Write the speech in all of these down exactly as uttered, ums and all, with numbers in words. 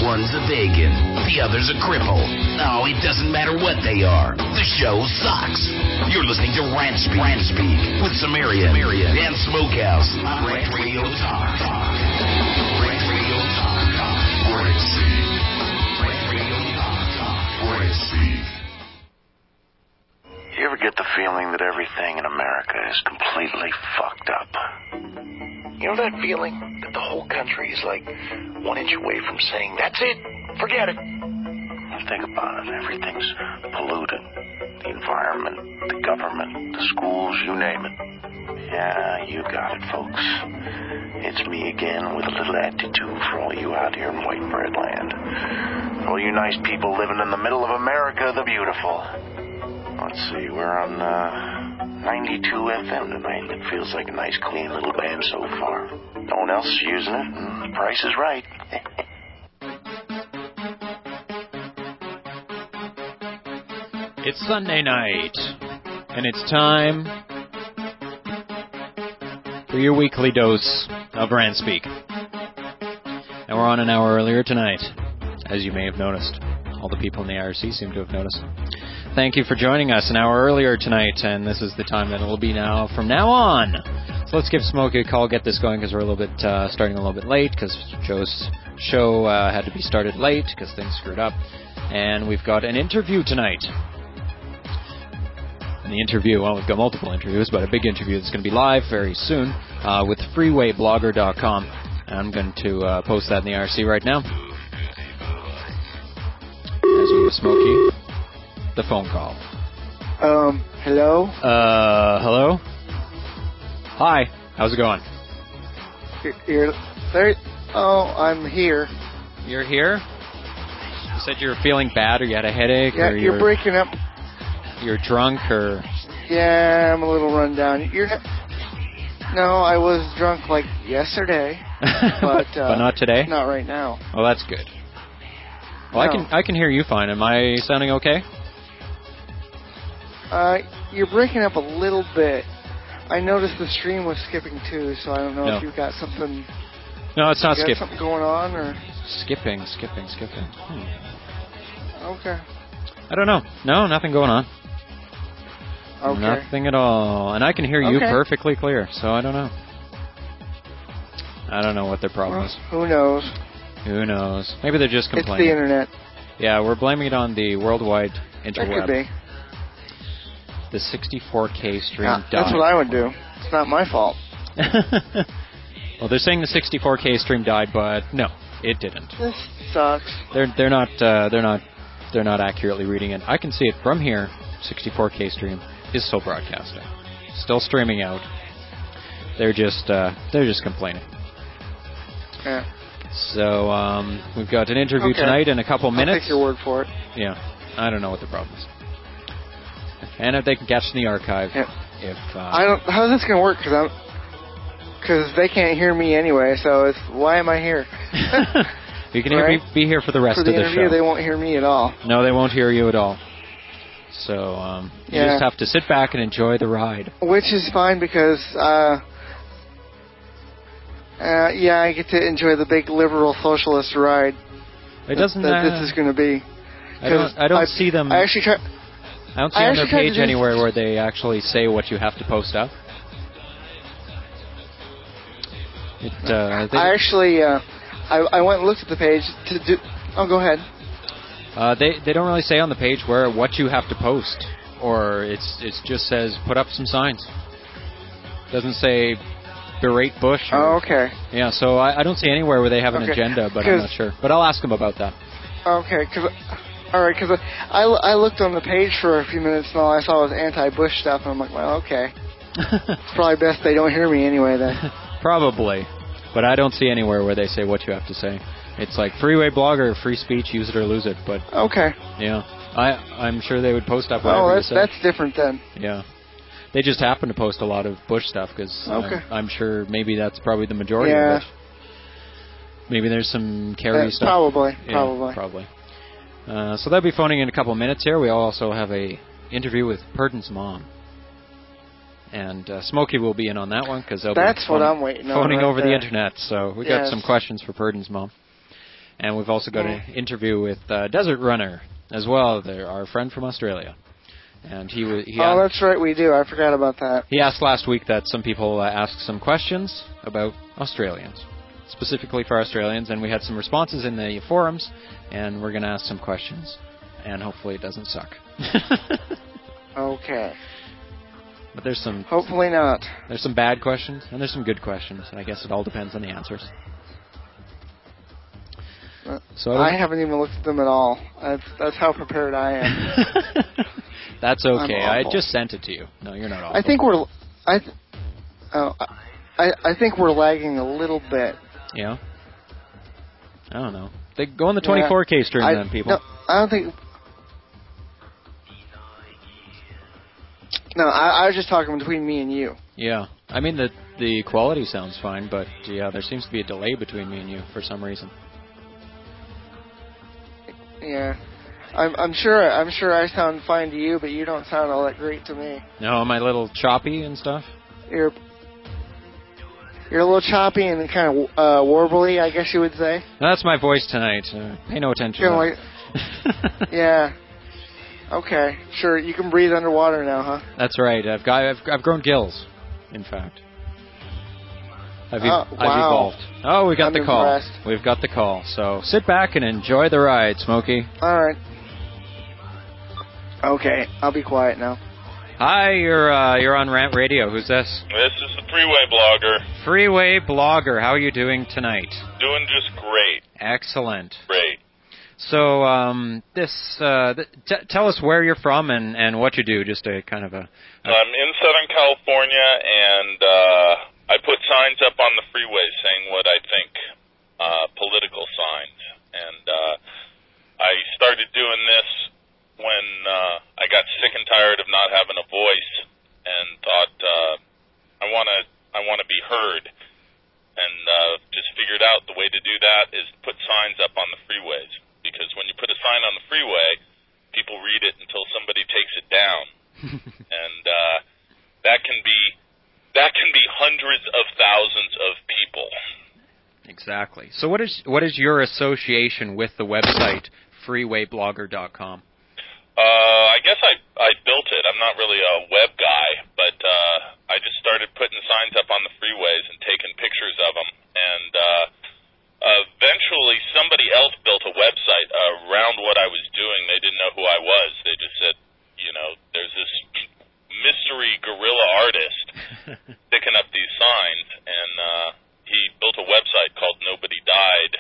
One's a vegan, the other's a cripple. No, it doesn't matter what they are. The show sucks. You're listening to Rant Speak, Rant Speak with Sumerian, Sumerian and Smokehouse on Rant Radio Talk. Rant Radio Talk. Rant Speak. Rant Radio Talk. Rant Speak. You ever get the feeling that everything in America is completely fucked up? You know that feeling that the whole country is like one inch away from saying, that's it, forget it? Well, think about it. Everything's polluted. The environment, the government, the schools, you name it. Yeah, you got it, folks. It's me again with a little attitude for all you out here in white bread land. All you nice people living in the middle of America the beautiful. Let's see, we're on uh, ninety-two F M tonight. It feels like a nice, clean little band so far. No one else is using it, and the price is right. It's Sunday night, and it's time for your weekly dose of Rant Speak. And we're on an hour earlier tonight, as you may have noticed. All the people in the I R C seem to have noticed. Thank you for joining us an hour earlier tonight, and this is the time that it will be now from now on. So let's give Smokey a call, get this going, because we're a little bit uh, starting a little bit late, because Joe's show uh, had to be started late, because things screwed up. And we've got an interview tonight. And the interview, well, we've got multiple interviews, but a big interview that's going to be live very soon uh, with freeway blogger dot com. I'm going to uh, post that in the I R C right now. As we with Smokey. The phone call. Um, hello? Uh, hello? Hi, how's it going? You're, you're there? Oh, I'm here. You're here? You said you were feeling bad, or you had a headache, yeah, or you're, you're breaking up. You're drunk, or... Yeah, I'm a little run down. You're not... No, I was drunk, like, yesterday, but... Uh, but not today? Not right now. Oh, that's good. Well, no. I can I can hear you fine. Am I sounding okay? Uh, you're breaking up a little bit. I noticed the stream was skipping too, so I don't know no. if you've got something. No, it's not you skipping. Got something going on, or skipping, skipping, skipping. Hmm. Okay. I don't know. No, nothing going on. Okay. Nothing at all, and I can hear you okay. perfectly clear. So I don't know. I don't know what their problem well, is. Who knows? Who knows? Maybe they're just complaining. It's the internet. Yeah, we're blaming it on the worldwide interweb. That could be. The sixty-four K stream yeah, died. That's what I would do. It's not my fault. Well, they're saying the sixty-four K stream died, but no, it didn't. This sucks. They're they're not uh, they're not they're not accurately reading it. I can see it from here. sixty-four K stream is still broadcasting, still streaming out. They're just uh, they're just complaining. Yeah. So um, we've got an interview okay. tonight in a couple minutes. I'll take your word for it. Yeah, I don't know what the problem is. And if they can catch in the archive. Yeah. If uh, I don't. How's this gonna work? Because I'm. Because they can't hear me anyway. So it's why am I here? You can hear right? me, be here for the rest for the of the interview, show. They won't hear me at all. No, they won't hear you at all. So um, you yeah. just have to sit back and enjoy the ride. Which is fine because. Uh, Uh, yeah, I get to enjoy the big liberal socialist ride. It doesn't. That, that uh, this is going to be. I don't. I don't I, see them. I actually try. I don't see I on their page do, anywhere where they actually say what you have to post up. It. Uh, they, I actually. Uh, I I went and looked at the page to do. Oh, go ahead. Uh, they they don't really say on the page where what you have to post, or it's it just says put up some signs. Doesn't say. Berate Bush. Or, oh, okay. Yeah, so I, I don't see anywhere where they have an okay. agenda, but I'm not sure. But I'll ask them about that. Okay, because all right, because I, I looked on the page for a few minutes and all I saw was anti-Bush stuff, and I'm like, well, okay. It's probably best they don't hear me anyway then. Probably, but I don't see anywhere where they say what you have to say. It's like freeway blogger, free speech, use it or lose it. But okay. Yeah, I I'm sure they would post up whatever oh, you say. that's that's different then. Yeah. They just happen to post a lot of Bush stuff because okay. I'm, I'm sure maybe that's probably the majority yeah. of it. Maybe there's some Kerry uh, stuff. Probably, yeah, probably. Probably. Uh, so they'll be phoning in a couple minutes here. We also have a interview with Purdon's mom. And uh, Smokey will be in on that one because they'll That's be phoning, what I'm waiting on phoning right over there. the internet. So we yes. got some questions for Purdon's mom. And we've also got an interview with uh, Desert Runner as well. They're our friend from Australia. And he, w- he Oh, asked, that's right, we do. I forgot about that. he asked last week that some people uh, asked some questions about Australians, specifically for Australians, and we had some responses in the forums, and we're going to ask some questions, and hopefully it doesn't suck. Okay. But there's some Hopefully not. there's some bad questions, and there's some good questions, and I guess it all depends on the answers. So I haven't even looked at them at all. That's, that's how prepared I am. That's okay. I awful. just sent it to you. No, you're not awful. I think we're... I, th- oh, I, I think we're lagging a little bit. Yeah? I don't know. They go on the twenty-four K stream I, then, people. No, I don't think... No, I, I was just talking between me and you. Yeah. I mean, the the quality sounds fine, but yeah, there seems to be a delay between me and you for some reason. Yeah. I'm, I'm sure I'm sure I sound fine to you, but you don't sound all that great to me. No, am I a little choppy and stuff? You're you're a little choppy and kind of uh, warbly, I guess you would say. That's my voice tonight. Uh, pay no attention Kind to of that. like, yeah. Okay, sure. You can breathe underwater now, huh? That's right. I've got I've, I've grown gills, in fact. I've, Oh, I've wow. evolved. Oh, we got I'm the call. impressed. We've got the call. So sit back and enjoy the ride, Smokey. All right. Okay, I'll be quiet now. Hi, you're uh, you're on Rant Radio. Who's this? This is the Freeway Blogger. Freeway Blogger. How are you doing tonight? Doing just great. Excellent. Great. So, um, this uh, th- t- tell us where you're from and, and what you do. Just a kind of a. a I'm in Southern California, and uh, I put signs up on the freeway saying what I think, uh, political signs. And uh, I started doing this when uh, I got sick and tired of not having a voice, and thought uh, I want to I want to be heard, and uh, just figured out the way to do that is put signs up on the freeways. Because when you put a sign on the freeway, people read it until somebody takes it down, and uh, that can be that can be hundreds of thousands of people. Exactly. So, what is what is your association with the website freeway blogger dot com? Uh, I guess I I built it. I'm not really a web guy, but uh, I just started putting signs up on the freeways and taking pictures of them, and uh, eventually somebody else built a website around what I was doing. They didn't know who I was. They just said, you know, there's this mystery guerrilla artist sticking up these signs, and uh, he built a website called Nobody Died,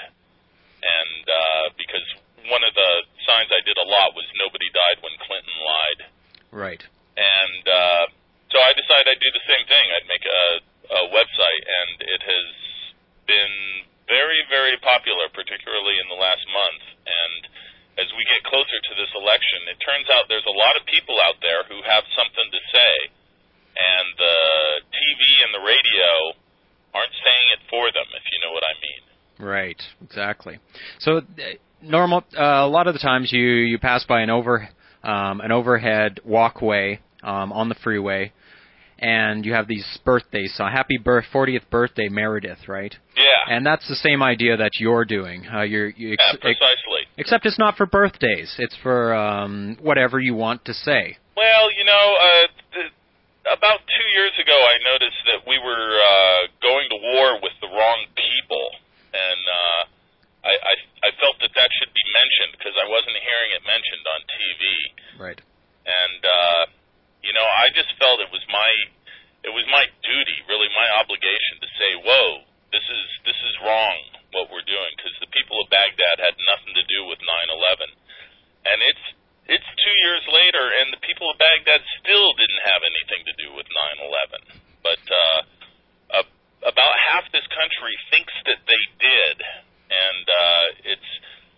and uh, because one of the signs I did a lot was Nobody Died When Clinton Lied. Right. And uh, so I decided I'd do the same thing. I'd make a, a website, and it has been very, very popular, particularly in the last month. And as we get closer to this election, it turns out there's a lot of people out there who have something to say, and the T V and the radio aren't saying it for them, if you know what I mean. Right, exactly. So, uh, normal. Uh, a lot of the times, you, you pass by an over um, an overhead walkway um, on the freeway, and you have these birthdays. So, happy birth, fortieth birthday, Meredith, right? Yeah. And that's the same idea that you're doing. Uh, you're, you ex- Yeah, precisely. Ex- except it's not for birthdays. It's for um, whatever you want to say. Well, you know, uh, th- about two years ago, I noticed that we were uh, going to war with the wrong people, and uh, I, I, I felt that that should be mentioned because I wasn't hearing it mentioned on T V. Right. And uh, you know, I just felt it was my it was my duty, really my obligation, to say, "Whoa, this is this is wrong what we're doing," because the people of Baghdad had nothing to do with nine eleven, and it's it's two years later, and the people of Baghdad still didn't have anything to do with nine eleven. But uh, uh, about half this country thinks that they did, and uh, it's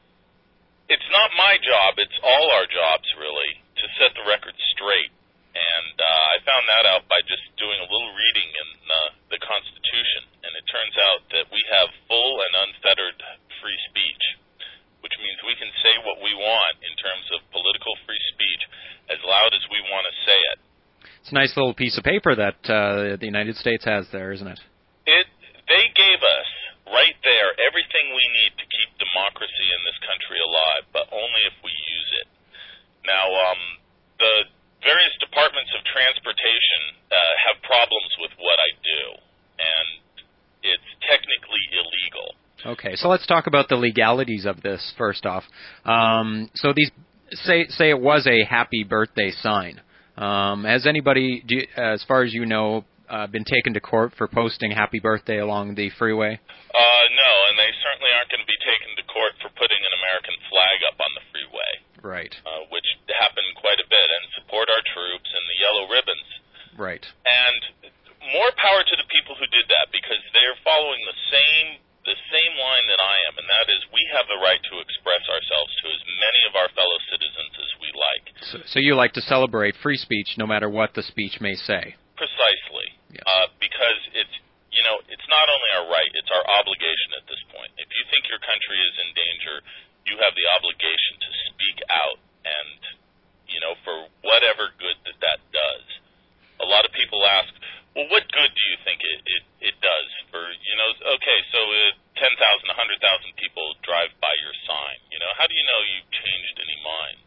it's not my job; it's all our jobs, really, to set the record straight. And uh, I found that out by just doing a little reading in uh, the Constitution, and it turns out that we have full and unfettered free speech, which means we can say what we want in terms of political free speech as loud as we want to say it. It's a nice little piece of paper that uh, the United States has there, isn't it? It they gave us right there everything we need to keep democracy this country alive, but only if we use it. Now, um, the various departments of transportation uh, have problems with what I do, and it's technically illegal. Okay, so let's talk about the legalities of this first off. Um, so these say say it was a happy birthday sign. Um, has anybody, do you, as far as you know, uh, been taken to court for posting happy birthday along the freeway? Uh, no, and they certainly aren't going to be taken to court for putting an American flag up on the freeway. Right. Uh, which happened quite a bit, and support our troops and the yellow ribbons. Right. And more power to the people who did that, because they're following the same the same line that I am, and that is we have the right to express ourselves to as many of our fellow citizens as we like. So, so you like to celebrate free speech no matter what the speech may say? Precisely. Yes. Uh, because it's, you know, it's not only our right, it's our obligation at this point. If you think your country is in danger, you have the obligation to speak out, and, you know, for whatever good that that does. A lot of people ask, well, what good do you think it, it, it does for, you know, okay, so uh, ten thousand, one hundred thousand people drive by your sign. You know, how do you know you've changed any minds?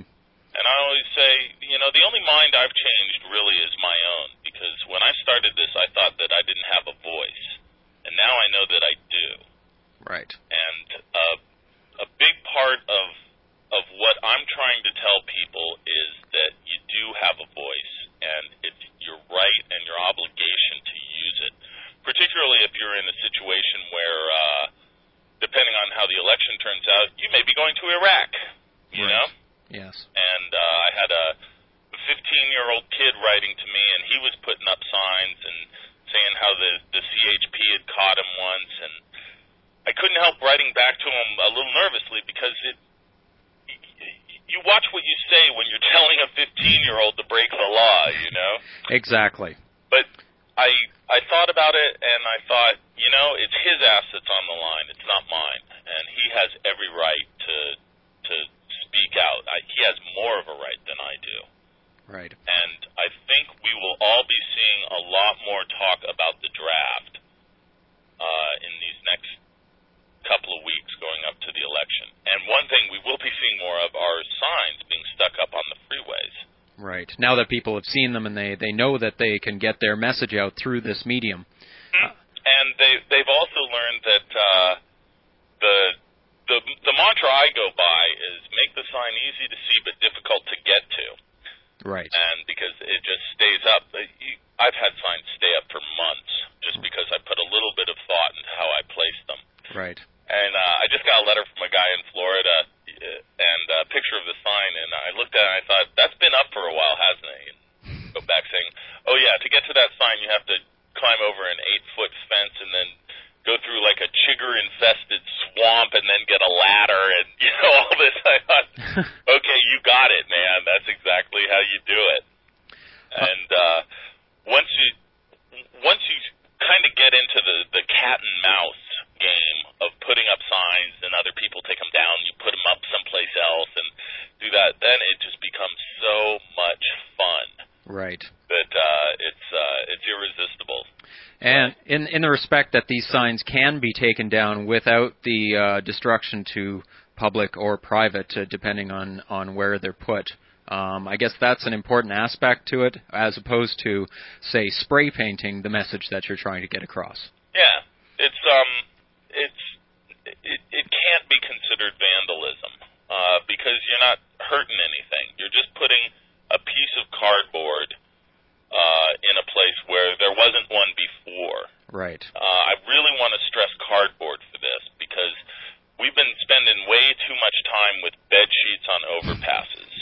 And I always say, you know, the only mind I've changed really is my own, because when I started this, I thought that I didn't have a voice, and now I know that I do. Right. And uh, a big part of of what I'm trying to tell people is that you do have a voice, and it's your right and your obligation to use it, particularly if you're in a situation where, uh, depending on how the election turns out, you may be going to Iraq, you Right. know? Yes. And uh, I had a fifteen-year-old kid writing to me, and he was putting up signs and saying how the, the C H P had caught him once, and I couldn't help writing back to him a little nervously, because it you watch what you say when you're telling a fifteen-year-old to break the law, you know? Exactly. But I I thought about it, and I thought, you know, it's his assets on the line. It's not mine. And he has every right to to speak out. I, he has more of a right than I do. Right. And I think we will all be seeing a lot more talk about the draft uh, in these next couple of weeks going up to the election. And one thing we will be seeing more of are signs being stuck up on the freeways. Right. Now that people have seen them and they, they know that they can get their message out through this medium. Mm-hmm. And they, they've also learned that uh, the, the the mantra I go by is make the sign easy to see but difficult to get to. Right. And because it just stays up. I've had signs stay up for months just because I put a little bit of thought into how I placed them. Right. And uh, I just got a letter from a guy in Florida and a picture of the sign, and I looked at it and I thought, that's been up for a while, hasn't it? And go back saying, oh yeah, to get to that sign you have to climb over an eight-foot fence and then go through like a chigger-infested swamp and then get a ladder and, you know, all this. I thought, okay, you got it, man. That's exactly how you do it. And uh, once you once you kind of get into the, the cat and mouse game of putting up signs and other people take them down, you put them up someplace else and do that, then it just becomes so much fun. Right. That uh, it's uh, it's irresistible. And in in the respect that these signs can be taken down without the uh, destruction to public or private, uh, depending on, on where they're put, um, I guess that's an important aspect to it, as opposed to, say, spray painting the message that you're trying to get across. Yeah, it's um, it's it, it can't be considered vandalism uh, because you're not hurting anything. You're just putting a piece of cardboard uh, in a place where there wasn't one before. Right. Uh, I really want to stress cardboard for this because we've been spending way too much time with bed sheets on overpasses.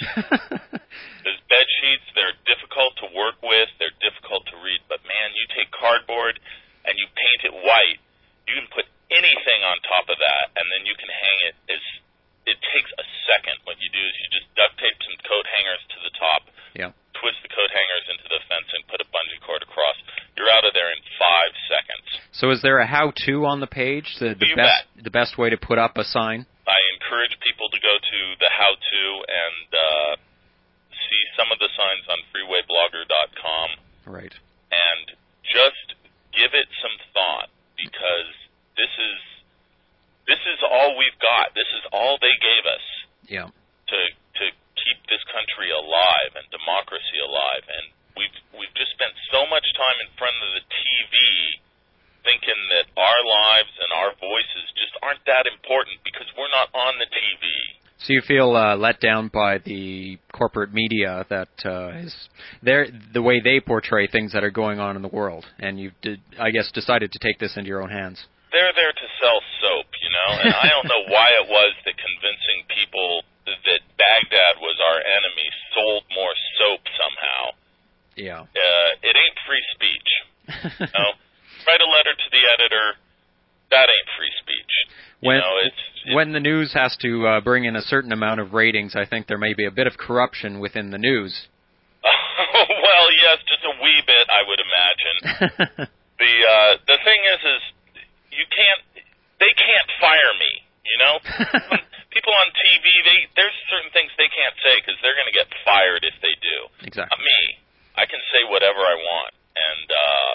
Those bed sheets, they're difficult to work with, they're difficult to read, but man, you take cardboard and you paint it white, you can put anything on top of that, and then you can hang it. It's, it takes a second. What you do is you just duct tape some coat hangers to the top, yeah. twist the coat hangers into the fence, and put a bungee cord across. You're out of there in five seconds. So is there a how-to on the page, the, the you best bet. the best way to put up a sign? I encourage people to go to the how-to and uh, see some of the signs on freeway blogger dot com. Right. And just give it some thought, because this is This is all we've got. This is all they gave us. Yeah. To to keep this country alive and democracy alive, and we've we've just spent so much time in front of the T V thinking that our lives and our voices just aren't that important because we're not on the T V. So you feel uh, let down by the corporate media that uh, is their the way they portray things that are going on in the world, and you've, did, I guess, decided to take this into your own hands. They're there to sell soap, you know, and I don't know why it was that convincing people that Baghdad was our enemy sold more soap somehow. Yeah. Uh, it ain't free speech. You know? Write a letter to the editor. That ain't free speech. You when know, it's, it's, when the news has to uh, bring in a certain amount of ratings, I think there may be a bit of corruption within the news. Well, yes, just a wee bit, I would imagine. the uh, the thing is, is you can't. They can't fire me. You know, people on T V, they there's certain things they can't say because they're going to get fired if they do. Exactly. Not me. I can say whatever I want, and uh,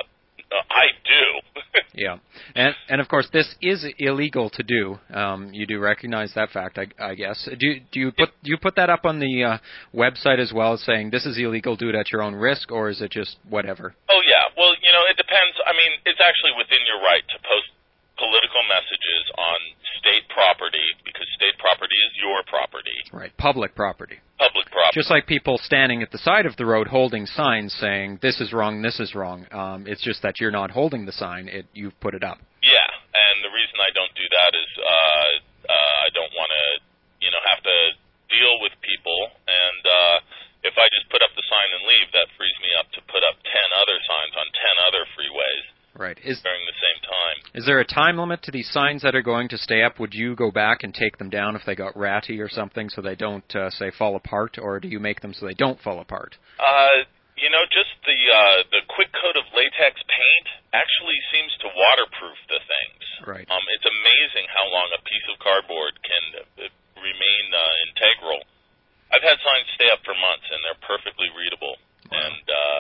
I do. Yeah, and and of course this is illegal to do. Um, you do recognize that fact, I, I guess. Do you, do you put do you put that up on the uh, website as well, saying this is illegal, do it at your own risk, or is it just whatever? Oh yeah, well you know it depends. I mean, it's actually within your right to post political messages on state property because state property is your property. Right, public property. Public property. Just like people standing at the side of the road holding signs saying, this is wrong, this is wrong. Um, it's just that you're not holding the sign, it, you've put it up. Yeah, and the reason I don't do that is uh, uh, I don't want to, you know, have to deal with people, and uh, if I just put up the sign and leave, that frees me up to put up ten other signs on ten other freeways. Right. Is, during the same time. Is there a time limit to these signs that are going to stay up? Would you go back and take them down if they got ratty or something so they don't, uh, say, fall apart, or do you make them so they don't fall apart? Uh, you know, just the uh, the quick coat of latex paint actually seems to waterproof the things. Right. Um, it's amazing how long a piece of cardboard can uh, remain uh, integral. I've had signs stay up for months, and they're perfectly readable. Wow. And, uh,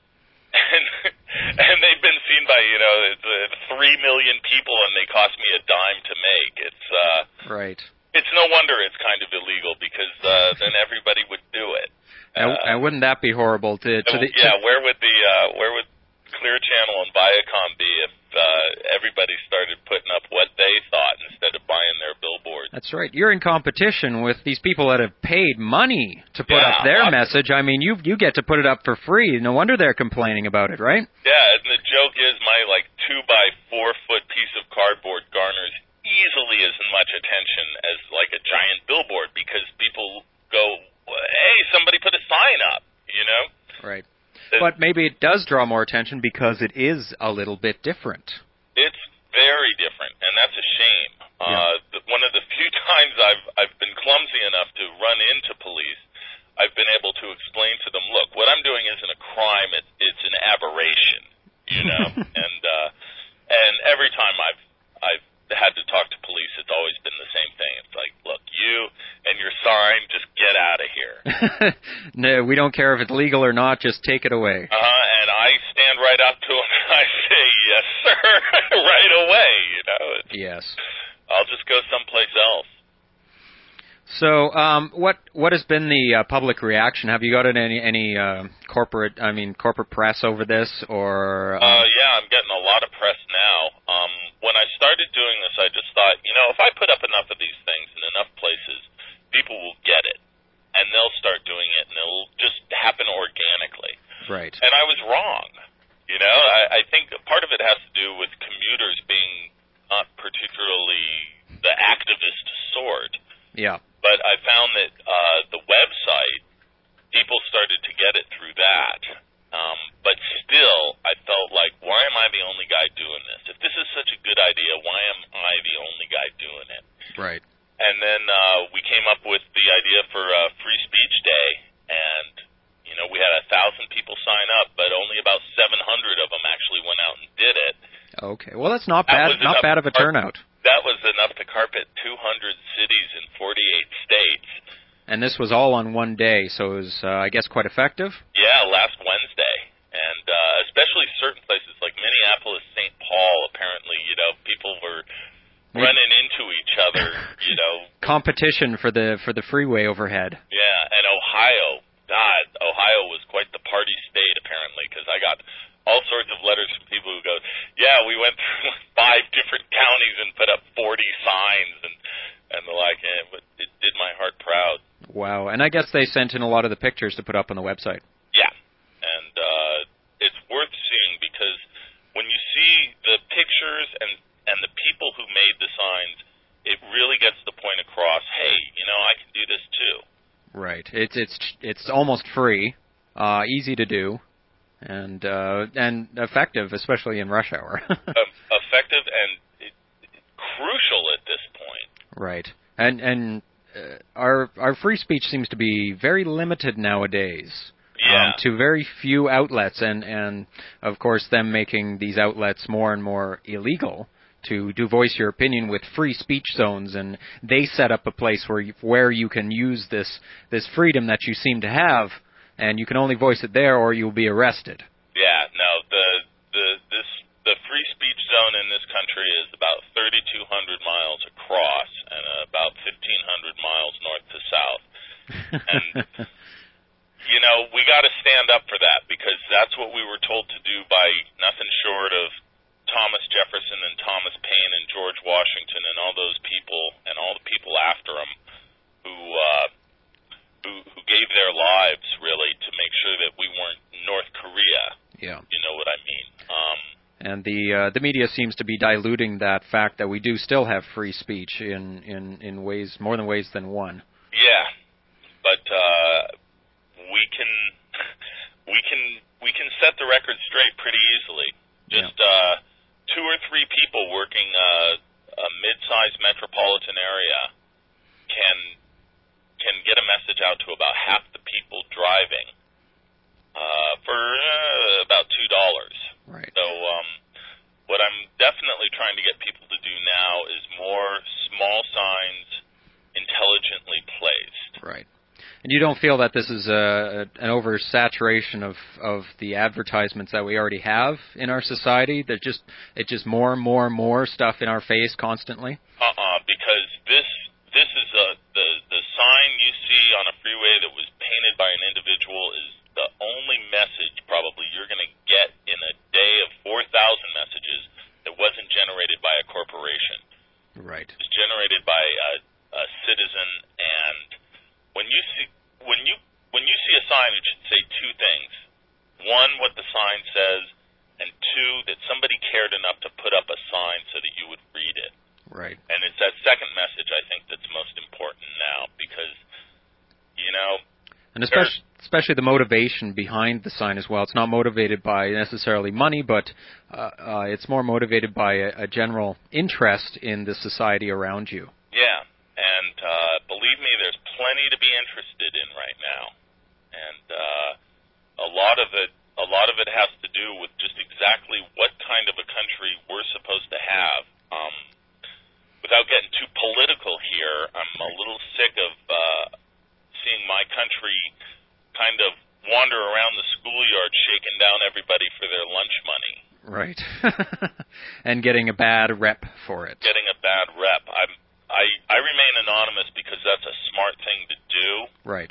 And, and they've been seen by, you know, three million people, and they cost me a dime to make. It's uh, right. It's no wonder it's kind of illegal because uh, then everybody would do it. And, uh, and wouldn't that be horrible? To, to the, yeah, to where would the uh, where would Clear Channel and Viacom be if uh, everybody started putting up what they thought instead of buying their billboards? That's right. You're in competition with these people that have paid money to put yeah, up their I'm, message. I mean, you you get to put it up for free. No wonder they're complaining about it, right? Yeah, and the joke is my like two by four foot piece of cardboard garners easily as much attention as like a giant billboard because people go, hey, somebody put a sign up, you know? Right. But maybe it does draw more attention because it is a little bit different. It's very different, and that's a shame. Yeah. Uh, the, one of the few times I've I've been clumsy enough to run into police, I've been able to explain to them, look, what I'm doing isn't a crime; it, it's an aberration, you know. and uh, and every time I've I've had to talk to police, it's always been the same thing. It's like, look, you and your sign, just get out of here. No, we don't care if it's legal or not. Just take it away. Uh-huh, and I stand right up to him and I say, yes, sir, right away, you know. It's, yes. I'll just go someplace else. So, um, what what has been the uh, public reaction? Have you gotten any any uh, corporate, I mean, corporate press over this, or? Um... Uh, yeah, I'm getting a lot of press now. Um, when I started doing this, I just thought, you know, if I put up enough of these things in enough places, people will get it, and they'll start doing it, and it'll just happen organically. Right. And I was wrong. You know, I, I think part of it has to do with commuters being not particularly the activist sort. Yeah. But I found that uh, the website, people started to get it through that. Um, but still, I felt like, why am I the only guy doing this? If this is such a good idea, why am I the only guy doing it? Right. And then uh, we came up with the idea for uh, Free Speech Day, and, you know, we had a thousand people sign up, but only about seven hundred of them actually went out and did it. Okay. Well, that's not bad, that not bad of a turnout. That was enough to carpet two hundred cities in forty-eight states. And this was all on one day, so it was, uh, I guess, quite effective? Yeah, last Wednesday. And uh, especially certain places like Minneapolis, Saint Paul, apparently, you know, people were running into each competition for the for the freeway overhead. Yeah, and Ohio, God, Ohio was quite the party state apparently, because I got all sorts of letters from people who go, yeah, we went through five different counties and put up forty signs and and the like, and but it did my heart proud. Wow, and I guess they sent in a lot of the pictures to put up on the website. Yeah, and uh, it's worth seeing because when you see the pictures and and the people who made the signs, it really gets the point across. Hey, you know, I can do this too. Right. It's it's it's almost free, uh, easy to do, and uh, and effective, especially in rush hour. um, effective and it, it, crucial at this point. Right. And and uh, our our free speech seems to be very limited nowadays. Yeah. Um, to very few outlets, and and of course them making these outlets more and more illegal to do voice your opinion with free speech zones, and they set up a place where you, where you can use this this freedom that you seem to have, and you can only voice it there, or you'll be arrested. Yeah, no, the the this the free speech zone in this country is about thirty-two hundred miles across and about fifteen hundred miles north to south, and you know we got to stand up for that because that's what we were told to do by nothing short of Thomas Jefferson and Thomas Paine and George Washington and all those people and all the people after them who uh, who, who gave their lives really to make sure that we weren't North Korea. Yeah, you know what I mean. Um, and the uh, the media seems to be diluting that fact that we do still have free speech in, in, in ways more than ways than one. Yeah, but uh, we can we can we can set the record straight pretty easily. Just. Yeah. Uh, Two or three people working uh, a mid-sized metropolitan area can can get a message out to about half the people driving uh, for uh, about two dollars. Right. So um, what I'm definitely trying to get people to do now is more small signs intelligently placed. Right. And you don't feel that this is a, an oversaturation of, of the advertisements that we already have in our society? That just it's just more and more and more stuff in our face constantly? Uh-uh, because this this is a the the sign you see on a freeway that was painted by an individual is the only message probably you're going to get in a day of four thousand messages that wasn't generated by a corporation. Right. It was generated by a, a citizen, and when you see when you when you see a sign, it should say two things: one, what the sign says, and two, that somebody cared enough to put up a sign so that you would read it. Right. And it's that second message I think that's most important now, because you know, and especially especially the motivation behind the sign as well. It's not motivated by necessarily money, but uh, uh, it's more motivated by a, a general interest in the society around you. Yeah. And uh, believe me, there's plenty to be interested in right now, and uh, a lot of it, a lot of it has to do with just exactly what kind of a country we're supposed to have. Um, without getting too political here, I'm a little sick of uh, seeing my country kind of wander around the schoolyard, shaking down everybody for their lunch money. Right, and getting a bad rep for it. Getting a bad rep. I'm. I, I remain anonymous because that's a smart thing to do. Right.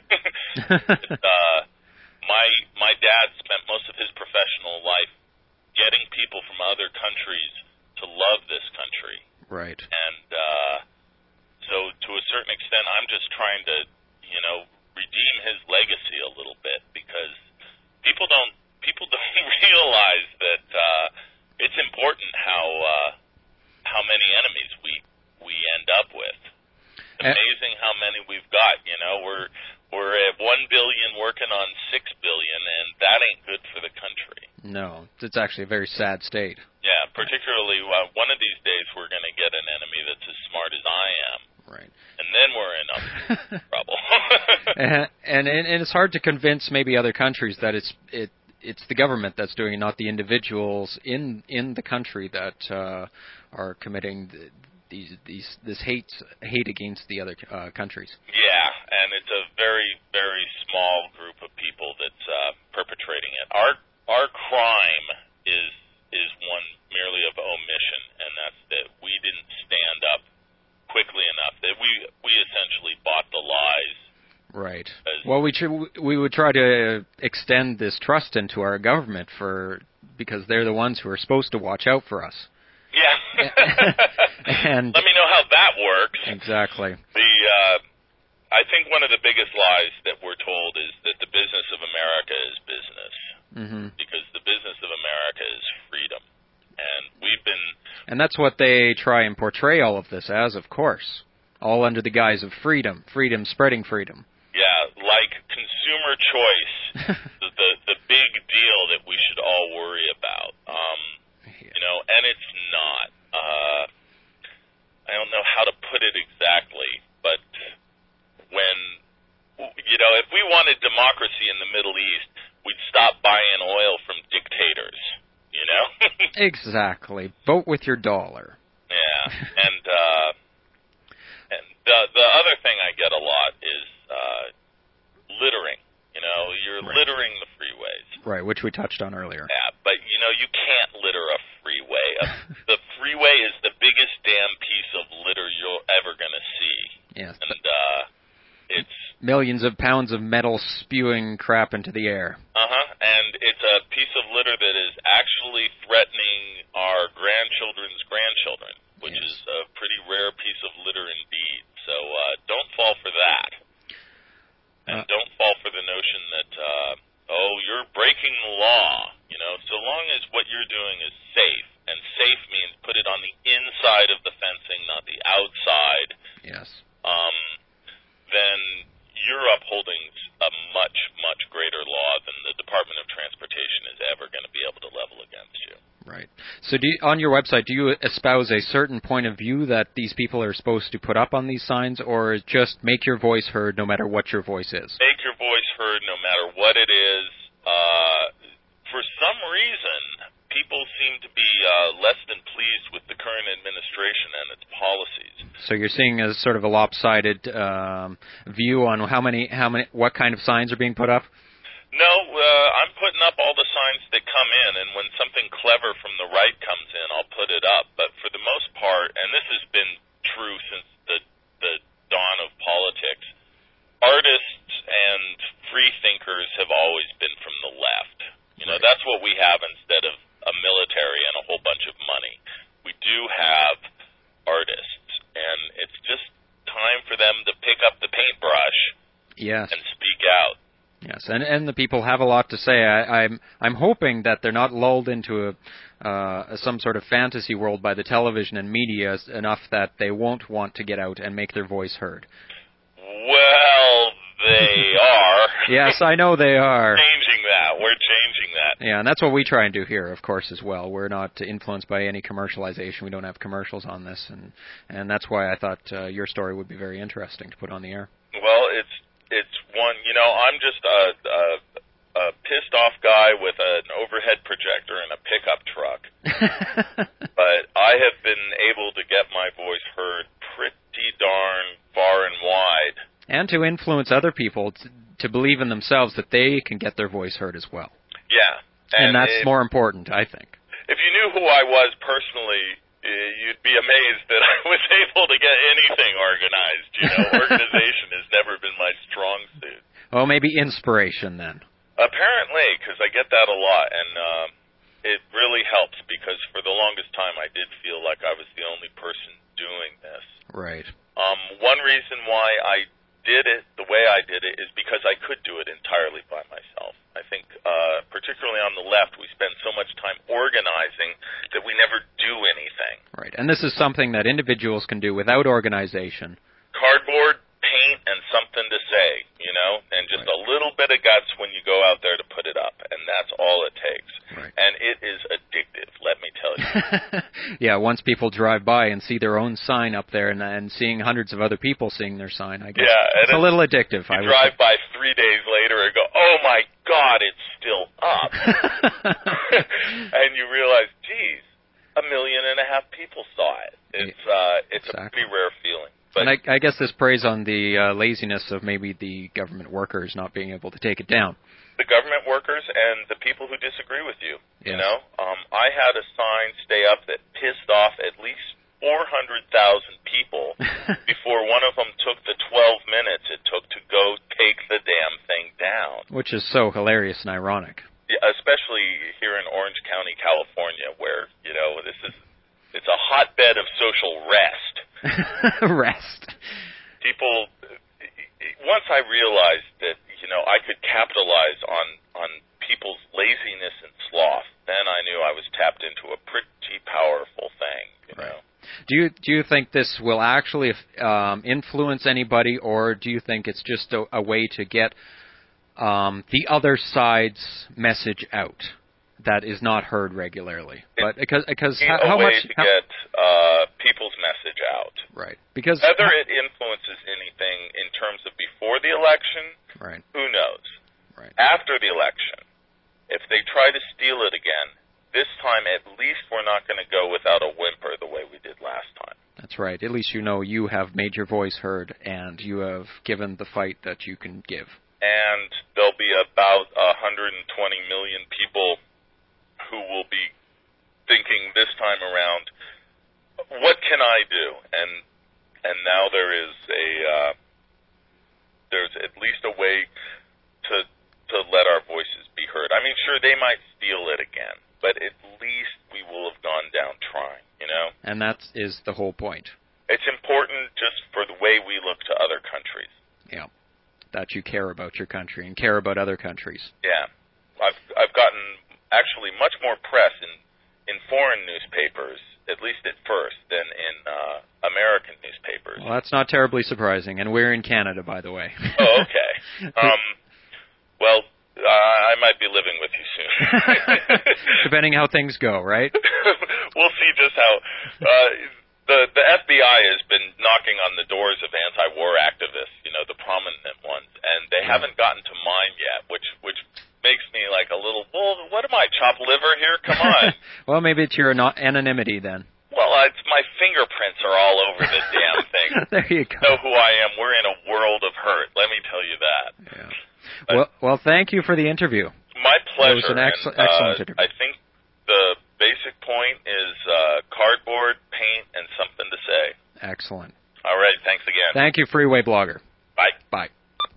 uh, my my dad spent most of his professional life getting people from other countries to love this country. Right. And uh, so to a certain extent, I'm just trying to, you know, redeem his legacy a little bit, because people don't people don't realize that uh, it's important how uh, how many enemies we. we end up with. It's amazing how many we've got, you know. We're we're at one billion working on six billion, and that ain't good for the country. No, it's actually a very sad state. Yeah, particularly uh, one of these days we're going to get an enemy that's as smart as I am. Right. And then we're in trouble. and, and and it's hard to convince maybe other countries that it's it it's the government that's doing it, not the individuals in in the country that uh, are committing the, These, these, this hate, hate against the other uh, countries. Yeah, and it's a very, very small group of people that's uh, perpetrating it. Our our crime is is one merely of omission, and that's that we didn't stand up quickly enough. It we we essentially bought the lies. Right. Well, we tr- we would try to extend this trust into our government for because they're the ones who are supposed to watch out for us. Yeah. And let me know how that works. Exactly. The uh, I think one of the biggest lies that we're told is that the business of America is business, mm-hmm. because the business of America is freedom, and we've been. And that's what they try and portray all of this as, of course, all under the guise of freedom, freedom, spreading freedom. Yeah, like consumer choice, the, the the big deal that we should all worry about. Um, you know, and it's not. Uh, I don't know how to put it exactly, but when, you know, if we wanted democracy in the Middle East, we'd stop buying oil from dictators, you know? Exactly. Vote with your dollar. Yeah, and uh, and the the other thing I get a lot is uh, littering. You know, you're Right. littering the freeways. Right, which we touched on earlier. Yeah, but, you know, you can't litter a freeway. The freeway is the biggest damn piece of litter you're ever going to see. Yes. And uh, it's... Millions of pounds of metal spewing crap into the air. Uh-huh, and it's a piece of litter that is actually threatening our grandchildren's grandchildren, which Yes. is a pretty rare piece of litter indeed. So uh, don't fall for that. And Uh, don't fall for the notion that, uh, oh, you're breaking the law. You know, so long as what you're doing is safe, and safe means put it on the inside of the fencing, not the outside, Yes. um, then you're upholding a much, much greater law than the Department of Transportation is ever going to be able to level against you. Right. So do you, on your website, do you espouse a certain point of view that these people are supposed to put up on these signs, or just make your voice heard no matter what your voice is? Make your voice heard no matter what it is. Uh, for some reason, people seem to be uh, less than pleased with the current administration and its policies. So you're seeing a sort of a lopsided um, view on how many, how many, what kind of signs are being put up? No, uh, I'm putting up all the signs that come in, and when something clever from the right comes in, I'll put it up. But for the most part, and this has been true since the, the dawn of politics, artists and free thinkers have always been from the left. You know, Right. that's what we have instead of a military and a whole bunch of money. We do have artists, and it's just time for them to pick up the paintbrush Yes. and speak out. Yes, and and the people have a lot to say. I, I'm I'm hoping that they're not lulled into a uh, some sort of fantasy world by the television and media enough that they won't want to get out and make their voice heard. Well, they are. Yes, I know they are. Changing that. We're changing that. Yeah, and that's what we try and do here, of course, as well. We're not influenced by any commercialization. We don't have commercials on this, and and that's why I thought uh, your story would be very interesting to put on the air. Well, it's it's one. You know, I'm just a, a, a pissed off guy with an overhead projector and a pickup truck, but I have been able to get my voice heard pretty darn far and wide. And to influence other people to, to believe in themselves that they can get their voice heard as well. Yeah, And, and that's if, more important, I think. If you knew who I was personally, you'd be amazed that I was able to get anything organized. You know, organization has never been my strong suit. Well, maybe inspiration then. Apparently, because I get that a lot, and um, it really helps because for the longest time I did feel like I was the only person doing this. Right. Um, one reason why I did it the way I did it is because I could do it entirely by myself. I think, uh, particularly on the left, we spend so much time organizing that we never do anything. Right. And this is something that individuals can do without organization. Cardboard, paint, and something to say, you know, and just Right. a little bit of guts when you go out there to put it up, and that's all it takes. Right. And it is addictive, let me tell you. Yeah, once people drive by and see their own sign up there and, and seeing hundreds of other people seeing their sign, I guess Yeah, it's and a little addictive. You I would drive say. by three days later and go, oh my God, it's still up. and you realize, geez, a million and a half people saw it. It's uh, it's Exactly. a pretty rare feeling. But and I, I guess this preys on the uh, laziness of maybe the government workers not being able to take it down. the government workers and the people who disagree with you, Yes. you know? Um, I had a sign stay up that pissed off at least four hundred thousand people before one of them took the twelve minutes it took to go take the damn thing down. Which is so hilarious and ironic. Yeah, especially here in Orange County, California, where, you know, this is, it's a hotbed of social rest. Rest. People, once I realized that, you know, I could capitalize on, on people's laziness and sloth, then I knew I was tapped into a pretty powerful thing, you know. Right. Do you do you think this will actually um, influence anybody, or do you think it's just a, a way to get um, the other side's message out that is not heard regularly? But because because It's how, a how way much to how, get uh, people's message out. right? Because whether it influences anything in terms of before the election, right, who knows? right, After the election, if they try to steal it again, this time at least we're not going to go without a whimper the way we did last time. that's right. At least you know you have made your voice heard and you have given the fight that you can give. And there'll be about one hundred twenty million people who will be thinking this time around, what can I do? And and now there is a uh, there's at least a way to to let our voices be heard. I mean, sure, they might steal it again, but at least we will have gone down trying, you know? And that is the whole point. It's important just for the way we look to other countries. Yeah, that you care about your country and care about other countries. Yeah. I've I've gotten actually much more press in, in foreign newspapers, at least at first, than in uh, American newspapers. Well, that's not terribly surprising, and we're in Canada, by the way. Oh, okay. Um, well, uh, I might be living with you soon. Depending how things go, right? We'll see just how... Uh, the, the F B I has been knocking on the doors of anti-war activists, you know, the prominent ones, and they Yeah. haven't gotten to mine yet, which which makes me like a little, well, what am I, chop liver here? Come on. Well, maybe it's your ano- anonymity then. Well, it's my fingerprints are all over the damn thing. There you go. Know who I am. We're in a world of hurt. Let me tell you that. Yeah. Well, well, thank you for the interview. My pleasure. It was an ex- and, excellent uh, interview. I think the basic point is uh, cardboard, paint, and something to say. Excellent. All right. Thanks again. Thank you, Freeway Blogger. Bye. Bye.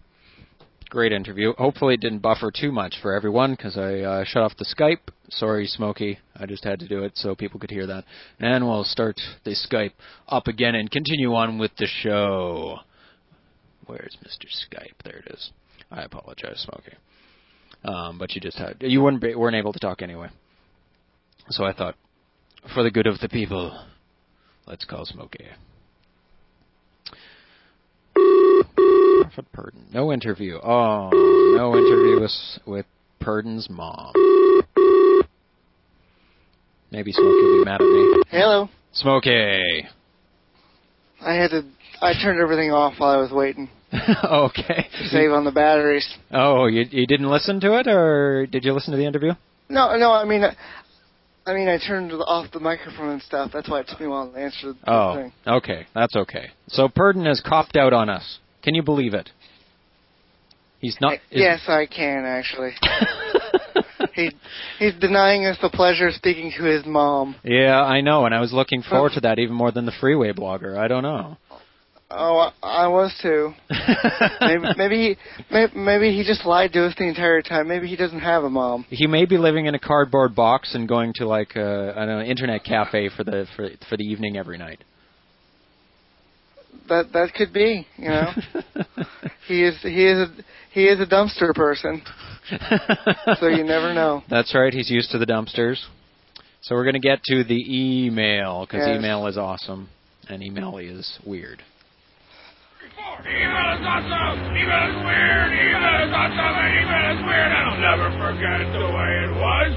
Great interview. Hopefully it didn't buffer too much for everyone because I uh, shut off the Skype. Sorry, Smokey. I just had to do it so people could hear that. And we'll start the Skype up again and continue on with the show. Where's Mister Skype? There it is. I apologize, Smokey. Um, but you just had you weren't be, weren't able to talk anyway. So I thought, for the good of the people, let's call Smokey. Prophet Purdon. No interview. Oh, no interview with, with Purdon's mom. Maybe Smokey will be mad at me. Hello. Smokey. I had to. I turned everything off while I was waiting Okay. to save on the batteries. Oh, you you didn't listen to it, or did you listen to the interview? No, no. I mean, I mean, I turned off the microphone and stuff. That's why it took me a while to answer the Oh, thing. okay. That's okay. So Purdon has copped out on us. Can you believe it? He's not... I, yes, I can actually. he he's denying us the pleasure of speaking to his mom. Yeah, I know, and I was looking forward to that even more than the Freeway Blogger. I don't know. Oh, I, I was too. maybe maybe he maybe, maybe he just lied to us the entire time. Maybe he doesn't have a mom. He may be living in a cardboard box and going to like a, I don't know, internet cafe for the for for the evening every night. That that could be, you know. he is he is a he is a dumpster person. So you never know. That's right. He's used to the dumpsters. So we're going to get to the email because Yes. email is awesome and email is weird. Email is awesome. Email is weird. Email is awesome. And email is weird. And I'll never forget the way it was,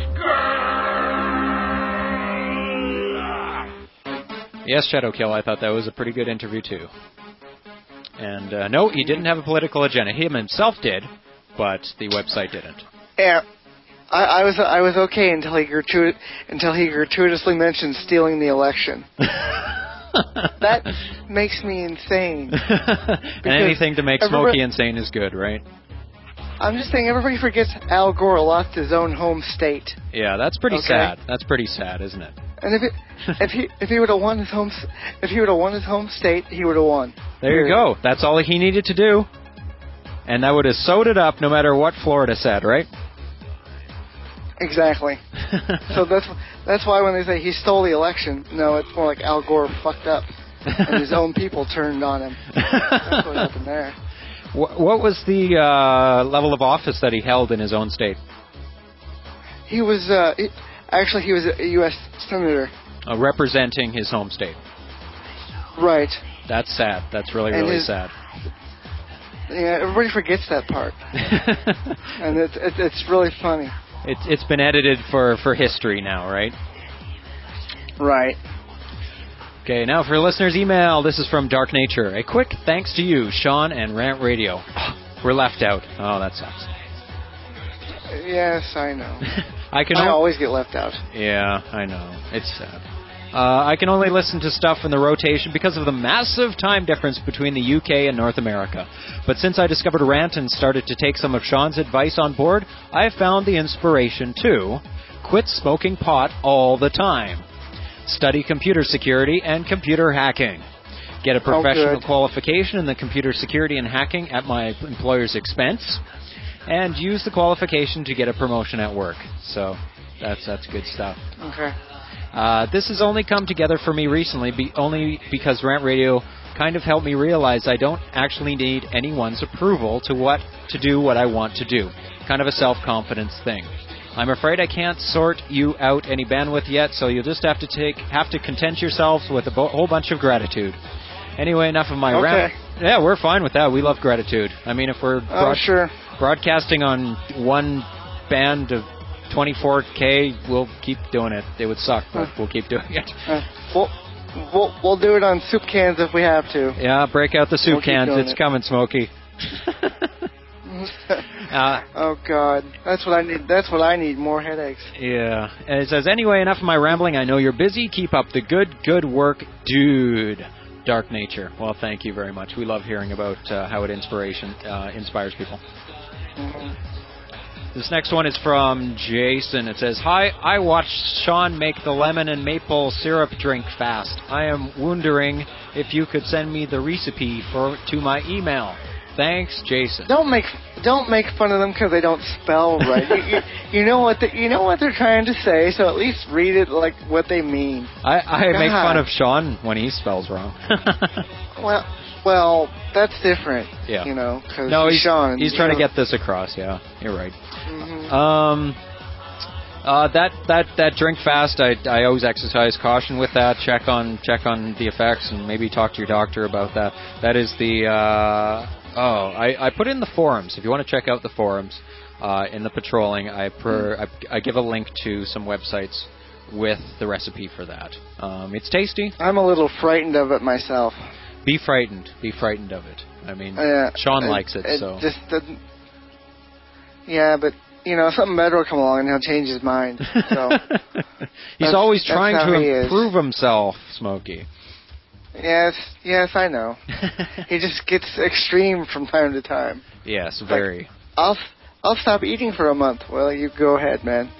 girl. Yes, Shadowkill, I thought that was a pretty good interview too. And uh, no, he didn't have a political agenda. Him himself did, but the website didn't. Yeah. I, I was I was okay until he gratu- until he gratuitously mentioned stealing the election. That makes me insane. And anything to make everybody- Smokey insane is good, right? I'm just saying, everybody forgets Al Gore lost his own home state. Yeah, that's pretty Okay. sad. That's pretty sad, isn't it? And if it, if he if he would have won his home s- if he would have won his home state, he would have won. There you go. That's all he needed to do. And that would have sewed it up no matter what Florida said, right? Exactly. So that's that's why when they say he stole the election, no, it's more like Al Gore fucked up and his own people turned on him. That's what happened there. Wh- What was the uh, level of office that he held in his own state? He was uh, he, actually he was a U S senator. Uh, representing his home state. Right. That's sad. That's really, And really his- sad. Yeah, everybody forgets that part, and it's it's, it's really funny. it's it's been edited for, for history now, right? Right. Okay, now for listeners' email, this is from Dark Nature. A quick thanks to you, Sean and Rant Radio. We're left out. Oh, that sucks. Yes, I know. I can I al- always get left out. Yeah, I know. It's sad. Uh, I can only listen to stuff in the rotation because of the massive time difference between the U K and North America. But since I discovered Rant and started to take some of Sean's advice on board, I have found the inspiration to quit smoking pot all the time, study computer security and computer hacking, get a professional good. qualification in the computer security and hacking at my employer's expense, and use the qualification to get a promotion at work. So that's that's good stuff. Okay. Uh, this has only come together for me recently, be, only because Rant Radio kind of helped me realize I don't actually need anyone's approval to what to do what I want to do. Kind of a self-confidence thing. I'm afraid I can't sort you out any bandwidth yet, so you'll just have to take have to content yourselves with a bo- whole bunch of gratitude. Anyway, enough of my Okay. rant. Yeah, we're fine with that. We love gratitude. I mean, if we're Oh, broad- sure. broadcasting on one band of twenty-four K, we'll keep doing it. It would suck, but we'll keep doing it. Uh, we'll, we'll we'll do it on soup cans if we have to. Yeah, break out the soup We'll keep cans. doing It's it. coming, Smokey. uh, Oh God, that's what I need. That's what I need. More headaches. yeah. And it says, anyway, enough of my rambling. I know you're busy. Keep up the good, good work, dude. Dark Nature. Well, thank you very much. We love hearing about uh, how it inspiration uh, inspires people. Mhm. This next one is from Jason. It says, hi, I watched Sean make the lemon and maple syrup drink fast. I am wondering if you could send me the recipe for to my email. Thanks, Jason. Don't make don't make fun of them because they don't spell right. you, you, you know what the, you know what they're trying to say, so at least read it like what they mean. I, I make God. fun of Sean when he spells wrong. Well, well, that's different. Yeah. You know, because no, he's, Sean. he's you trying to know. get this across. Yeah, you're right. Mhm. Um, uh, that that that drink fast. I I always exercise caution with that. Check on check on the effects and maybe talk to your doctor about that. That is the uh, oh I, I put in the forums. If you want to check out the forums uh, in the patrolling, I per I, I give a link to some websites with the recipe for that. Um, it's tasty. I'm a little frightened of it myself. Be frightened. Be frightened of it. I mean, Uh, Sean likes it, it so. just doesn't. Yeah, but you know, something better will come along and he'll change his mind. So He's That's- always that's trying how to he is. improve himself, Smokey. yes, yes, I know. He just gets extreme from time to time. Yes, very. I'll I'll stop eating for a month. Well, you go ahead, man.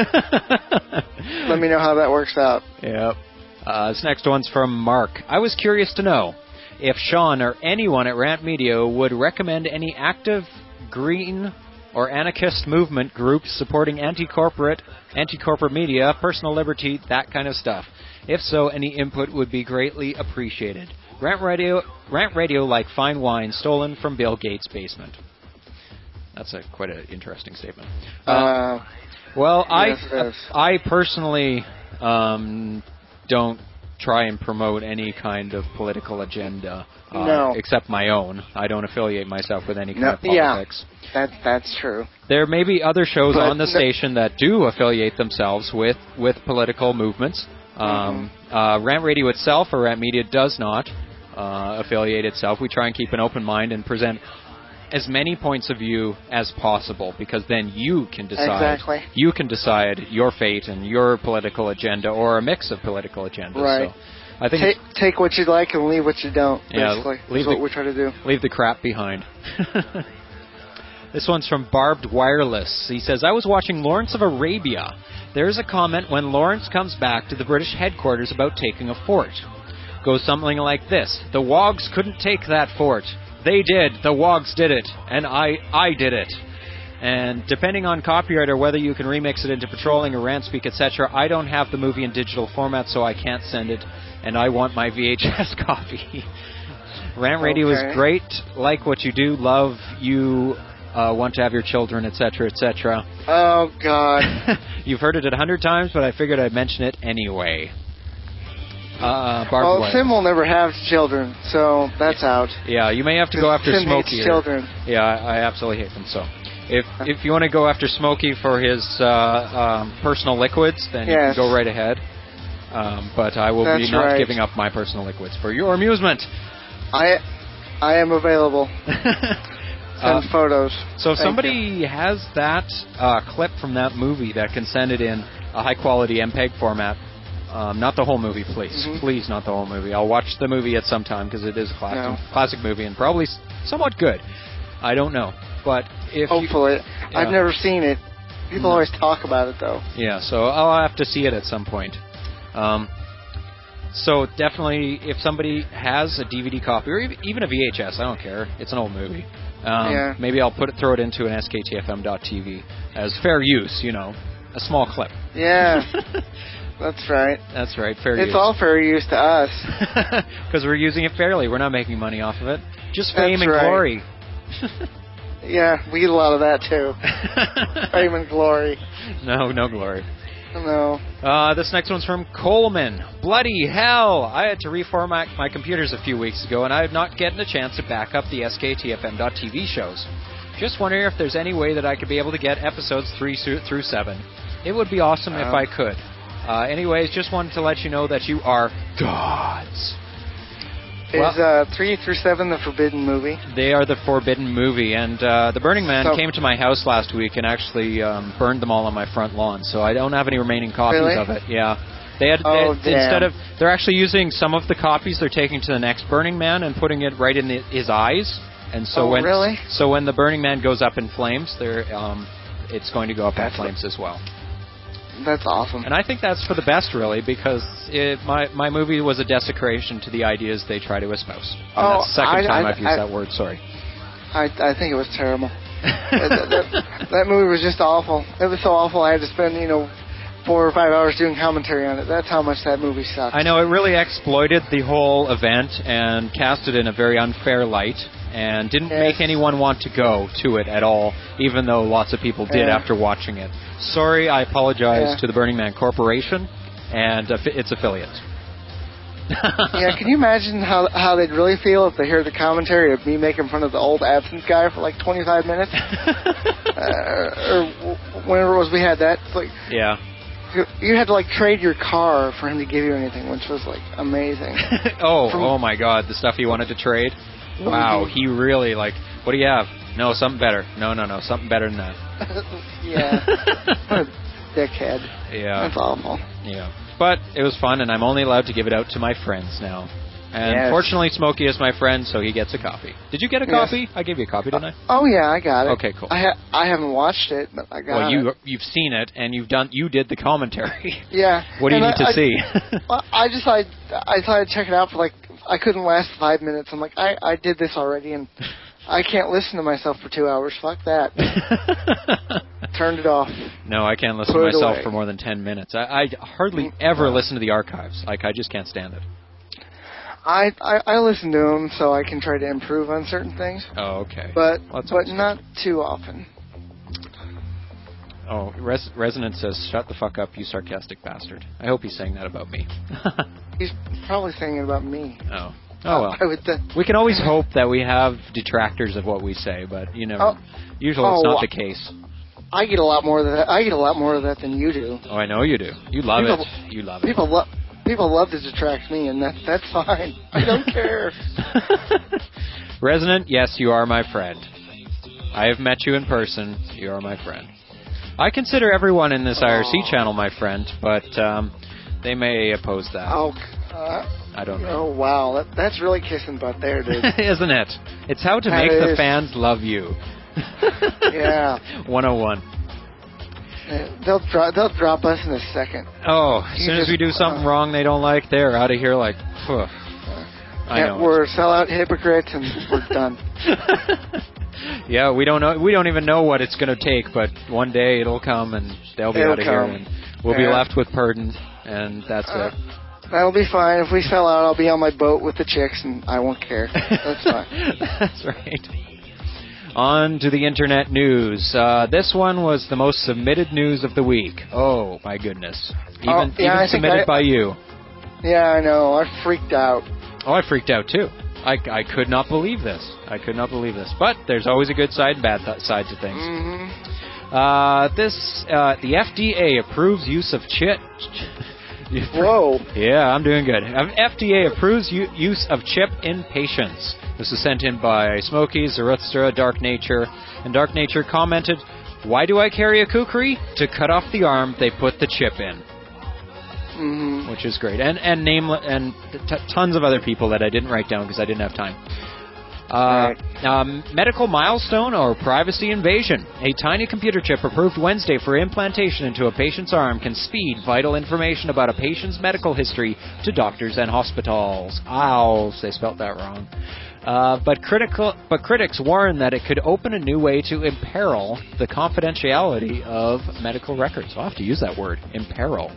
Let me know how that works out. Yep. Uh, this next one's from Mark. I was curious to know if Sean or anyone at Rant Media would recommend any active green or anarchist movement groups supporting anti-corporate, anti-corporate media, personal liberty, that kind of stuff. If so, any input would be greatly appreciated. Rant Radio, Rant Radio like fine wine stolen from Bill Gates' basement. That's a quite an interesting statement. Uh, Uh, well, yes, it I is. I personally um, don't try and promote any kind of political agenda uh, No. except my own. I don't affiliate myself with any kind No, of politics. yeah, that that's true. There may be other shows But on the no- station that do affiliate themselves with, with political movements. Um, uh, Rant Radio itself, or Rant Media, does not uh, affiliate itself. We try and keep an open mind and present as many points of view as possible, because then you can decide. Exactly. You can decide your fate and your political agenda, or a mix of political agendas. Right. So I think Take take what you like and leave what you don't. Yeah, Basically, leave is what the- we're trying to do. leave the crap behind. This one's from Barbed Wireless. He says, I was watching Lawrence of Arabia. There's a comment when Lawrence comes back to the British headquarters about taking a fort. Goes something like this. The Wogs couldn't take that fort. They did. The Wogs did it. And I, I did it. And depending on copyright or whether you can remix it into patrolling or rant speak, et cetera, I don't have the movie in digital format, so I can't send it, and I want my V H S copy. Rant Radio Okay. is great. Like what you do. Love you. Uh, want to have your children, et cetera, et cetera. Oh, God. You've heard it a hundred times, but I figured I'd mention it anyway. Uh, Barbed Well, Wire. Sim will never have children, so that's out. Yeah, you may have to go after Sim Smokey. hates or- children. Yeah, I, I absolutely hate them. So, if if you want to go after Smokey for his uh, um, personal liquids, then you Yes. can go right ahead. Um, but I will be That's not right. giving up my personal liquids for your amusement. I I am available. Send Uh, photos. So if Thank somebody has that uh, clip from that movie that can send it in a high-quality M P E G format, um, not the whole movie, please. Mhm. Please, not the whole movie. I'll watch the movie at some time because it is a classic, No. classic movie and probably s- somewhat good. I don't know. But if you, Hopefully. Yeah. I've never seen it. People No. always talk about it, though. Yeah, so I'll have to see it at some point. Um, so definitely, if somebody has a D V D copy or ev- even a V H S, I don't care. It's an old movie. Um, Yeah. Maybe I'll put it, throw it into an S K T F M dot T V as fair use. You know, a small clip. Yeah, that's right. That's right, fair It's use. all fair use to us. Because we're using it fairly. We're not making money off of it. Just That's fame and right. glory. Yeah, we get a lot of that, too. Fame and glory. No, no glory. No. Uh, this next one's from Coleman. Bloody hell! I had to reformat my computers a few weeks ago, and I have not gotten a chance to back up the S K T F M dot T V shows. Just wondering if there's any way that I could be able to get episodes three through seven. It would be awesome if Um. I could. Uh, anyways, just wanted to let you know that you are gods. Well- Is uh, three through seven the forbidden movie? They are the forbidden movie, and uh, the Burning Man So- came to my house last week and actually um, burned them all on my front lawn. So I don't have any remaining copies Really? of it. Yeah, they had Oh, they, instead damn. of they're actually using some of the copies they're taking to the next Burning Man and putting it right in the, his eyes. And so Oh, when really? so when the Burning Man goes up in flames, they're um, it's going to go up That's in flames as well. That's awesome. And I think that's for the best, really, because it, my my movie was a desecration to the ideas they try to espouse. And Oh, that's the second I- time I- I've used I- that word. Sorry. I I think it was terrible. that, that, that movie was just awful. It was so awful I had to spend, you know, four or five hours doing commentary on it. That's how much that movie sucked. I know, it really exploited the whole event and cast it in a very unfair light and didn't Yes. make anyone want to go to it at all, even though lots of people did Yeah. after watching it. Sorry, I apologize Yeah. to the Burning Man Corporation and uh, its affiliates. Yeah, can you imagine how how they'd really feel if they heard the commentary of me making fun of the old absence guy for like twenty-five minutes? uh, or w- whenever it was we had that. It's like, Yeah. you- you had to like trade your car for him to give you anything, which was like amazing. oh, From- oh my God, the stuff he wanted to trade? Wow, Mhm. he really, like, what do you have? No, something better. No, no, no, something better than that. Yeah. What a dickhead. Yeah. That's awful. Yeah. But it was fun, and I'm only allowed to give it out to my friends now. And Yes. fortunately, Smokey is my friend, so he gets a copy. Did you get a Yes. copy? I gave you a copy, didn't I? Oh yeah, I got it. Okay, cool. I ha- I haven't watched it, but I got Well, you it. you've seen it, and you've done you did the commentary. Yeah. What do you And need I- to I- see? Well, I just I I thought I'd check it out for like I couldn't last five minutes. I'm like I I did this already and I can't listen to myself for two hours. Fuck that. Turned it off. No, I can't listen Put to it myself away. for more than ten minutes. I, I hardly ever listen to the archives. Like I just can't stand it. I, I I listen to them so I can try to improve on certain things, Oh, okay. but Well, that's but always not too often. Oh, Res- Resonance says, "Shut the fuck up, you sarcastic bastard." I hope he's saying that about me. He's probably saying it about me. oh, oh well. I would th- We can always hope that we have detractors of what we say, but you know, Oh. usually it's Oh, not the case. I get a lot more of that. I get a lot more of that than you do. Oh, I know you do. You love People- it. You love it. People love people love to detract me, and that's that's fine. I don't care. Resonant, yes, you are my friend. I have met you in person. You are my friend. I consider everyone in this I R C Aw. channel my friend, but um, they may oppose that. Oh, uh, I don't know. oh wow, that, that's really kissing butt there, dude. Isn't it? It's how to That make the is. fans love you. Yeah. one oh one. Uh, They'll drop. They'll drop us in a second. Oh, as You soon as just- we do something uh, wrong they don't like, they're out of here like, phew. I Yeah, know. we're sellout hypocrites and we're done. Yeah, we don't know. We don't even know what it's going to take, but one day it'll come and they'll be It'll out of here, come. and we'll be Yeah. left with Purdon, and that's Uh, it. That'll be fine. If we sell out, I'll be on my boat with the chicks, and I won't care. That's fine. That's right. On to the internet news. Uh, this one was the most submitted news of the week. Oh my goodness! Even, Oh, yeah, even I think submitted I- by you. Yeah, I know. I freaked out. Oh, I freaked out too. I, I could not believe this. I could not believe this. But there's always a good side and bad th- side to things. Mm-hmm. Uh, this uh, the F D A approves use of chip. Whoa. Yeah, I'm doing good. Um, F D A approves u- use of chip in patients. This was sent in by Smokey, Zarathustra, Dark Nature, and Dark Nature commented, "Why do I carry a kukri? To cut off the arm they put the chip in." Mm-hmm. Which is great, and and name and t- tons of other people that I didn't write down because I didn't have time. Uh, um, medical milestone or privacy invasion. A tiny computer chip approved Wednesday for implantation into a patient's arm can speed vital information about a patient's medical history to doctors and hospitals. Ow, they spelt that wrong. Uh, but critical, but critics warn that it could open a new way to imperil the confidentiality of medical records. I'll have to use that word, imperil.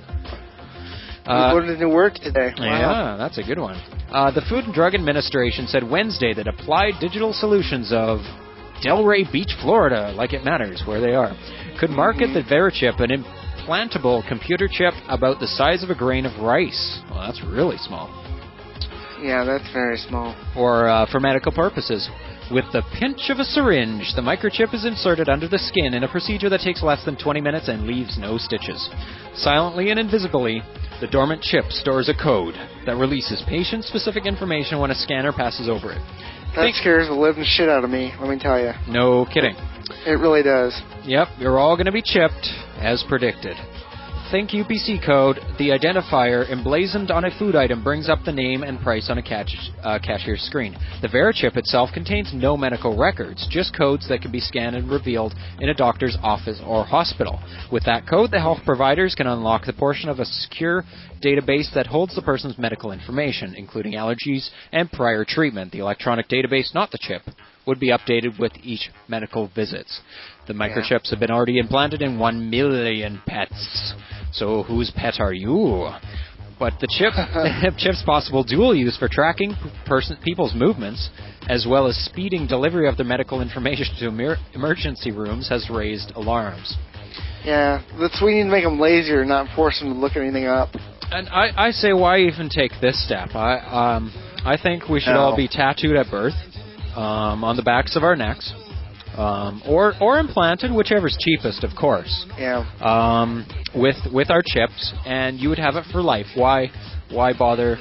Uh, we learned a new word today. Wow. Yeah, that's a good one. Uh, the Food and Drug Administration said Wednesday that Applied Digital Solutions of Delray Beach, Florida, like it matters where they are, could market Mm-hmm. the VeriChip, an implantable computer chip about the size of a grain of rice. Well, that's really small. Yeah, that's very small. Or uh, for medical purposes. With the pinch of a syringe, the microchip is inserted under the skin in a procedure that takes less than twenty minutes and leaves no stitches. Silently and invisibly, the dormant chip stores a code that releases patient-specific information when a scanner passes over it. That Think- scares the living shit out of me, let me tell you. No kidding. It really does. Yep, you're all going to be chipped, as predicted. Think U P C code. The identifier emblazoned on a food item brings up the name and price on a catch, uh, cashier's screen. The VeriChip itself contains no medical records, just codes that can be scanned and revealed in a doctor's office or hospital. With that code, the health providers can unlock the portion of a secure database that holds the person's medical information, including allergies and prior treatment. The electronic database, not the chip, would be updated with each medical visits. The microchips have been already implanted in one million pets. So whose pet are you? But the chip, the chip's possible dual use for tracking person, people's movements, as well as speeding delivery of their medical information to emer- emergency rooms, has raised alarms. Yeah, that's we need to make them lazier, not force them to look anything up. And I, I say, why even take this step? I, um, I think we should No. all be tattooed at birth um, on the backs of our necks. Um, or or implanted, whichever's cheapest, of course. Yeah. Um, with with our chips, and you would have it for life. Why why bother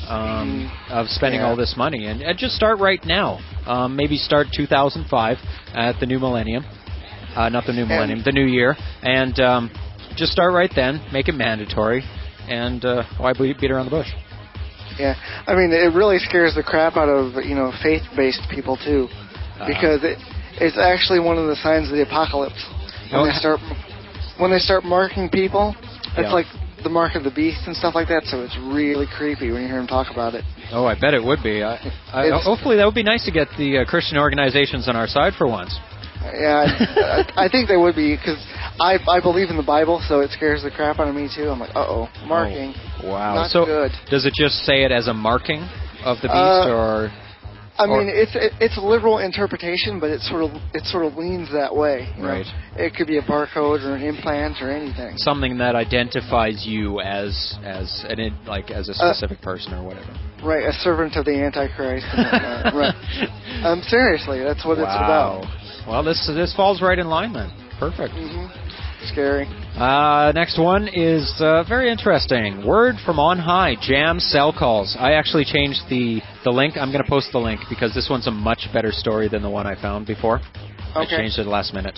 um, of spending Yeah. all this money? And, and just start right now. Um, maybe start two thousand five at the new millennium, uh, not the new millennium, the new year, and um, just start right then. Make it mandatory, and uh, why beat beat around the bush? Yeah. I mean, it really scares the crap out of, you know, faith-based people, too. Uh, Because it, it's actually one of the signs of the apocalypse. When Oh. they start when they start marking people, it's Yeah. like the mark of the beast and stuff like that, so it's really creepy when you hear them talk about it. Oh, I bet it would be. I, I, It's- hopefully, that would be nice to get the uh, Christian organizations on our side for once. Yeah, I, I think they would be, because I, I believe in the Bible, so it scares the crap out of me, too. I'm like, uh-oh, marking. Oh, wow. Not so, good. does it just say it as a marking of the beast, Uh, or? I Or- mean, it's it, it's a liberal interpretation, but it sort of it sort of leans that way. you know. Right. It could be a barcode or an implant or anything. Something that identifies you as as an in- like as a Uh, specific person or whatever. Right, a servant of the Antichrist. And whatnot. Right. Um, seriously, that's what it's Wow. about. Well, this this falls right in line then. Perfect. hmm Scary. Uh, next one is uh, very interesting. Word from on high, jam cell calls. I actually changed the, the link. I'm going to post the link because this one's a much better story than the one I found before. I Okay. changed it last minute.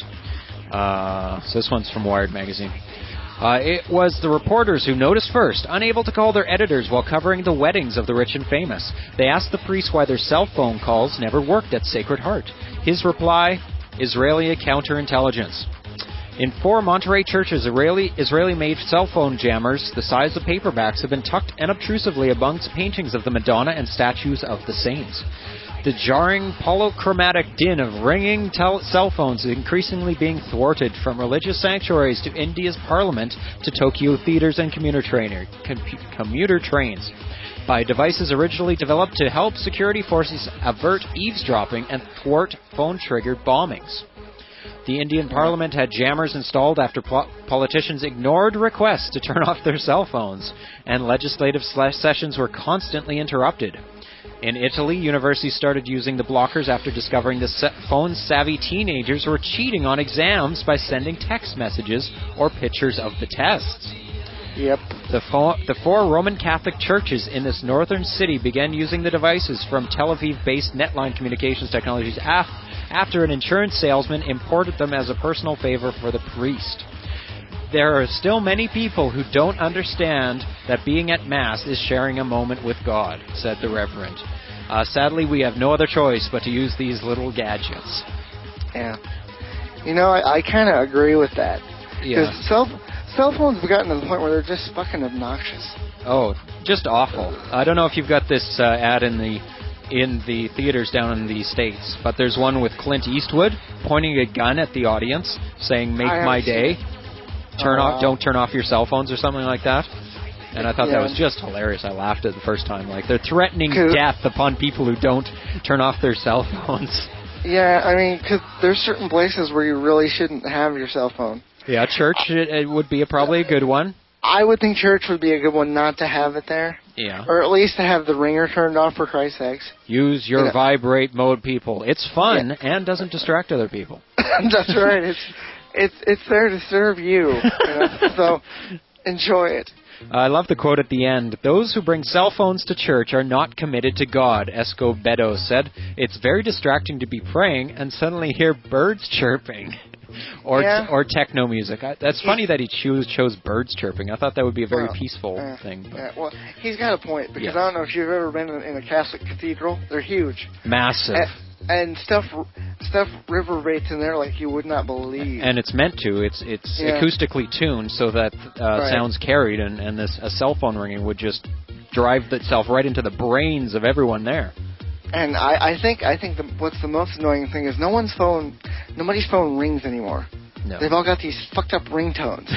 Uh, so this one's from Wired Magazine. Uh, it was the reporters who noticed first, unable to call their editors while covering the weddings of the rich and famous. They asked the priest why their cell phone calls never worked at Sacred Heart. His reply, Israeli counterintelligence. In four Monterey churches, Israeli, Israeli-made cell phone jammers the size of paperbacks have been tucked unobtrusively amongst paintings of the Madonna and statues of the saints. The jarring polychromatic din of ringing tel- cell phones is increasingly being thwarted, from religious sanctuaries to India's parliament to Tokyo theaters and commuter, trainer, com- commuter trains, by devices originally developed to help security forces avert eavesdropping and thwart phone-triggered bombings. The Indian Parliament had jammers installed after po- politicians ignored requests to turn off their cell phones, and legislative sessions were constantly interrupted. In Italy, universities started using the blockers after discovering the se- phone-savvy teenagers were cheating on exams by sending text messages or pictures of the tests. Yep. The, fo- the four Roman Catholic churches in this northern city began using the devices from Tel Aviv-based Netline Communications Technologies af- after an insurance salesman imported them as a personal favor for the priest. There are still many people who don't understand that being at Mass is sharing a moment with God, said the Reverend. Uh, sadly, we have no other choice but to use these little gadgets. Yeah. You know, I, I kind of agree with that. Yeah. Because cell, cell phones have gotten to the point where they're just fucking obnoxious. Oh, just awful. I don't know if you've got this uh, ad in the in the theaters down in the States, but there's one with Clint Eastwood pointing a gun at the audience saying, "Make my day. Turn oh, off, wow. Don't turn off your cell phones," or something like that. And I thought yeah. that was just hilarious. I laughed at it the first time. Like, they're threatening death upon people who don't turn off their cell phones. Yeah, I mean, because there's certain places where you really shouldn't have your cell phone. Yeah, church it, it would be a, probably a good one. I would think church would be a good one not to have it there. Yeah. Or at least to have the ringer turned off, for Christ's sakes. Use your you know. vibrate mode, people. It's fun yeah. and doesn't distract other people. That's right. It's it's it's there to serve you. you know? So enjoy it. I love the quote at the end. Those who bring cell phones to church are not committed to God, Escobedo said. It's very distracting to be praying and suddenly hear birds chirping. Or yeah. t- or techno music. I, that's funny that he chose chose birds chirping. I thought that would be a very well, peaceful uh, thing. But. Yeah, well, he's got a point, because yes. I don't know if you've ever been in, in a Catholic cathedral. They're huge. Massive. And, and stuff stuff reverberates in there like you would not believe. And it's meant to. It's it's yeah. acoustically tuned so that uh, right. sounds carried, and, and this a cell phone ringing would just drive itself right into the brains of everyone there. And I, I think I think the, what's the most annoying thing is no one's phone, nobody's phone rings anymore. No. They've all got these fucked up ringtones.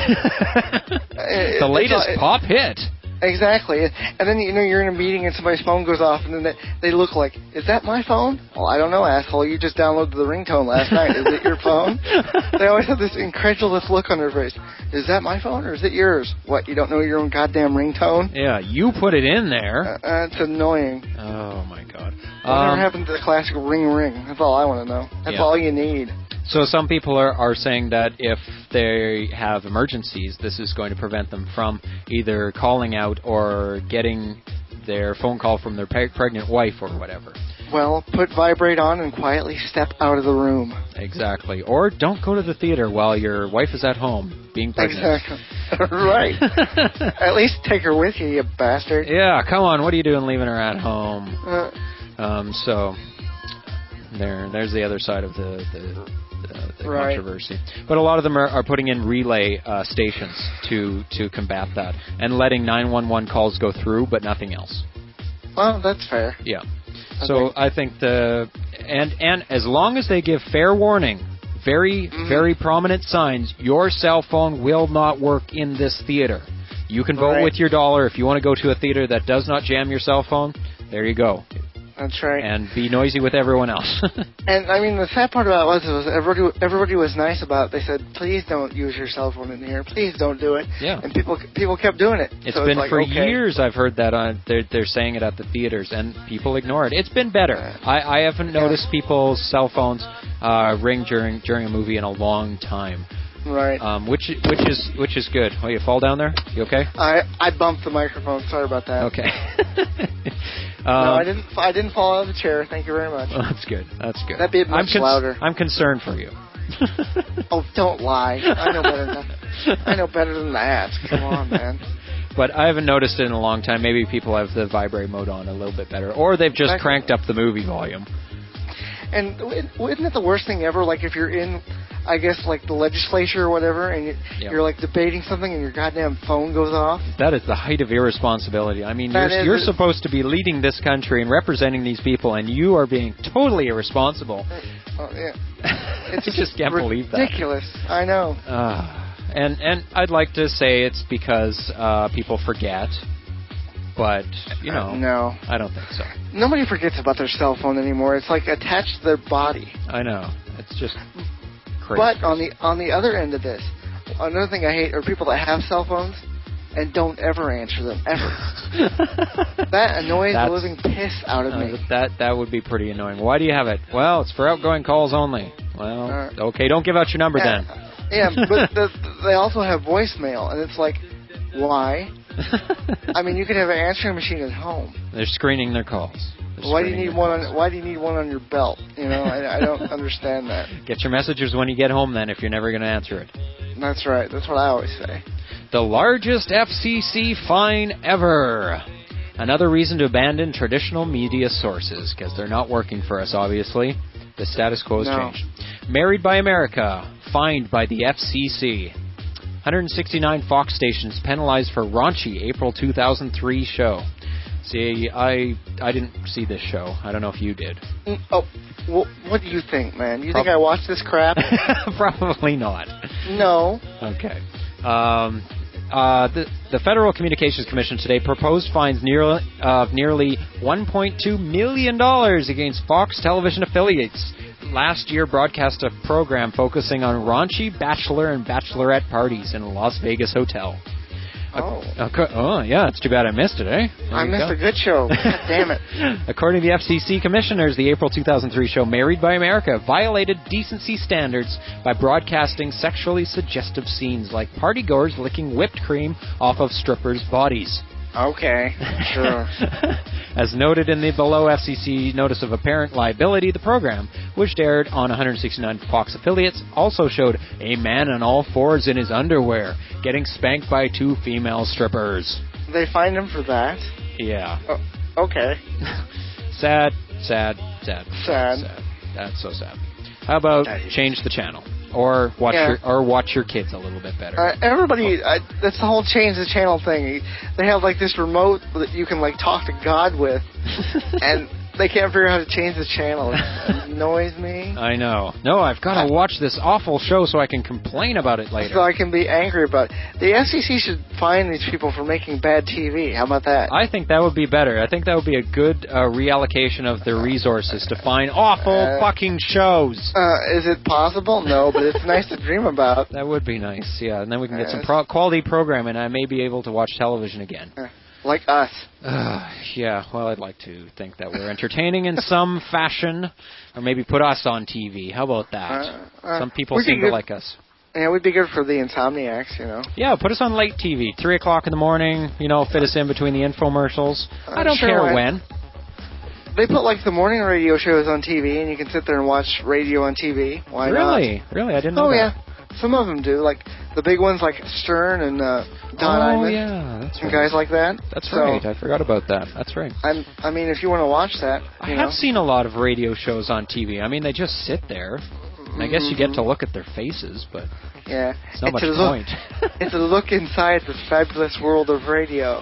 the latest all, it, pop hit. Exactly. And then, you know, you're in a meeting and somebody's phone goes off, and then they, they look like, is that my phone? Well, I don't know, asshole. You just downloaded the ringtone last night. Is it your phone? They always have this incredulous look on their face. Is that my phone or is it yours? What, you don't know your own goddamn ringtone? Yeah, you put it in there. Uh, it's annoying. Oh, my God. Whatever Um, happened to the classic ring ring? That's all I want to know. That's yeah. all you need. So some people are, are saying that if they have emergencies, this is going to prevent them from either calling out or getting their phone call from their pe- pregnant wife or whatever. Well, put vibrate on and quietly step out of the room. Exactly. Or don't go to the theater while your wife is at home being pregnant. Exactly. Right. At least take her with you, you bastard. Yeah, come on. What are you doing leaving her at home? Uh, Um, so there, there's the other side of the, the, the, the right. controversy. But a lot of them are, are putting in relay uh, stations to, to combat that and letting nine one one calls go through, but nothing else. Well, that's fair. Yeah. I So think. I think the and and as long as they give fair warning, very mm-hmm. very prominent signs, your cell phone will not work in this theater. You can vote right. with your dollar if you want to go to a theater that does not jam your cell phone. There you go. That's right. And be noisy with everyone else. And I mean, the sad part about it was, was everybody, everybody was nice about it. They said, "Please don't use your cell phone in here. Please don't do it." Yeah. And people people kept doing it. It's so been it's like, for okay. years. I've heard that on they're they're saying it at the theaters, and people ignore it. It's been better. I, I haven't noticed people's cell phones uh, ring during during a movie in a long time. Right. Um, which which is which is good. Oh, you fall down there? You okay? I I bumped the microphone. Sorry about that. Okay. um, No, I didn't. I didn't fall out of the chair. Thank you very much. Oh, that's good. That's good. That'd be much I'm cons- louder. I'm concerned for you. Oh, don't lie. I know better than that. I know better than that. Come on, man. But I haven't noticed it in a long time. Maybe people have the vibrate mode on a little bit better, or they've just Exactly. cranked up the movie volume. And isn't it the worst thing ever? Like if you're in, I guess, like the legislature or whatever, and you're, Yep. you're like debating something, and your goddamn phone goes off. That is the height of irresponsibility. I mean, That you're, is- you're supposed to be leading this country and representing these people, and you are being totally irresponsible. Oh, yeah. I just can't believe that. Ridiculous. I know. Uh, and and I'd like to say it's because uh, people forget, but you know, Uh, no. I don't think so. Nobody forgets about their cell phone anymore. It's like attached to their body. I know it's just crazy. But on the on the other end of this, another thing I hate are people that have cell phones and don't ever answer them ever. That annoys That's- the living piss out of Uh, me. that that would be pretty annoying. Why do you have it? Well, it's for outgoing calls only. Well, Uh, okay, don't give out your number Yeah, then. yeah, but the, they also have voicemail, and it's like, why? I mean, you could have an answering machine at home. They're screening their calls. They're Why do you screening need their one? calls. On, why do you need one on your belt? You know, I, I don't understand that. Get your messages when you get home, then, if you're never going to answer it. That's right. That's what I always say. The largest F C C fine ever. Another reason to abandon traditional media sources, because they're not working for us, obviously. The status quo has No. changed. Married by America, fined by the F C C. one hundred sixty-nine Fox stations penalized for raunchy April two thousand three show. See, I I didn't see this show. I don't know if you did. Mm, Oh, wh- what do you think, man? You Prob- think I watched this crap? Probably not. No. Okay. Um, uh, the, the Federal Communications Commission today proposed fines near, of nearly one point two million dollars against Fox television affiliates. Last year broadcast a program focusing on raunchy bachelor and bachelorette parties in a Las Vegas hotel. Oh. Okay. Oh, yeah, it's too bad I missed it, eh? There I you missed go. a good show. God damn it. According to the F C C commissioners, the April two thousand three show Married by America violated decency standards by broadcasting sexually suggestive scenes like partygoers licking whipped cream off of strippers' bodies. Okay. Sure. As noted in the below F C C notice of apparent liability, the program, which aired on one hundred sixty-nine Fox affiliates, also showed a man on all fours in his underwear getting spanked by two female strippers. They find him for that? Yeah. Oh, okay. Sad, sad, sad, Sad. sad. That's so sad. How about That is- change the channel, or watch Yeah. your or watch your kids a little bit better? Uh, everybody, uh, that's the whole change the channel thing. They have like this remote that you can like talk to God with, and they can't figure out how to change the channel. It annoys me. I know. No, I've got to watch this awful show so I can complain about it later. So I can be angry about it. The F C C should fine these people for making bad T V. How about that? I think that would be better. I think that would be a good uh, reallocation of their resources to find awful Uh, fucking shows. Uh, is it possible? No, but it's nice to dream about. That would be nice, yeah. And then we can get some Yes. pro- quality programming, and I may be able to watch television again. Uh, Like us. Uh, yeah, well, I'd like to think that we're entertaining in some fashion, or maybe put us on T V. How about that? Uh, uh, some people we could seem to get- like us. Yeah, we'd be good for the insomniacs, you know. Yeah, put us on late T V, three o'clock in the morning. You know, fit us in between the infomercials. I Uh, don't sure, care why- when. They put like the morning radio shows on T V, and you can sit there and watch radio on T V. Why really, not? really, I didn't know Oh that. yeah, some of them do. Like the big ones, like Stern and uh, Don oh Imus, yeah, that's and right. guys like that. That's So, right. I forgot about that. That's right. I'm, I mean, if you want to watch that, I you have know. seen a lot of radio shows on T V. I mean, they just sit there. And I guess you get Mhm. to look at their faces, but Yeah, it's not it's much a look, point. It's a look inside the fabulous world of radio.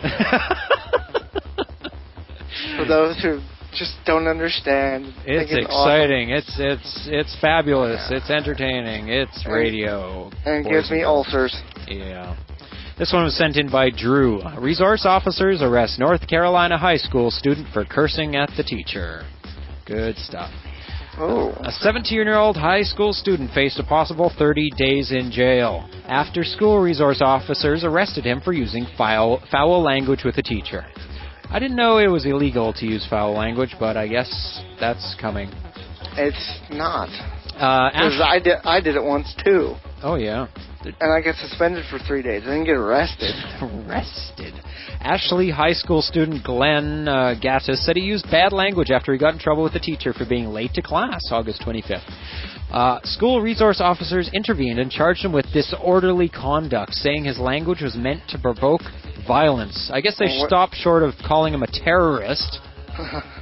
For those who just don't understand, It's think exciting. It's it's it's fabulous. It's entertaining. It's And- radio. awesome, and it boys gives me girls. ulcers. Yeah. This one was sent in by Drew. Resource officers arrest North Carolina high school student for cursing at the teacher. Good stuff. Oh, A seventeen-year-old high school student faced a possible thirty days in jail after school resource officers arrested him for using foul, foul language with a teacher. I didn't know it was illegal to use foul language, but I guess that's coming. it's not. Uh, Because Ash- I did, I did it once too, oh, yeah. and I got suspended for three days. I didn't get arrested. Arrested. Ashley High School student Glenn uh, Gattis said he used bad language after he got in trouble with the teacher for being late to class August twenty-fifth. Uh, school resource officers intervened and charged him with disorderly conduct, saying his language was meant to provoke violence. I guess they Well, what- stopped short of calling him a terrorist.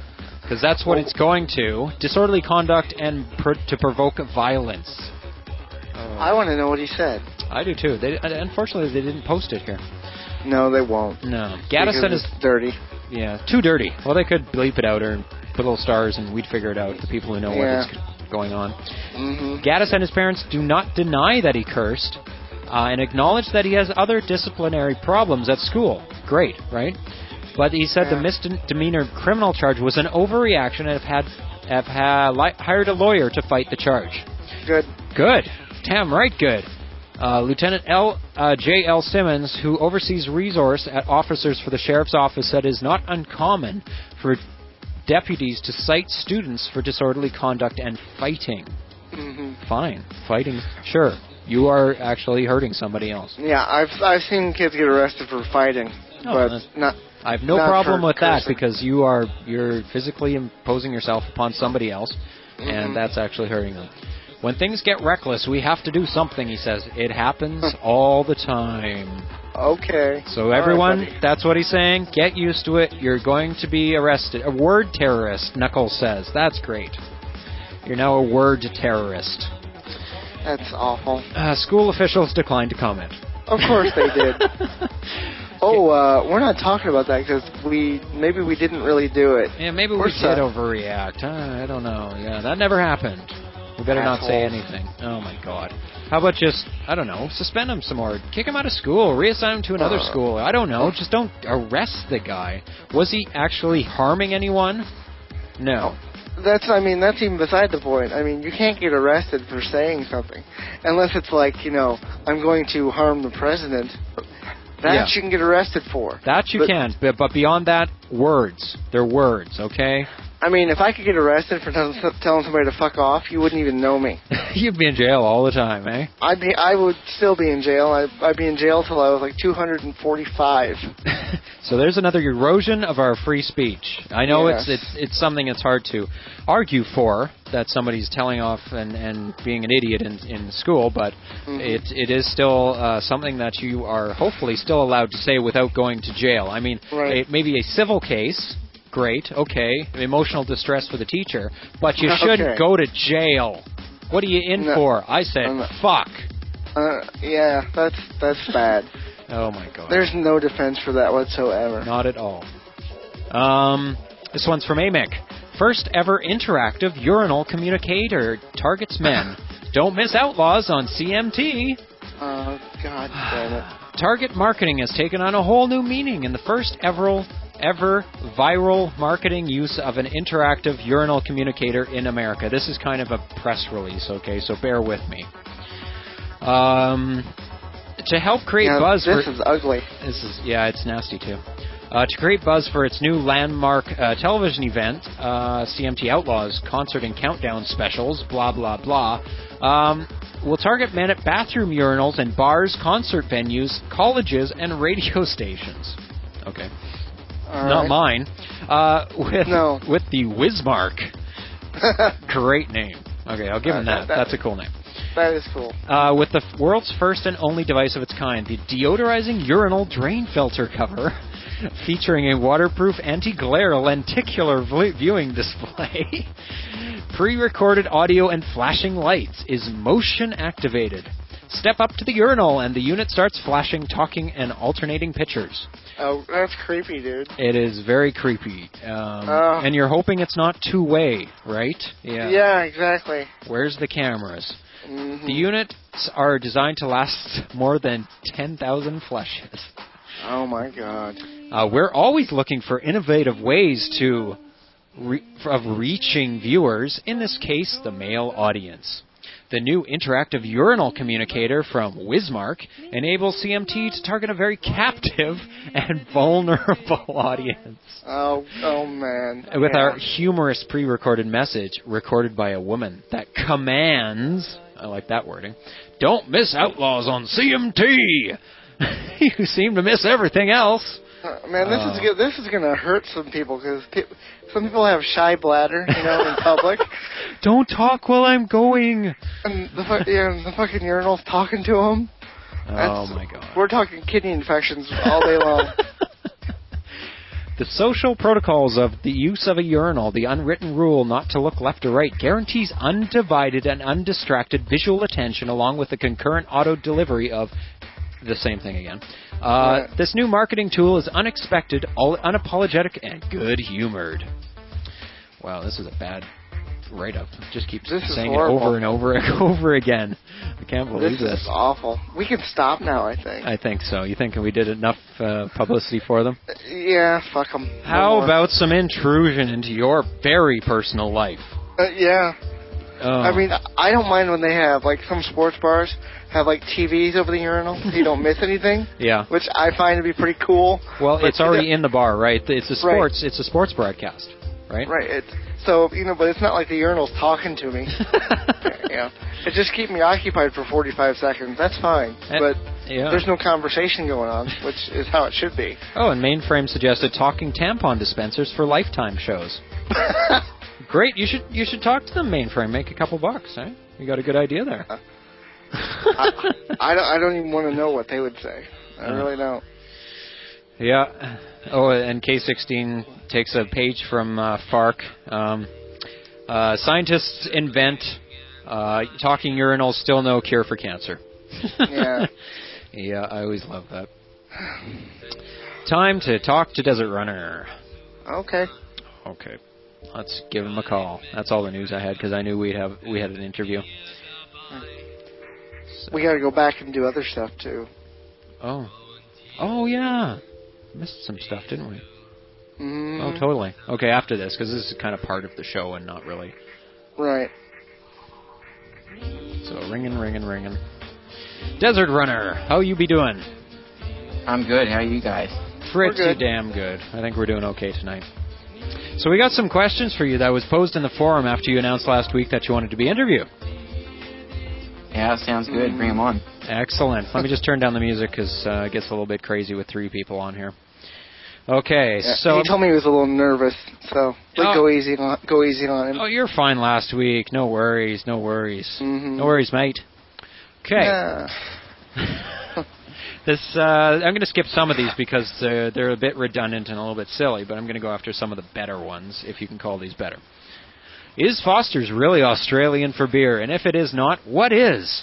Because that's what it's going to. Disorderly conduct and pr- to provoke violence. Uh, I want to know what he said. I do too. They, unfortunately, they didn't post it here. No, they won't. No. Gaddison is dirty. Yeah, too dirty. Well, they could bleep it out or put little stars and we'd figure it out, the people who know yeah. what's going on. Mm-hmm. Gaddis and his parents do not deny that he cursed uh, and acknowledge that he has other disciplinary problems at school. Great, right? But he said yeah. the misdemeanor criminal charge was an overreaction and have had have ha- li- hired a lawyer to fight the charge. Good. Good. Damn right good. Uh, Lieutenant L. Uh, J L. Simmons, who oversees resource at officers for the Sheriff's Office, said it is not uncommon for deputies to cite students for disorderly conduct and fighting. Mm-hmm. Fine. Fighting. Sure. You are actually hurting somebody else. Yeah, I've I've seen kids get arrested for fighting, oh, but not... I have no not problem with cursing. that because you are you're physically imposing yourself upon somebody else, mm-hmm. and that's actually hurting them. When things get reckless, we have to do something, he says. It happens all the time. Okay. So everyone, right, that's what he's saying. Get used to it. You're going to be arrested. A word terrorist, Knuckles says. That's great. You're now a word terrorist. That's awful. Uh, school officials declined to comment. Of course they did. Oh, uh, we're not talking about that because we maybe we didn't really do it. Yeah, maybe we're we sorry. did overreact. Uh, I don't know. Yeah, that never happened. We better Assholes. not say anything. Oh, my God. How about just, I don't know, suspend him some more. Kick him out of school. Reassign him to another uh, school. I don't know. Just don't arrest the guy. Was he actually harming anyone? No. That's, I mean, that's even beside the point. I mean, you can't get arrested for saying something. Unless it's like, you know, I'm going to harm the president. That yeah. you can get arrested for. That you but, can. But, but beyond that, words. They're words, okay? I mean, if I could get arrested for telling, telling somebody to fuck off, you wouldn't even know me. You'd be in jail all the time, eh? I'd be, I would still be in jail. I'd, I'd be in jail till I was like two hundred forty-five. So there's another erosion of our free speech. I know yes. it's it's it's something that's hard to argue for, that somebody's telling off and, and being an idiot in, in school, but mm-hmm. it it is still uh, something that you are hopefully still allowed to say without going to jail. I mean, right. it may be a civil case. Great, okay, emotional distress for the teacher, but you shouldn't okay. go to jail. What are you in no. for? I said, no. fuck. Uh, yeah, that's that's bad. Oh my God. There's no defense for that whatsoever. Not at all. Um, this one's from A M I C. First ever interactive urinal communicator targets men. Don't miss Outlaws on C M T. Oh, God damn it. Target marketing has taken on a whole new meaning in the first ever, ever viral marketing use of an interactive urinal communicator in America. This is kind of a press release, okay, so bear with me. Um, to help create yeah, buzz this for... is ugly. This is, yeah, it's nasty too. Uh, to create buzz for its new landmark uh, television event, uh, C M T Outlaws concert and countdown specials, blah, blah, blah, um, will target men at bathroom urinals and bars, concert venues, colleges, and radio stations. Okay. All Not right. mine. Uh, with, no. with the Wismark. Great name. Okay, I'll give him uh, that. that. That's a cool name. That is cool. Uh, with the f- world's first and only device of its kind, the deodorizing urinal drain filter cover, featuring a waterproof anti-glare lenticular v- viewing display, pre-recorded audio and flashing lights, is motion activated. Step up to the urinal and the unit starts flashing, talking, and alternating pictures. Oh, that's creepy, dude. It is very creepy. Um, uh, and you're hoping it's not two-way, right? Yeah. Yeah, exactly. Where's the cameras? Mm-hmm. The units are designed to last more than ten thousand flushes. Oh, my God. Uh, we're always looking for innovative ways to re- of reaching viewers, in this case, the male audience. The new interactive urinal communicator from Wismark enables C M T to target a very captive and vulnerable audience. Oh, oh man. With yeah. our humorous pre-recorded message, recorded by a woman, that commands, I like that wording, don't miss Outlaws on C M T! You seem to miss everything else. Uh, man, this uh, is good. This is going to hurt some people because pe- some people have shy bladder, you know, in public. Don't talk while I'm going. And the, fu- yeah, and the fucking urinal's talking to them. Oh my God. We're talking kidney infections all day long. The social protocols of the use of a urinal, the unwritten rule not to look left or right, guarantees undivided and undistracted visual attention along with the concurrent auto-delivery of the same thing again. Uh, Right. This new marketing tool is unexpected, all unapologetic, and good-humored. Wow, this is a bad write-up. Just keep This is saying it horrible. over and over and over again. I can't believe This this. is awful. We can stop now, I think. I think so. You think we did enough uh, publicity for them? Yeah, fuck them. How about some intrusion into your very personal life? Uh, yeah. Oh. I mean, I don't mind when they have, like, some sports bars have, like, T Vs over the urinal so you don't miss anything, yeah. which I find to be pretty cool. Well, But it's already in the bar, right? It's a Right. sports. It's a sports broadcast, right? Right. It's, so, you know, but it's not like the urinal's talking to me. Yeah. It just keeps me occupied for forty-five seconds. That's fine. And- but yeah. there's no conversation going on, which is how it should be. Oh, and Mainframe suggested talking tampon dispensers for Lifetime shows. Great. You should you should talk to them, Mainframe. Make a couple bucks, eh? You got a good idea there. I, I, don't, I don't even want to know what they would say. I Uh. really don't. Yeah. Oh, and K sixteen takes a page from uh, FARC. Um, uh, scientists invent uh, talking urinals, still no cure for cancer. Yeah. Yeah, I always love that. Time to talk to Desert Runner. Okay. Okay. Let's give him a call. That's all the news I had because I knew we'd have we had an interview. So. We got to go back and do other stuff, too. Oh. Oh, yeah. Missed some stuff, didn't we? Mm, Oh, totally. Okay, after this, because this is kind of part of the show and not really. Right. So, ringing, ringing, ringing. Desert Runner, how you be doing? I'm good. How are you guys? Pretty good. damn good. I think we're doing okay tonight. So we got some questions for you that was posed in the forum after you announced last week that you wanted to be interviewed. Yeah, sounds good. Bring them on. Excellent. Let me just turn down the music because uh, it gets a little bit crazy with three people on here. Okay, Yeah, so... he told me he was a little nervous, so like, Oh. go easy on go easy on him. Oh, you're fine last week. No worries, no worries. Mhm. No worries, mate. Okay. Yeah. This uh, I'm going to skip some of these because uh, they're a bit redundant and a little bit silly, but I'm going to go after some of the better ones, if you can call these better. Is Foster's really Australian for beer? And if it is not, what is?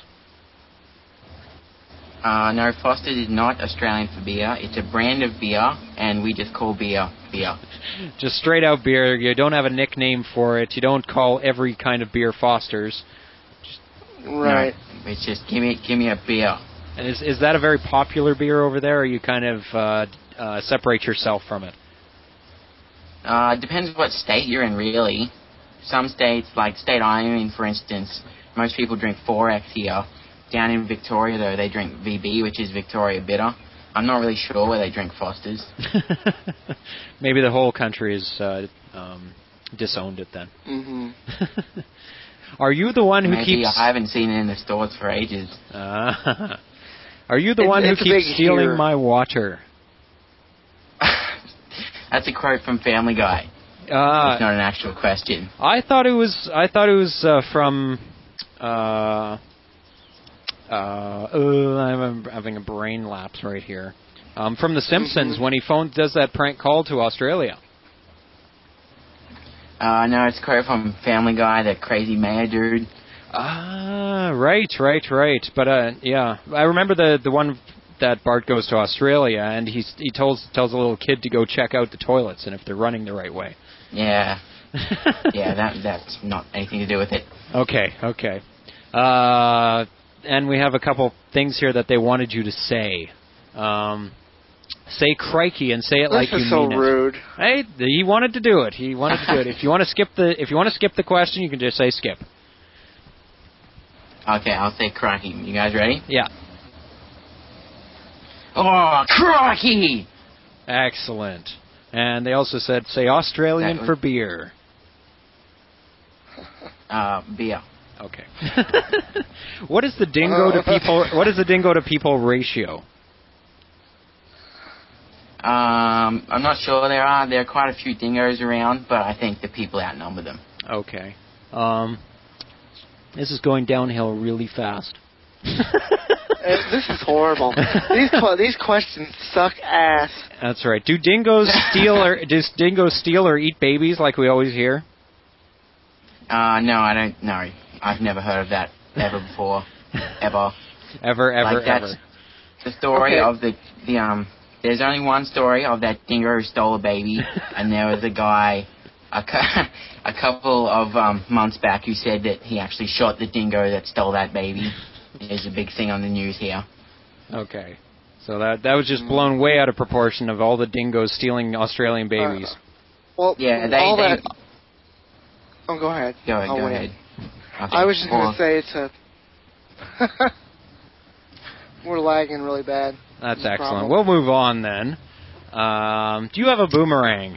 Uh, no, Foster's is not Australian for beer. It's a brand of beer, and we just call beer beer. Just straight out beer. You don't have a nickname for it. You don't call every kind of beer Foster's. Right. No, it's just give me give me a beer. And is is that a very popular beer over there, or you kind of uh, uh, separate yourself from it? Uh, depends what state you're in, really. Some states, like state I'm in, for instance, most people drink four X here. Down in Victoria, though, they drink V B, which is Victoria Bitter. I'm not really sure where they drink Foster's. Maybe the whole country has uh, um, disowned it then. Mm-hmm. Are you the one who Maybe keeps... I haven't seen it in the stores for ages. Uh, are you the It's- one who it's a keeps big stealing here. my water? That's a quote from Family Guy. Uh, It's not an actual question. I thought it was. I thought it was uh, from. Uh, uh, uh, I'm having a brain lapse right here. Um, from The Simpsons when he phone does that prank call to Australia. Uh, no, it's a quote from Family Guy, that crazy mayor dude. Ah, right, right, right. But uh, yeah, I remember the the one that Bart goes to Australia and he he tells tells a little kid to go check out the toilets and if they're running the right way. Yeah. Yeah, that that's not anything to do with it. Okay, okay. Uh, and we have a couple things here that they wanted you to say. Um, say crikey and say it This like you is so mean rude. it. Hey, he wanted to do it. He wanted to do it. If you want to skip the if you want to skip the question, you can just say skip. Okay, I'll say crikey. You guys ready? Yeah. Oh, crikey! Excellent. And they also said say Australian That for was- beer. Uh, beer. Okay. What is the dingo to people what is the dingo to people ratio? Um, I'm not sure. There are there are quite a few dingoes around, but I think the people outnumber them. Okay. Um, this is going downhill really fast. Uh, this is horrible. These qu- these questions suck ass. That's right. Do dingoes steal or does dingoes steal or eat babies like we always hear? Uh, no, I don't know. I've never heard of that ever before. Ever. Ever, ever, like that's ever. The story Okay. of the, the, um, there's only one story of that dingo who stole a baby, and there was a guy a, cu- a couple of um, months back who said that he actually shot the dingo that stole that baby. There's a big thing on the news here. Okay. So that that was just blown way out of proportion of all the dingoes stealing Australian babies. Uh, well, Yeah, they- all they- that. Oh, go ahead. Go ahead, I'll go wait. ahead. Okay. I was just Well, going to say it's a. We're lagging really bad. That's No excellent. problem. We'll move on then. Um, do you have a boomerang?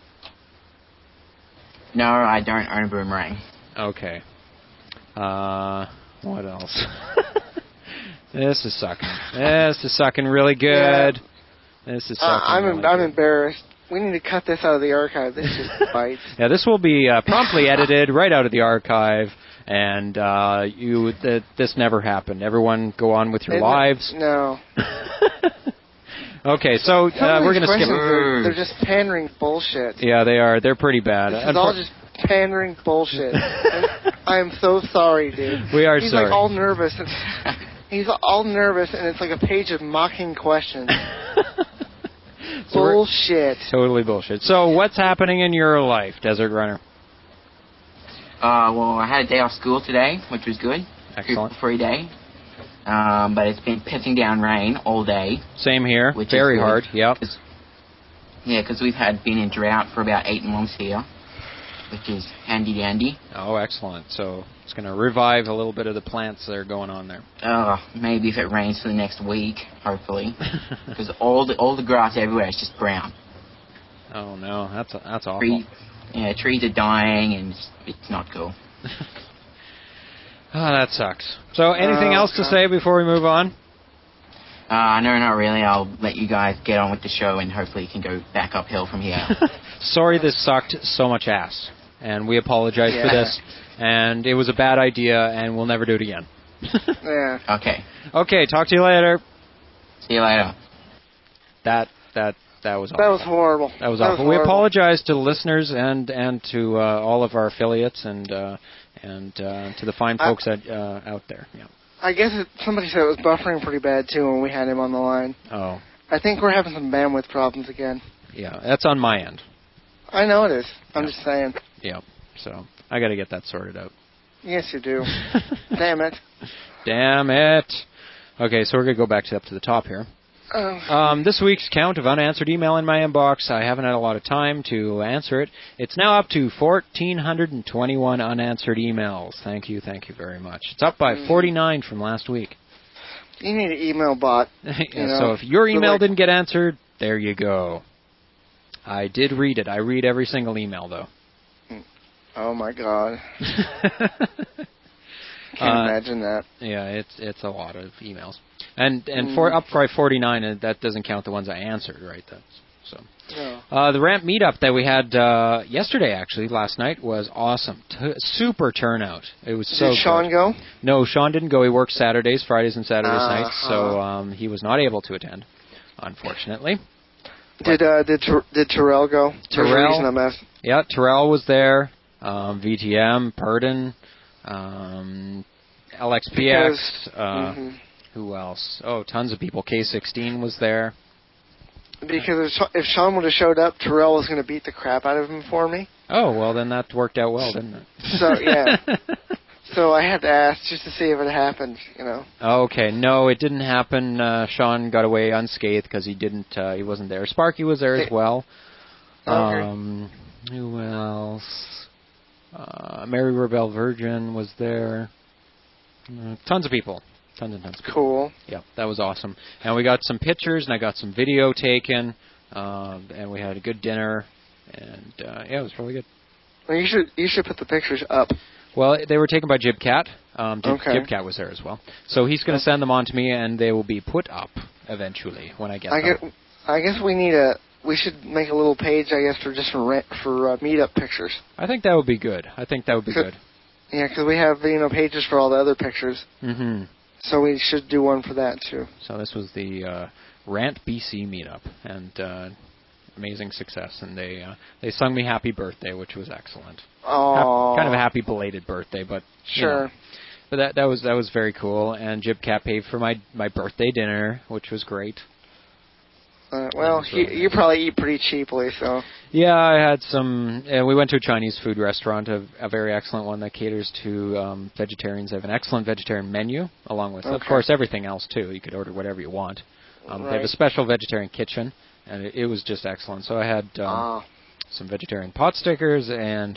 No, I don't own a boomerang. Okay. Uh, what else? This is sucking. This is sucking really good. This is sucking. Uh, I'm really I'm good. embarrassed. We need to cut this out of the archive. This just bites. Yeah, this will be uh, promptly edited right out of the archive, and uh, you th- this never happened. Everyone, go on with your Isn't it? lives. No. Okay, so Some uh, of we're these going to skip. questions are, they're just pandering bullshit. Yeah, they are. They're pretty bad. This is all just pandering bullshit. And I am so sorry, dude. We are He's sorry. like all nervous. And he's all nervous, and it's like a page of mocking questions. So we're- Bullshit. Totally bullshit. So what's happening in your life, Desert Runner? Uh, well, I had a day off school today, which was good. Excellent. Free day. Um, but it's been pissing down rain all day. Same here. Which is Very good. hard. Yep. Cause, yeah, because we've had been in drought for about eight months here, which is handy dandy. Oh, excellent. So it's going to revive a little bit of the plants that are going on there. Uh, maybe if it rains for the next week, hopefully, because all the all the grass everywhere is just brown. Oh no, that's that's awful. Tree, yeah, trees are dying, and it's, it's not cool. Oh, that sucks. So anything Oh, else to God. say before we move on? Uh, no, not really. I'll let you guys get on with the show, and hopefully you can go back uphill from here. Sorry this sucked so much ass, and we apologize for Yeah. this. And it was a bad idea, and we'll never do it again. Yeah. Okay. Okay, talk to you later. See you later. That that that was awful. That was horrible. That was awful. we horrible. apologize to the listeners and and to uh, all of our affiliates and uh, and uh, to the fine I- folks at, uh, out there. Yeah. I guess it, somebody said it was buffering pretty bad too when we had him on the line. Oh, I think we're having some bandwidth problems again. yeah. That's on my end. I know it is. I'm Yeah. just saying. Yeah. So I got to get that sorted out. Yes, you do. Damn it. Damn it. Okay, so we're gonna go back to up to the top here. Uh, Um, this week's count of unanswered email in my inbox, I haven't had a lot of time to answer it. It's now up to one thousand four hundred twenty-one unanswered emails. Thank you, thank you very much. It's up by forty-nine from last week. you need an email bot. Yeah, You know, so if your but email like- didn't get answered, there you go. I did read it. I read every single email, though. Oh my god. Can't Uh, imagine that. Yeah, it's it's a lot of emails, and and for up by forty-nine, and that doesn't count the ones I answered, right? That's so. No. Uh, the ramp meetup that we had uh, yesterday, actually last night, was awesome. T- super turnout. It was so. Did Sean good. go? No, Sean didn't go. He works Saturdays, Fridays, and Saturdays Uh-huh. nights, so um, he was not able to attend, unfortunately. Did uh did Ter- did Terrell go? There's a Terrell? reason I'm asking. Yeah, Terrell was there. Um, V T M, Purdon, um, L X P X. Because- Uh, mhm. Who else? Oh, tons of people. K sixteen was there. Because if, Sha- if Sean would have showed up, Terrell was going to beat the crap out of him for me. Oh, well, then that worked out well, didn't it? So, yeah. So I had to ask just to see if it happened, you know. Okay, no, it didn't happen. Uh, Sean got away unscathed because he didn't. Uh, he wasn't there. Sparky was there as well. Okay. Um, who else? Uh, Mary Rebel Virgin was there. Uh, tons of people. Tons and tons of people. Cool. Yeah, that was awesome. And we got some pictures, and I got some video taken, um, and we had a good dinner, and uh, yeah, it was really good. Well, you should you should put the pictures up. Well, they were taken by Jibcat. Um, Jib, Okay. Jibcat was there as well. So he's going to send them on to me, and they will be put up eventually when I get I them. get. I guess we need a. We should make a little page, I guess, for just for rent, for uh, meetup pictures. I think that would be good. I think that would be Could- good. Yeah, because we have you know pages for all the other pictures. Mm-hmm. So we should do one for that, too. So this was the uh, Rant B C meetup, and uh, amazing success. And they uh, they sung me happy birthday, which was excellent. Oh, ha- kind of a happy belated birthday, but sure. You know, but that that was that was very cool. And Jib Cat paid for my my birthday dinner, which was great. Uh, well, was he, really you nice. probably eat pretty cheaply, so. Yeah, I had some. Uh, we went to a Chinese food restaurant, a, a very excellent one that caters to um, vegetarians. They have an excellent vegetarian menu, along with, Okay. of course, everything else too. You could order whatever you want. Um, They have Right. a special vegetarian kitchen, and it, it was just excellent. So I had um, Ah. some vegetarian pot stickers and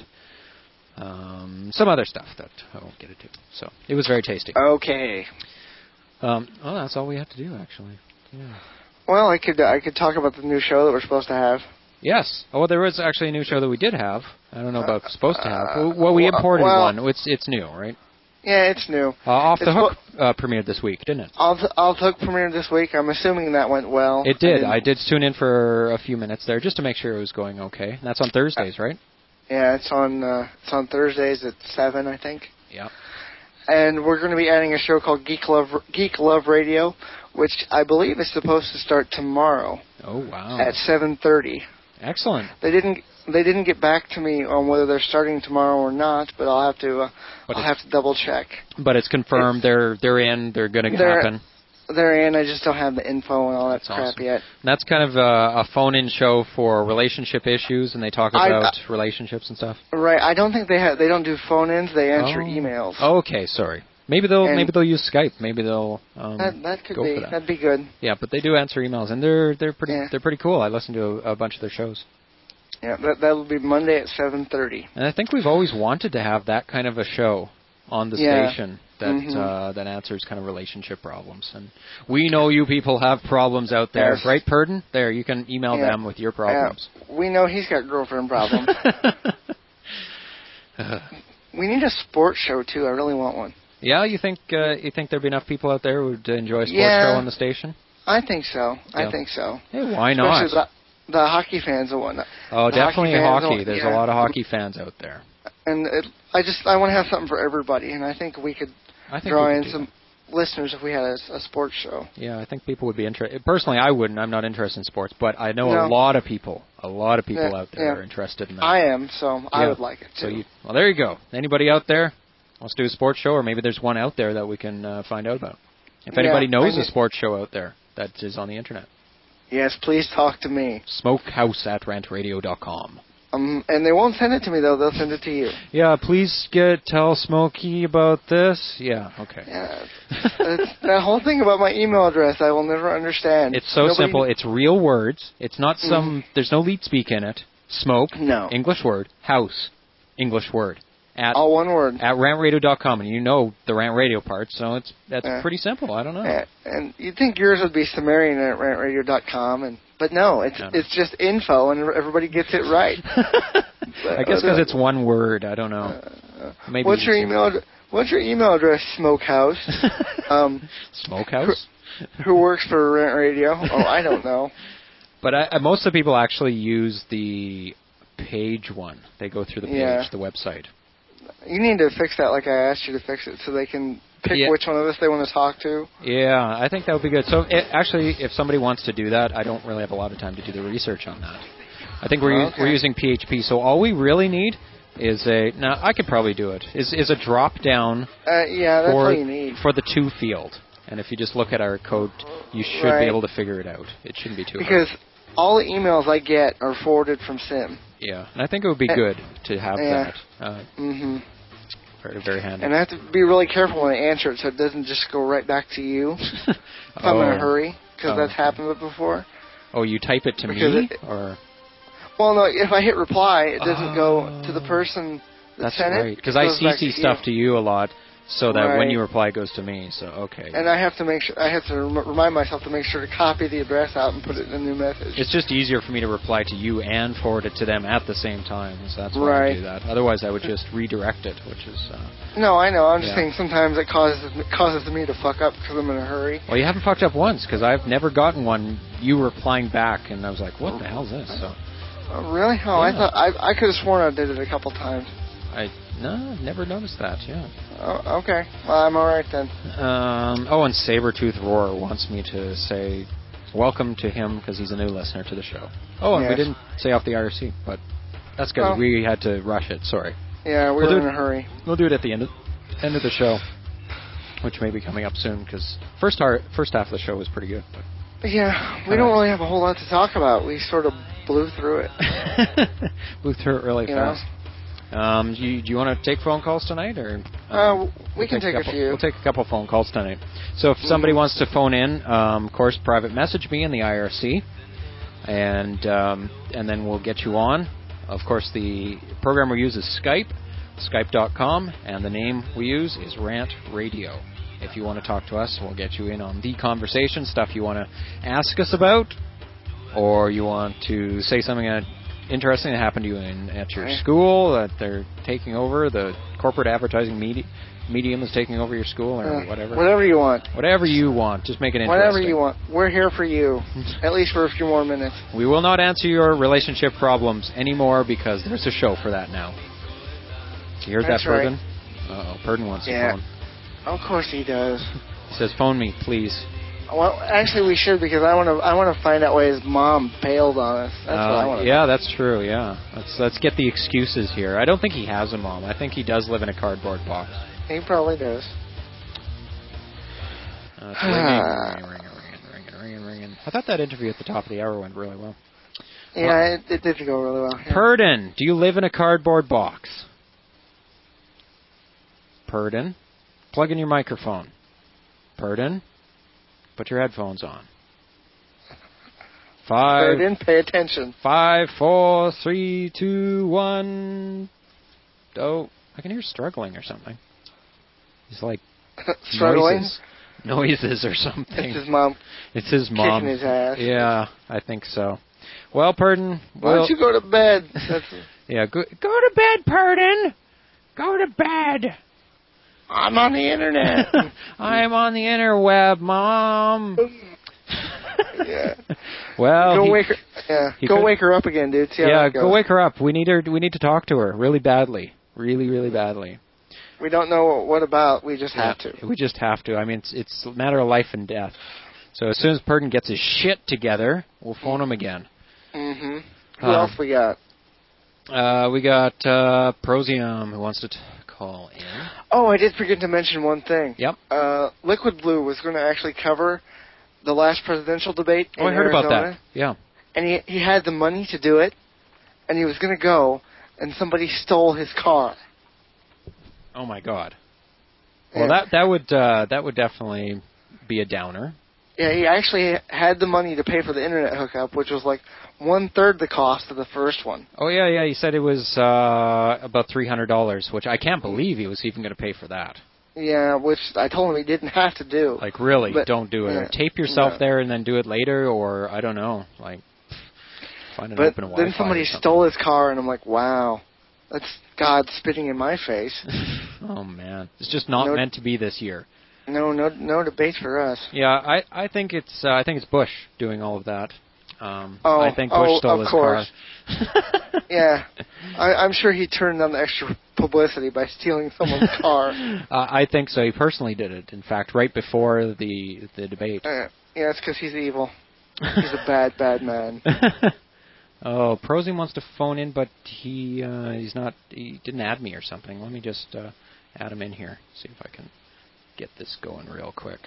um, some other stuff that I won't get into. So it was very tasty. Okay. Um, well, that's all we have to do, actually. Yeah. Well, I could I could talk about the new show that we're supposed to have. Yes. Oh, well, there was actually a new show that we did have. I don't know about Uh, supposed to have. uh, Well, we well, imported well- one. It's it's new, right? Yeah, it's new. Uh, Off the It's Hook uh, premiered this week, didn't it? Off the, Off the Hook premiered this week. I'm assuming that went well. It did. didn't- I did tune in for a few minutes there just to make sure it was going okay. And that's on Thursdays, right? Yeah, it's on uh, it's on Thursdays at seven, I think. Yeah. And we're going to be adding a show called Geek Love Geek Love Radio, which I believe is supposed to start tomorrow Oh, wow. at seven thirty. Excellent. They didn't they didn't get back to me on whether they're starting tomorrow or not, but I'll have to uh, But I'll it's- have to double check. But it's confirmed. It's- they're they're in. They're going to They're- happen. They're in. I just don't have the info and all that That's crap awesome. yet. And that's kind of a, a phone-in show for relationship issues, and they talk I- about I- relationships and stuff. Right. I don't think they have. They don't do phone-ins. They answer Oh. emails. Oh, okay, sorry. Maybe they'll And- maybe they'll use Skype. Maybe they'll um, That that could go be. for that. That'd be good. Yeah, but they do answer emails, and they're they're pretty Yeah. they're pretty cool. I listen to a, a bunch of their shows, Yeah. That that'll be Monday at seven thirty. and I think we've always wanted to have that kind of a show on the Yeah. station that Mhm. uh, that answers kind of relationship problems. And we know you people have problems out there, Yes. right, Purdon? There, you can email Yeah. them with your problems. Yeah, we know he's got girlfriend problems. We need a sports show too. I really want one. Yeah, you think uh, you think there'd be enough people out there who'd enjoy a sports Yeah. show on the station? I think so. Yeah. I think so. Hey, why not? Especially the, the hockey fans and whatnot. Oh, the definitely hockey fans hockey. will- There's yeah. a lot of hockey fans out there. And it, I just I want to have something for everybody, and I think we could I think draw we in could do some listeners if we had a, a sports show. that. Yeah, I think people would be interested. Personally, I wouldn't. I'm not interested in sports, but I know No. a lot of people, a lot of people Yeah, out there yeah. are interested in that. I am, so I Yeah. would like it too. So you, well, there you go. Anybody out there wants to do a sports show, or maybe there's one out there that we can uh, find out about. If Yeah, anybody knows I a mean- sports show out there that is on the internet, Yes, please talk to me. smokehouse at rantradio dot com. Um, and they won't send it to me though; they'll send it to you. Yeah, please get tell Smokey about this. Yeah, okay. Yeah, it's, that whole thing about my email address, I will never understand. It's so Nobody- simple. It's real words. It's not some. There's no leet speak in it. Smoke. No. English word. House. English word. At all one word. at rant radio dot com, and you know the Rant Radio part, so it's that's Yeah. pretty simple. I don't know. And, and you'd think yours would be Sumerian at rant radio dot com, and but no, it's No, no. it's just info, and everybody gets it right. I guess because it's one word. I don't know. Uh, Maybe what's your easier. email? ad- What's your email address, Smokehouse? um, Smokehouse. who works for Rant Radio? Oh, I don't know. But I, I, most of the people actually use the page one. They go through the page, Yeah. the website. You need to fix that, like I asked you to fix it, so they can pick Yeah. which one of us they want to talk to. Yeah, I think that would be good. So, it, actually, if somebody wants to do that, I don't really have a lot of time to do the research on that. I think we're u- Okay. we're using P H P, so all we really need is a. Now, I could probably do it. Is is a drop down Uh, yeah, that's for all you need. for the to field, and if you just look at our code, you should Right. be able to figure it out. It shouldn't be too hard. Because all the emails I get are forwarded from Sim. Yeah, and I think it would be Uh, good to have yeah. that. Uh, hmm very very handy. And I have to be really careful when I answer it, so it doesn't just go right back to you if I'm in a Oh. hurry, because Oh, that's okay. happened before. Oh, you type it to Because me, it- or Well, no, if I hit reply, it doesn't go to the Oh. person that that's sent right? it. Because It I goes back C C to stuff you. to you a lot, so that when Right. you reply, it goes to me. So okay. And I have to make sure I have to rem- remind myself to make sure to copy the address out and put it in a new message. It's just easier for me to reply to you and forward it to them at the same time. So that's why I Right. do that. Otherwise, I would just redirect it, which is. Uh, No, I know. I'm just Yeah. saying sometimes it causes it causes me to fuck up because I'm in a hurry. well, you haven't fucked up once because I've never gotten one. You replying back, and I was like, "What the hell is this?" So Oh, really? Oh, I Yeah. thought I I could have sworn I did it a couple times. I No, never noticed that, yeah. Oh, okay. Well, I'm all right then. Um, oh, and Sabretooth Roar wants me to say welcome to him because he's a new listener to the show. Oh, and Yes. we didn't say off the I R C, but that's because Oh. we had to rush it. Sorry. Yeah, we We'll were do in it- a hurry. We'll do it at the end of, end of the show, which may be coming up soon because first, our, first half of the show was pretty good. But Yeah, we don't really have a whole lot to talk about. We sort of blew through it. blew through it really You know? fast. Um, do you, do you want to take phone calls tonight, or um, Uh, we we'll can take a couple, few. We'll take a couple phone calls tonight. So if somebody Mhm. wants to phone in, um, of course, private message me in the I R C, and um, and then we'll get you on. Of course, the program we use is Skype, skype dot com, and the name we use is Rant Radio. If you want to talk to us, we'll get you in on the conversation, stuff you want to ask us about, or you want to say something that interesting that happened to you in, at your Right. school, that they're taking over, the corporate advertising medi- medium is taking over your school, or Uh, whatever. Whatever you want. Whatever you want, just make it interesting. Whatever you want. We're here for you. At least for a few more minutes. We will not answer your relationship problems anymore because there's a show for that now. You heard That's that, right. Purdon? Uh-oh, Purdon wants Yeah. to phone. Of course he does. He says, phone me, please. Well, actually, we should because I want to. I want to find out why his mom bailed on us. That's Uh, what I want to. yeah, that's true, yeah. Let's, let's get the excuses here. I don't think he has a mom. I think he does live in a cardboard box. He probably does. Uh, it's ringing, ringing, ringing, ringing, ringing, ringing. I thought that interview at the top of the hour went really well. Yeah, it, it did go really well. Yeah. Purdon, do you live in a cardboard box? Purdon, plug in your microphone. Purdon, put your headphones on. Five, Purdon, pay attention. five, four, three, two, one. Oh, I can hear struggling or something. He's like Struggling. noises, noises or something. It's his mom. It's his mom. Kicking his ass. Yeah, I think so. Well, Purdon, Why we'll- don't you go to bed? That's, yeah, go, go to bed, Purdon. Go to bed. I'm on the internet. I'm on the interweb, Mom. yeah. Well, Go he- wake her. Yeah. he Go could- wake her up again, dude. See how yeah, that goes. go wake her up. We need her. We need to talk to her really badly, really, really badly. We don't know what about. We just have Yeah, to. We just have to. I mean, it's it's a matter of life and death. So as soon as Purdon gets his shit together, we'll phone him again. Mm-hmm. Who Uh, else we got? Uh, we got uh, Prosium who wants to t- call in. Oh, I did forget to mention one thing. Yep. Uh, Liquid Blue was going to actually cover the last presidential debate in Oh, I heard Arizona, about that. Yeah. and he he had the money to do it, and he was going to go, and somebody stole his car. Oh my God. Well, Yeah. that that would uh, that would definitely be a downer. Yeah, he actually had the money to pay for the internet hookup, which was like one third the cost of the first one. Oh yeah, yeah. He said it was uh, about three hundred dollars, which I can't believe he was even going to pay for that. Yeah, which I told him he didn't have to do. Like, really, But- don't do it. yeah, Or tape yourself no. there and then do it later, or I don't know, like find an But open Wi-Fi then somebody or something. stole his car, and I'm like, wow, that's God spitting in my face. Oh man, it's just not No- meant to be this year. No, no, no debate for us. Yeah, I I think it's uh, I think it's Bush doing all of that. Um, Oh, I think Bush oh, stole of his course. car. Yeah, I, I'm sure he turned on the extra publicity by stealing someone's car. uh, I think so. He personally did it. In fact, right before the the debate. Uh, yeah, it's because he's evil. He's a bad, bad man. Oh, Prosium wants to phone in, but he uh, he's not. He didn't add me or something. Let me just uh, add him in here. See if I can get this going real quick.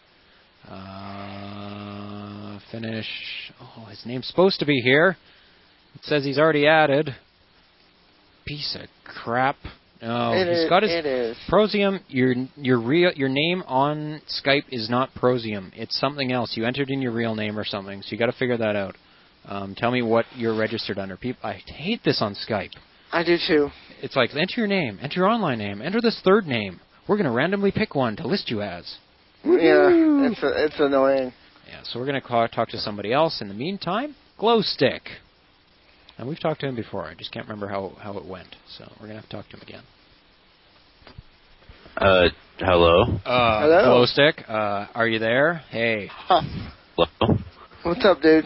Uh, finish. Oh, his name's supposed to be here. It says he's already added. Piece of crap. No, It he's is- got his it is. Prosium. Your your real your name on Skype is not Prosium. It's something else. You entered in your real name or something. So you got to figure that out. Um, tell me what you're registered under. People, I hate this on Skype. I do too. It's like enter your name, enter your online name, enter this third name. We're going to randomly pick one to list you as. Yeah, it's a, it's annoying. Yeah, so we're going to call, talk to somebody else. In the meantime, Glowstick. And we've talked to him before. I just can't remember how, how it went. So we're going to have to talk to him again. Uh, hello? Uh, Hello. Glowstick, uh, are you there? Hey. Huh. Hello? What's up, dude?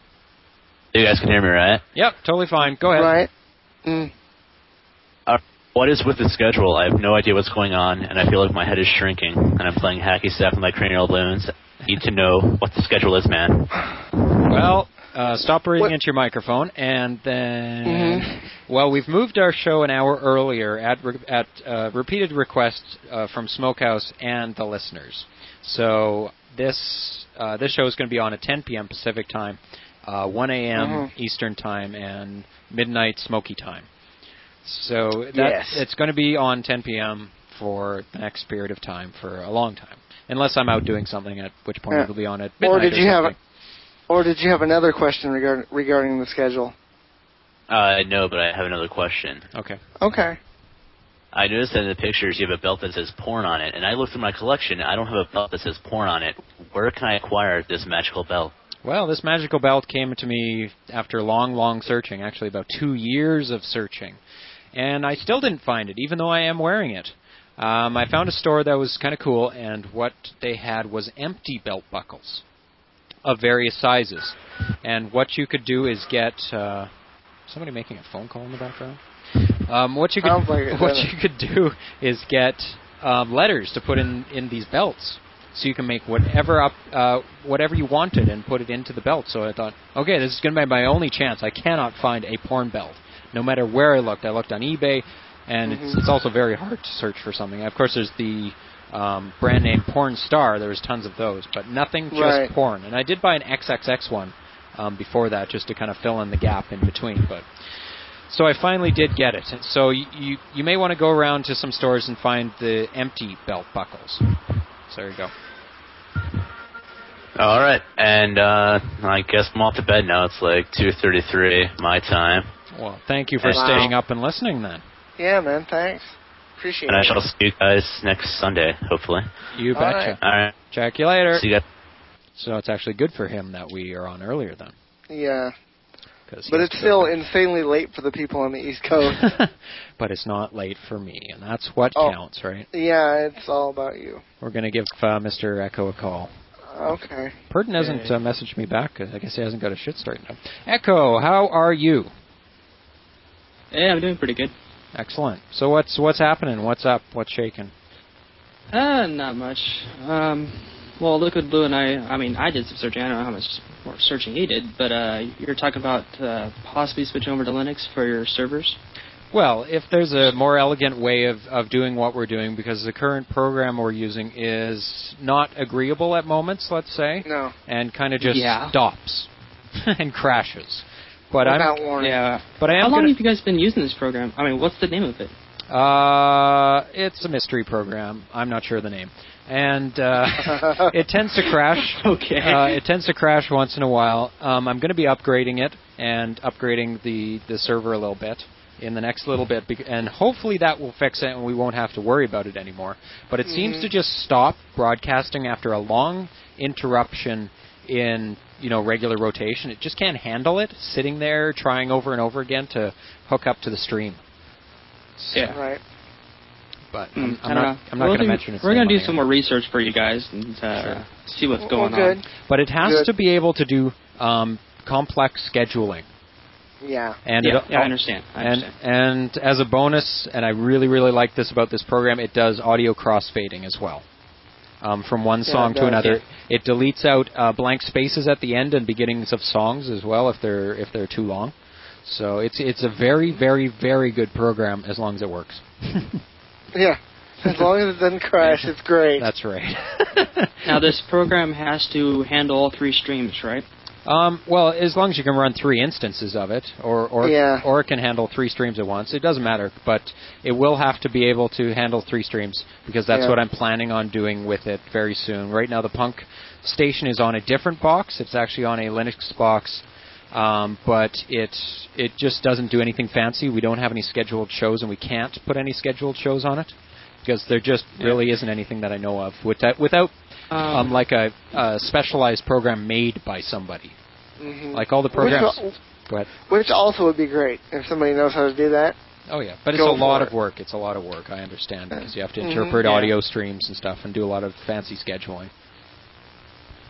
You guys can hear me, right? Yep, totally fine. Go ahead. Right? Mm. What is with the schedule? I have no idea what's going on, and I feel like my head is shrinking, and I'm playing hacky sack with my cranial balloons. I need to know what the schedule is, man. Well, uh, stop breathing What? into your microphone, and then, Mm-hmm. well, we've moved our show an hour earlier at re- at uh, repeated requests uh, from Smokehouse and the listeners. So this uh, this show is going to be on at ten p.m. Pacific time, uh, one a.m. Mm-hmm. Eastern time, and midnight Smoky time. So that Yes. it's going to be on ten p.m. for the next period of time for a long time, unless I'm out doing something, at which point Yeah. it'll be on at midnight. Or did you have, something. a, or did you have another question regarding regarding the schedule? Uh, no, but I have another question. Okay. Okay. I noticed that in the pictures you have a belt that says porn on it, and I looked through my collection, and I don't have a belt that says porn on it. Where can I acquire this magical belt? Well, this magical belt came to me after long, long searching, actually about two years of searching. And I still didn't find it, even though I am wearing it. Um, I found a store that was kind of cool, and what they had was empty belt buckles of various sizes. And what you could do is get... Uh, somebody making a phone call in the background? Um, what you could Sounds like it, what doesn't you could do is get um, letters to put in, in these belts. So you can make whatever up, uh, whatever you wanted and put it into the belt. So I thought, okay, this is going to be my only chance. I cannot find a porn belt, no matter where I looked. I looked on eBay, and Mm-hmm. it's, it's also very hard to search for something. Of course, there's the um, brand name Porn Star. There's tons of those, but nothing just Right. porn. And I did buy an X X X one um, before that, just to kind of fill in the gap in between. But so I finally did get it. And so you, you you may want to go around to some stores and find the empty belt buckles. So there you go. All right, and uh, I guess I'm off to bed now. It's like two thirty-three my time, Well, thank you for Wow. staying up and listening then. Yeah, man. Thanks. Appreciate and I it. shall see you guys next Sunday, hopefully. You All betcha. right. All right, Check you later. see you guys. So it's actually good for him that we are on earlier then. Yeah. 'Cause he But has it's to still go. insanely late for the people on the East Coast. But it's not late for me, and that's what Oh. counts, right? Yeah, it's all about you. We're going to give uh, Mister Echo a call. Okay. Purden hasn't uh, messaged me back. I guess he hasn't got a shit straightened out. Echo, how are you? Yeah, I'm doing pretty good. Excellent. So what's what's happening? What's up? What's shaking? Uh, not much. Um, well, Liquid Blue and I, I mean, I did some searching. I don't know how much more searching he did, but uh, you're talking about uh, possibly switching over to Linux for your servers? Well, if there's a more elegant way of, of doing what we're doing, because the current program we're using is not agreeable at moments, let's say, No. and kind of just Yeah. stops and crashes. But Without I'm, warning. Yeah. but I am How long gonna, have you guys been using this program? I mean, what's the name of it? Uh, it's a mystery program. I'm not sure the name, and uh, it tends to crash. Okay. Uh, it tends to crash once in a while. Um, I'm going to be upgrading it and upgrading the, the server a little bit in the next little bit, bec- and hopefully that will fix it and we won't have to worry about it anymore. But it seems to just stop broadcasting after a long interruption in, you know, regular rotation. It just can't handle it, sitting there trying over and over again to hook up to the stream. So, Yeah. Right. But Hmm, I'm, I I'm don't not, know. I'm not We'll going to do- mention its We're name going to on do the some air. more research for you guys and uh, Sure. see what's Well, going good. on. But it has Good. to be able to do um, complex scheduling. Yeah. And Yeah, it, yeah, I understand. I and, understand. and as a bonus, and I really, really like this about this program, it does audio crossfading as well. Um, from one Yeah, song it to does, another, yeah. it deletes out uh, blank spaces at the end and beginnings of songs as well if they're if they're too long. So it's it's a very, very, very good program as long as it works. Yeah. As long as it doesn't crash, it's great. That's right. Now, this program has to handle all three streams, right? Um, well, as long as you can run three instances of it, or or, Yeah. or it can handle three streams at once, it doesn't matter. But it will have to be able to handle three streams because that's Yeah. what I'm planning on doing with it very soon. Right now, the Punk station is on a different box. It's actually on a Linux box, um, but it it just doesn't do anything fancy. We don't have any scheduled shows, and we can't put any scheduled shows on it because there just really isn't anything that I know of without without. Um, Um, like a, a specialized program made by somebody. Mhm. Like all the programs. Which, Go ahead. which also would be great if somebody knows how to do that. Oh, yeah. But it's Go a lot for of it. work. It's a lot of work, I understand, because you have to Mhm. interpret Yeah. audio streams and stuff and do a lot of fancy scheduling.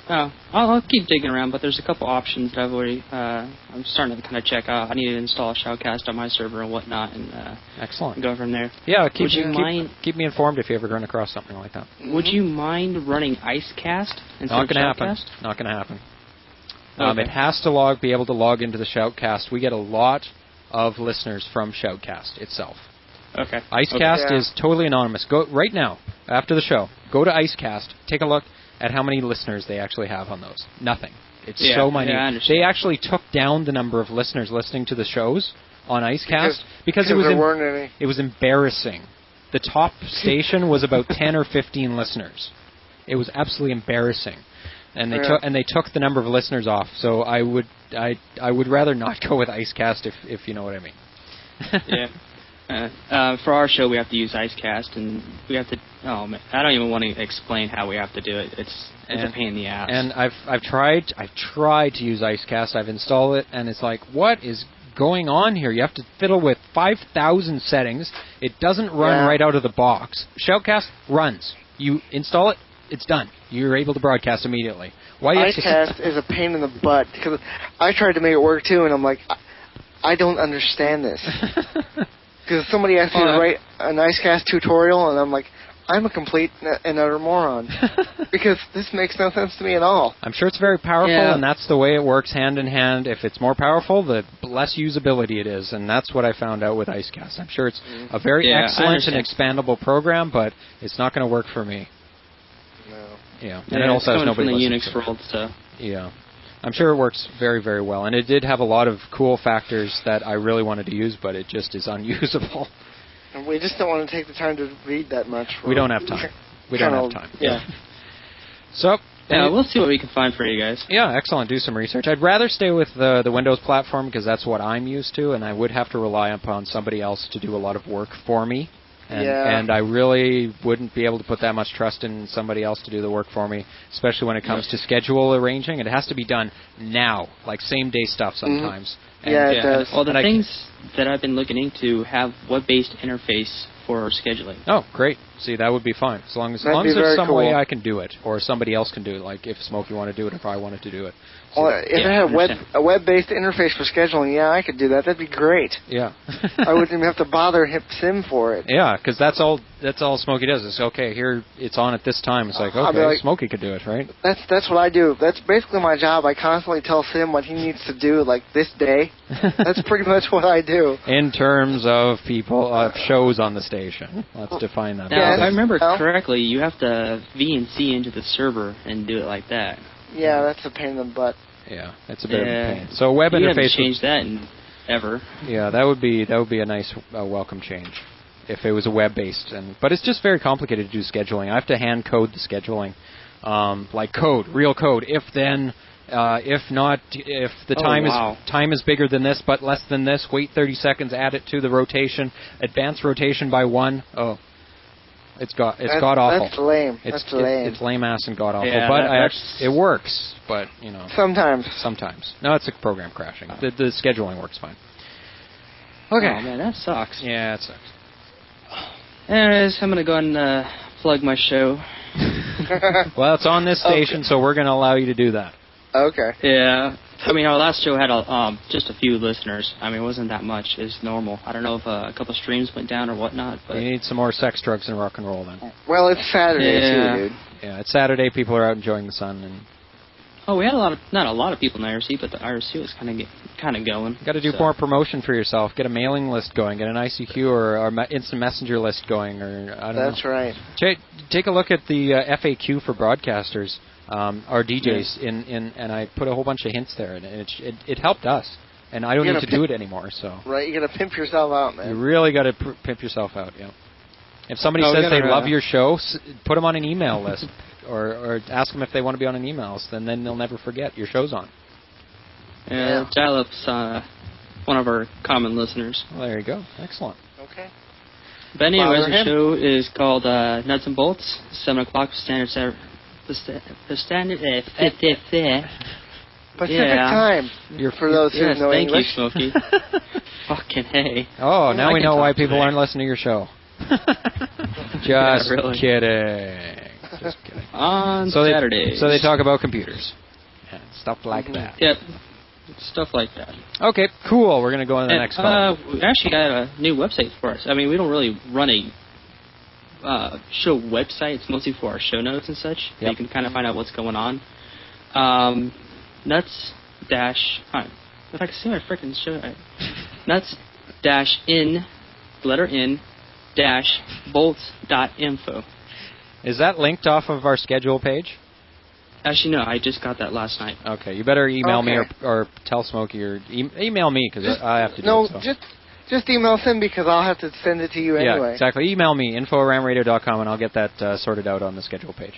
Oh, I'll, I'll keep digging around, but there's a couple options that I've already. Uh, I'm starting to kind of check out. I need to install a Shoutcast on my server and whatnot, and uh, excellent. Go from there. Yeah, keep, Would you keep, mind? Keep me informed if you ever run across something like that. Would you mind running IceCast instead Not of going to happen. Shoutcast? Not going to happen. Um, Okay. It has to log, be able to log into the Shoutcast. We get a lot of listeners from Shoutcast itself. Okay. IceCast okay. is totally anonymous. Go right now after the show. Go to IceCast. Take a look at how many listeners they actually have on those. Nothing. It's yeah, so minute. Yeah, I understand. They actually took down the number of listeners listening to the shows on IceCast because, because, because it was there em- weren't any. it was embarrassing. The top station was about ten or fifteen listeners. It was absolutely embarrassing. And they yeah. took and they took the number of listeners off. So I would I I would rather not go with IceCast if if you know what I mean. yeah. Uh, uh, for our show, we have to use IceCast, and we have to. Oh man, I don't even want to explain how we have to do it. It's it's and, a pain in the ass. And I've I've tried I've tried to use IceCast. I've installed it, and it's like, what is going on here? You have to fiddle with five thousand settings. It doesn't run yeah. right out of the box. Shoutcast runs. You install it, it's done. You're able to broadcast immediately. Why IceCast is a pain in the butt because I tried to make it work too, and I'm like, I, I don't understand this. Because somebody asked me to write an IceCast tutorial, and I'm like, I'm a complete and utter moron. Because this makes no sense to me at all. I'm sure it's very powerful, yeah. and that's the way it works hand in hand. If it's more powerful, the less usability it is, and that's what I found out with IceCast. I'm sure it's a very yeah, excellent and expandable program, but it's not going to work for me. No. Yeah, and yeah, it also it's has nobody from the listening Unix to it. world, so. Yeah. I'm sure it works very, very well. And it did have a lot of cool factors that I really wanted to use, but it just is unusable. And we just don't want to take the time to read that much. For We don't have time. We don't have time. Yeah. So, yeah, we'll see what we can find for you guys. Yeah, excellent. Do some research. I'd rather stay with the, the Windows platform because that's what I'm used to, and I would have to rely upon somebody else to do a lot of work for me. And, yeah. and I really wouldn't be able to put that much trust in somebody else to do the work for me, especially when it comes to schedule arranging. It has to be done now, like same-day stuff sometimes. Mm-hmm. Yeah, and, it yeah, does. Well, the and things I, that I've been looking into have web-based interface for scheduling. Oh, great. See, that would be fine. As long as, as, long as there's some cool. way I can do it, or somebody else can do it, like if Smokey wanted to do it, if I wanted to do it. So, well, if yeah, it had a, web, a web-based interface for scheduling, yeah, I could do that. That'd be great. Yeah. I wouldn't even have to bother hip sim for it. Yeah, because that's all that's all Smokey does. It's, okay, here, it's on at this time. It's like, okay, like, Smokey could do it, right? That's that's what I do. That's basically my job. I constantly tell Sim what he needs to do, like, this day. That's pretty much what I do. In terms of people, uh, shows on the station. Let's define that. Now, Yeah, if I remember well, correctly, you have to V N C into the server and do it like that. Yeah, that's a pain in the butt. Yeah, it's a bit yeah. of a pain. So web you interface. You haven't changed that in ever. Yeah, that would be that would be a nice uh, welcome change if it was a web-based. And but it's just very complicated to do scheduling. I have to hand code the scheduling, um, like code, real code. If then, uh, if not, if the oh, time wow. is time is bigger than this but less than this, wait thirty seconds, add it to the rotation, advance rotation by one. Oh. It's got it's that's, god awful. That's lame. It's, that's lame. It's, it's lame ass and god awful. Yeah, but that, I actually, it works. But you know, sometimes. Sometimes. No, it's a program crashing. The, the scheduling works fine. Okay. Oh man, that sucks. Yeah, it sucks. Anyways, I'm gonna go and uh, plug my show. Well, it's on this station, okay. so we're gonna allow you to do that. Okay. Yeah. I mean, our last show had a, um, just a few listeners. I mean, it wasn't that much. It's normal. I don't know if uh, a couple streams went down or whatnot. But you need some more sex, drugs, and rock and roll then. Well, it's Saturday yeah. too, dude. Yeah, it's Saturday. People are out enjoying the sun. And oh, we had a lot of not a lot of people in I R C, but the I R C was kind of kind of going. Got to do so. more promotion for yourself. Get a mailing list going. Get an I C Q or, or instant messenger list going. Or I don't That's know. right. Take, take a look at the uh, F A Q for broadcasters. Um, our D Js in, in and I put a whole bunch of hints there, and it it, it helped us, and I don't need to pimp, do it anymore. So right, you got to pimp yourself out, man. You really got to pr- pimp yourself out. Yeah. If somebody oh, says they uh, love your show, s- put them on an email list, or or ask them if they want to be on an email list, and then they'll never forget your show's on. Yeah, Jalop's uh, one of our common listeners. Well, there you go. Excellent. Okay. But anyways, Bother the him. show is called uh, Nuts and Bolts, seven o'clock standard. Sa- the, sta- the standard. Uh, f- f- f- Pacific yeah. time. You're, for those who yes, know thank English. you, Smokey. Fucking hey. Oh, now I we can know why talk people today. aren't listening to your show. Just Yeah, really. kidding. Just kidding. On so Saturdays. They, so they talk about computers and stuff like mm-hmm. that. Yep. Stuff like that. Okay, cool. We're going to go on to the and, next call. Uh, we actually got a new website for us. I mean, we don't really run a uh, show website. It's mostly for our show notes and such. Yep. You can kind of find out what's going on. Um, nuts dash... Huh, if I can see my freaking show... Right. Nuts dash in, letter N, dash bolts dot info. Is that linked off of our schedule page? Actually, no. I just got that last night. Okay. You better email okay. me or, or tell Smokey or e- email me because I have to do no, it. No, so. just just email him because I'll have to send it to you anyway. Yeah, exactly. Email me, info at ram radio dot com, and I'll get that uh, sorted out on the schedule page.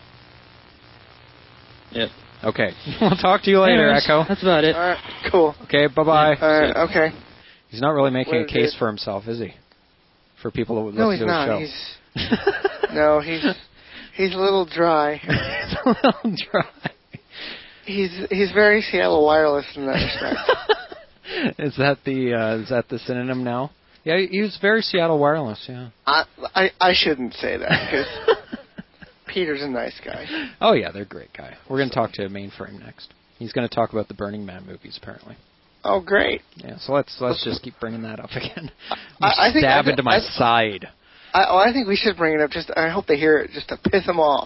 Yep. Okay. We'll talk to you later, Anyways, Echo. That's about it. All right, cool. Okay, bye-bye. All right, okay. He's not really making What a case it? for himself, is he? For people who would No, listen he's to not. his He's show. no, he's he's a little dry. He's a little dry. He's he's very Seattle Wireless in that respect. Is that the uh, is that the synonym now? Yeah, he was very Seattle Wireless. Yeah. I I, I shouldn't say that because Peter's a nice guy. Oh yeah, they're a great guy. We're going to talk to Mainframe next. He's going to talk about the Burning Man movies apparently. Oh great. Yeah, so let's let's just keep bringing that up again. I, I think stab I, into my I, side. I, oh, I think we should bring it up. Just I hope they hear it just to piss them off.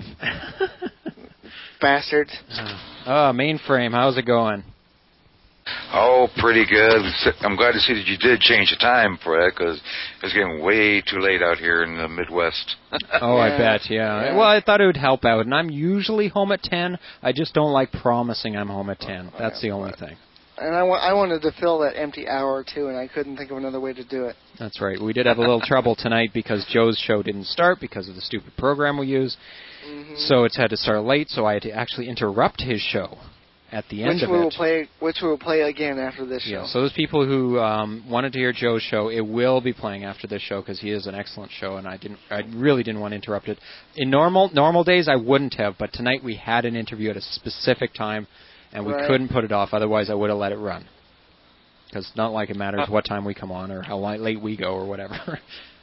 Bastards. Oh, Mainframe, how's it going? Oh, pretty good. I'm glad to see that you did change the time for that because it's getting way too late out here in the Midwest. Oh, yeah. I bet, yeah. yeah. Well, I thought it would help out, and I'm usually home at ten. I just don't like promising I'm home at ten. That's the only thing. And I, wa- I wanted to fill that empty hour, too, and I couldn't think of another way to do it. That's right. We did have a little trouble tonight because Joe's show didn't start because of the stupid program we use. Mm-hmm. So it's had to start late, so I had to actually interrupt his show at the end which of we it. will play, which we will play again after this show. Yeah, so those people who um, wanted to hear Joe's show, it will be playing after this show because he is an excellent show, and I didn't, I really didn't want to interrupt it. In normal normal days, I wouldn't have, but tonight we had an interview at a specific time, and we right. couldn't put it off. Otherwise, I would have let it run. Because it's not like it matters what time we come on or how late we go or whatever.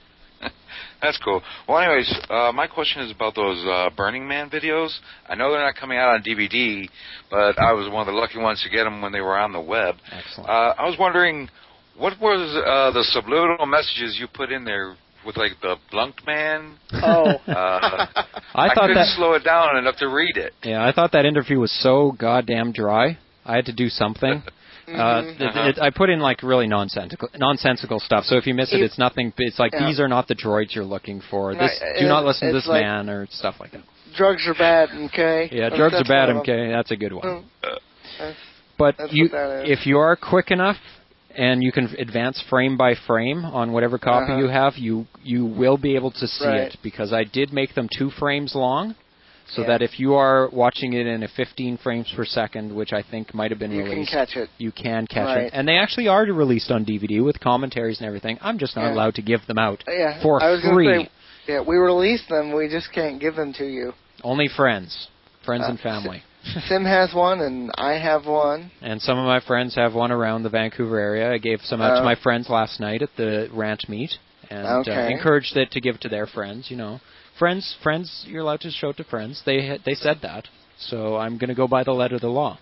That's cool. Well, anyways, uh, my question is about those uh, Burning Man videos. I know they're not coming out on D V D, but I was one of the lucky ones to get them when they were on the web. Excellent. Uh, I was wondering, what was uh, the subliminal messages you put in there with, like, the Blunked Man? Oh. Uh, I, I thought couldn't that, slow it down enough to read it. Yeah, I thought that interview was so goddamn dry. I had to do something. Mm-hmm. Uh, Uh-huh. it, it, I put in like really nonsensical, nonsensical stuff. So if you miss it, it's nothing. It's like yeah. these are not the droids you're looking for. This Right, do not listen to it's this like man or stuff like that. Drugs are bad, okay? Yeah, That's, drugs that's are bad, one of them. okay. That's a good one. That's, But that's you, what that is. if you are quick enough and you can advance frame by frame on whatever copy Uh-huh. you have, you you will be able to see Right. it because I did make them two frames long. So Yeah. that if you are watching it in a fifteen frames per second, which I think might have been you released, can catch it. you can catch Right. it. And they actually are released on D V D with commentaries and everything. I'm just not Yeah. allowed to give them out Yeah, for I was free. Gonna say, yeah, we release them. We just can't give them to you. Only friends, friends Uh, and family. Sim has one, and I have one. And some of my friends have one around the Vancouver area. I gave some out to Oh. my friends last night at the rant meet, and uh, Okay. encouraged it to give to their friends. You know, friends, friends, you're allowed to show it to friends. They ha- they said that, so I'm going to go by the letter of the law.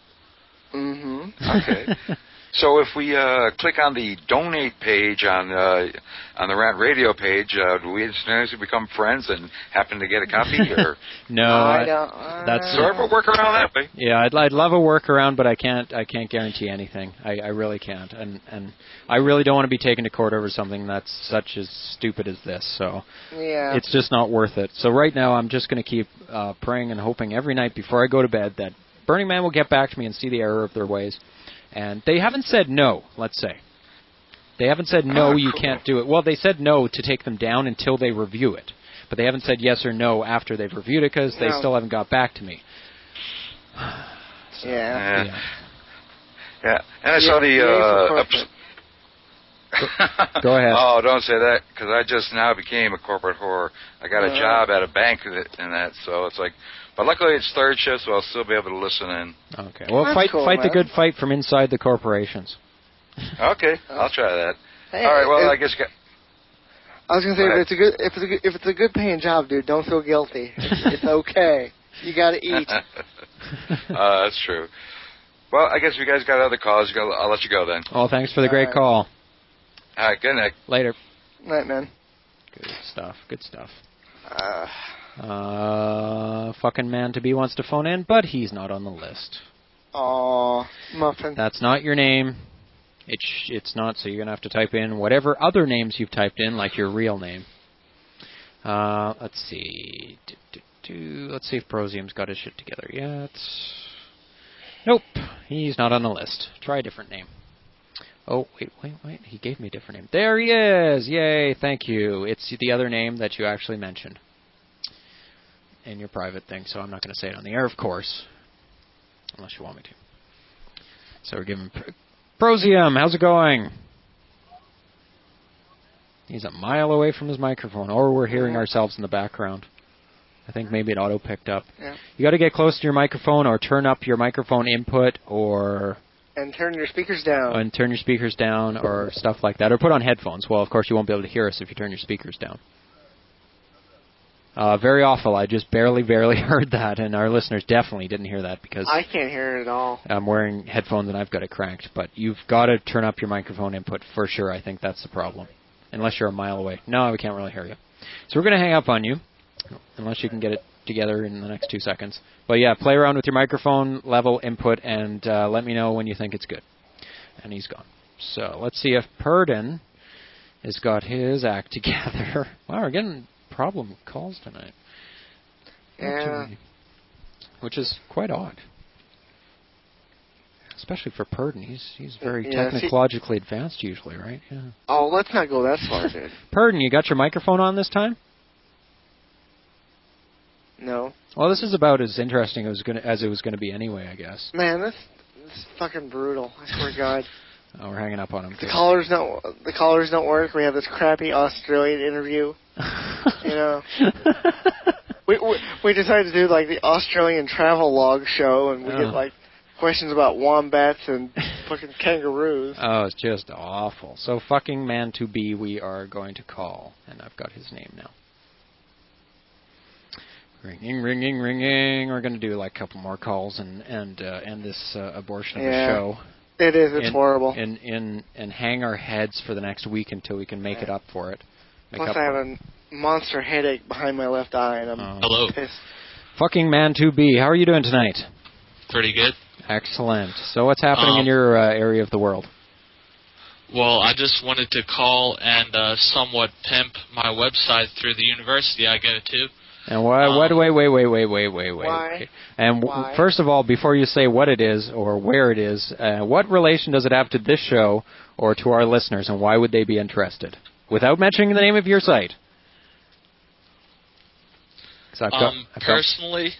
Mm-hmm. Okay. So if we uh, click on the donate page on uh, on the Rant Radio page, uh, do we instantaneously become friends and happen to get a copy? Or No, I I- don't. Uh, that's sort of a workaround that way. Yeah, I'd, I'd love a workaround, but I can't. I can't guarantee anything. I, I really can't, and and I really don't want to be taken to court over something that's such as stupid as this. So Yeah. it's just not worth it. So right now, I'm just going to keep uh, praying and hoping every night before I go to bed that Burning Man will get back to me and see the error of their ways. And they haven't said no. Let's say they haven't said no. Oh, You cool. can't do it. Well, they said no to take them down until they review it. But they haven't said yes or no after they've reviewed it because they No. still haven't got back to me. So, Yeah. Yeah. Yeah. And I Yeah, saw the yeah, uh, support ups- Go ahead. Oh, don't say that, because I just now became a corporate whore. I got a Uh. job at a bank in it- in that, so it's like. But luckily it's third shift, so I'll still be able to listen in. Okay. Well, That's fight cool, fight the man. good fight from inside the corporations. Okay, I'll try that. Hey, All right. Well, it- I guess. you got- I was gonna say, if it's a good, if it's a good, if it's a good paying job, dude, don't feel guilty. It's, it's okay. You gotta eat. uh, that's true. Well, I guess if you guys got other calls, you got, I'll let you go then. Well, thanks for the great right. call. All right, good night. Later. Night, man. Good stuff. Good stuff. Uh, uh, fucking man to be wants to phone in, but he's not on the list. Aw, Muffin. That's not your name. It's it's not. So you're gonna have to type in whatever other names you've typed in, like your real name. Uh, let's see. Do, do, do. Let's see if Prosium's got his shit together yet. Nope, he's not on the list. Try a different name. Oh, wait, wait, wait. He gave me a different name. There he is! Yay, thank you. It's the other name that you actually mentioned in your private thing, so I'm not going to say it on the air, of course, unless you want me to. So we're giving... Prosium, how's it going? He's a mile away from his microphone, or we're hearing ourselves in the background. I think maybe it auto-picked up. Yeah. You got to get close to your microphone, or turn up your microphone input, or... And turn your speakers down. And turn your speakers down, or stuff like that. Or put on headphones. Well, of course, you won't be able to hear us if you turn your speakers down. Uh, very awful. I just barely, barely heard that, and our listeners definitely didn't hear that because... I can't hear it at all. I'm wearing headphones and I've got it cranked. But you've got to turn up your microphone input for sure. I think that's the problem. Unless you're a mile away. No, we can't really hear you. So we're going to hang up on you, unless you can get it together in the next two seconds. But yeah, play around with your microphone level input and uh, let me know when you think it's good. And he's gone. So let's see if Purdon has got his act together. Wow, we're getting problem calls tonight. Yeah. Which is quite odd. Especially for Purdon. He's he's very yeah, technologically see, advanced usually, right? Yeah. Oh, let's not go that far, dude. Purdon, you got your microphone on this time? No. Well, this is about as interesting as, gonna, as it was going to be anyway, I guess. Man, this, this is fucking brutal. I swear to God. Oh, we're hanging up on him. The callers don't. The callers don't work. We have this crappy Australian interview. You know. we, we we decided to do like the Australian travel log show, and we oh. get like questions about wombats and fucking kangaroos. Oh, it's just awful. So fucking man to be, we are going to call, and I've got his name now. Ringing, ringing, ringing. We're going to do like a couple more calls and and uh, end this uh, abortion of yeah, the show. It is. It's in, horrible. And in and hang our heads for the next week until we can make yeah. it up for it. Make Plus, up I have a monster headache behind my left eye, and I'm oh. Hello. pissed. Fucking man to be. How are you doing tonight? Pretty good. Excellent. So what's happening um, in your uh, area of the world? Well, I just wanted to call and uh, somewhat pimp my website through the university I go to. And why? Um, What? Wait, wait, wait, wait, wait, wait, wait. Why? Okay. And w- Why? first of all, before you say what it is or where it is, uh, what relation does it have to this show or to our listeners, and why would they be interested? Without mentioning the name of your site. I've got, um, I've got personally,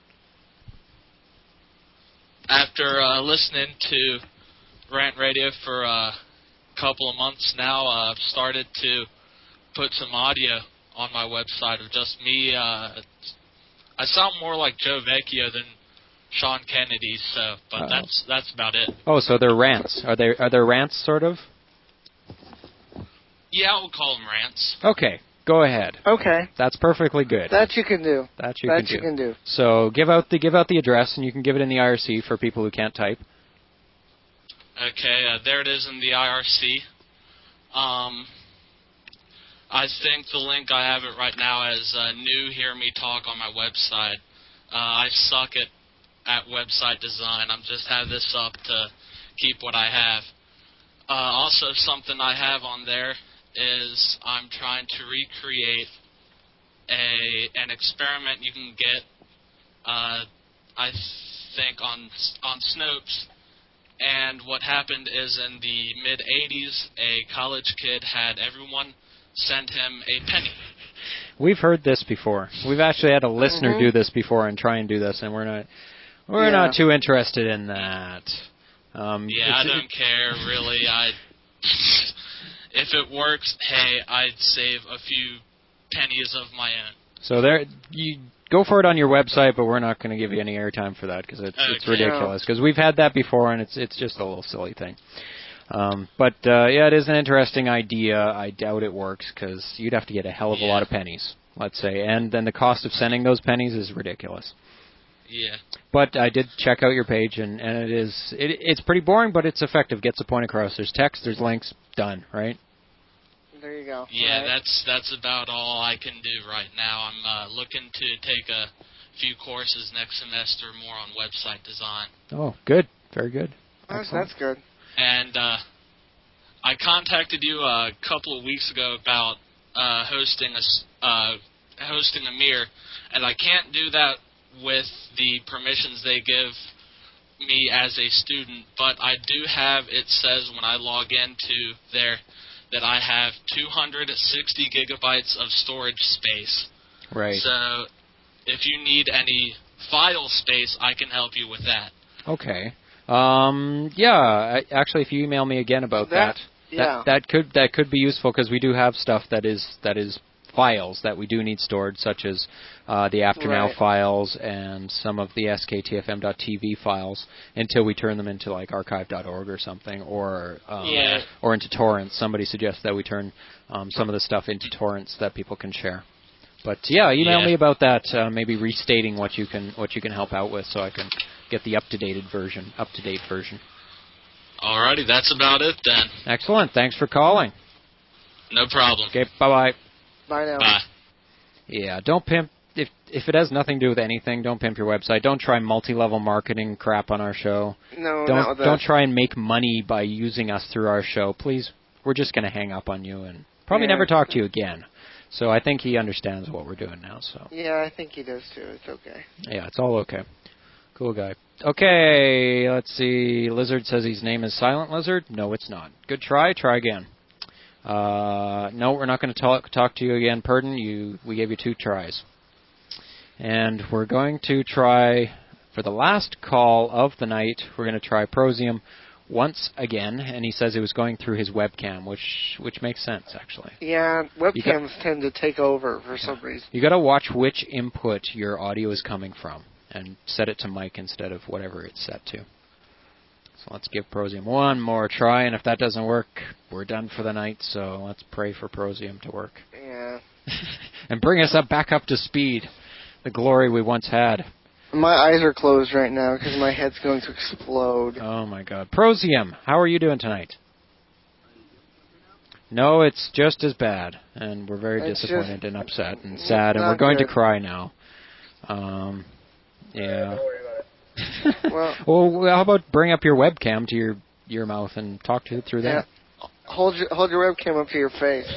after uh, listening to Rant Radio for a couple of months now, uh, I've started to put some audio on my website of just me. Uh, I sound more like Joe Vecchio than Sean Kennedy, so but Uh-oh. that's that's about it. Oh, so they're rants. Are they are there rants, sort of? Yeah, I would call them rants. Okay, go ahead. Okay. That's perfectly good. That you can do. That you that can you do. can do. So give out the give out the address, and you can give it in the I R C for people who can't type. Okay, uh, there it is in the I R C. Um, I think the link, I have it right now as uh, New Hear Me Talk on my website. Uh, I suck at, at website design. I'm just have this up to keep what I have. Uh, also, something I have on there is I'm trying to recreate a an experiment you can get, uh, I think, on on Snopes. And what happened is in the mid-eighties, a college kid had everyone send him a penny. We've heard this before. We've actually had a listener Mm-hmm. do this before and try and do this, and we're not we're Yeah. not too interested in that. Um, Yeah, I it's- don't care, really. I If it works, hey, I'd save a few pennies of my own. So there, you go for it on your website, but we're not going to give you any airtime for that because it's, it's Okay. ridiculous. Because we've had that before, and it's it's just a little silly thing. Um, but uh, yeah, it is an interesting idea. I doubt it works because you'd have to get a hell of a Yeah. lot of pennies, let's say, and then the cost of sending those pennies is ridiculous. Yeah. But I did check out your page, and, and it is it, it's pretty boring, but it's effective. Gets the point across. There's text, there's links, done. Right? There you go. Yeah, Right. that's that's about all I can do right now. I'm uh, looking to take a few courses next semester more on website design. Oh, good. Very good. That's, Excellent. that's good. And uh, I contacted you a couple of weeks ago about uh, hosting a s- uh, hosting a mirror, and I can't do that with the permissions they give me as a student. But I do have, it says when I log into there that I have two hundred sixty gigabytes of storage space. Right. So if you need any file space, I can help you with that. Okay. Um, yeah. I, actually, if you email me again about that, That- yeah. that that could that could be useful because we do have stuff that is that is files that we do need stored, such as uh, the Afternow Right. files and some of the S K T F M dot T V files until we turn them into like archive dot org or something, or um, Yeah. or into torrents. Somebody suggests that we turn um, some of the stuff into torrents that people can share. But yeah, email Yeah. me about that. Uh, maybe restating what you can what you can help out with, so I can get the up to date version. Up to date version. Alrighty, that's about it then. Excellent. Thanks for calling. No problem. Okay. Bye bye. Bye now. Bye. Yeah. Don't pimp. If if it has nothing to do with anything, don't pimp your website. Don't try multi-level marketing crap on our show. No, not Don't with don't that. try and make money by using us through our show, please. We're just going to hang up on you and probably Yeah. never talk to you again. So I think he understands what we're doing now. So Yeah, I think he does too. It's okay. yeah, it's all okay. Cool guy. Okay, let's see. Lizard says his name is Silent Lizard. No, it's not. Good try. Try again. Uh, no, we're not going to talk talk to you again, Purdon. You, we gave you two tries. And we're going to try, for the last call of the night, we're going to try Prosium once again. And he says he was going through his webcam, which which makes sense, actually. Yeah, You got- webcams tend to take over for some reason. You got to watch which input your audio is coming from, and set it to mic instead of whatever it's set to. So let's give Prosium one more try, and if that doesn't work, we're done for the night. So let's pray for Prosium to work Yeah. and bring us up back up to speed, the glory we once had. My eyes are closed right now because my head's going to explode. Oh my God, Prosium, how are you doing tonight? No, it's just as bad, and we're very It's disappointed just- and upset and sad, and not we're going good. to cry now. Um, yeah. Well- well, how about bring up your webcam to your your mouth and talk to it through Yeah. that? Hold your hold your webcam up to your face.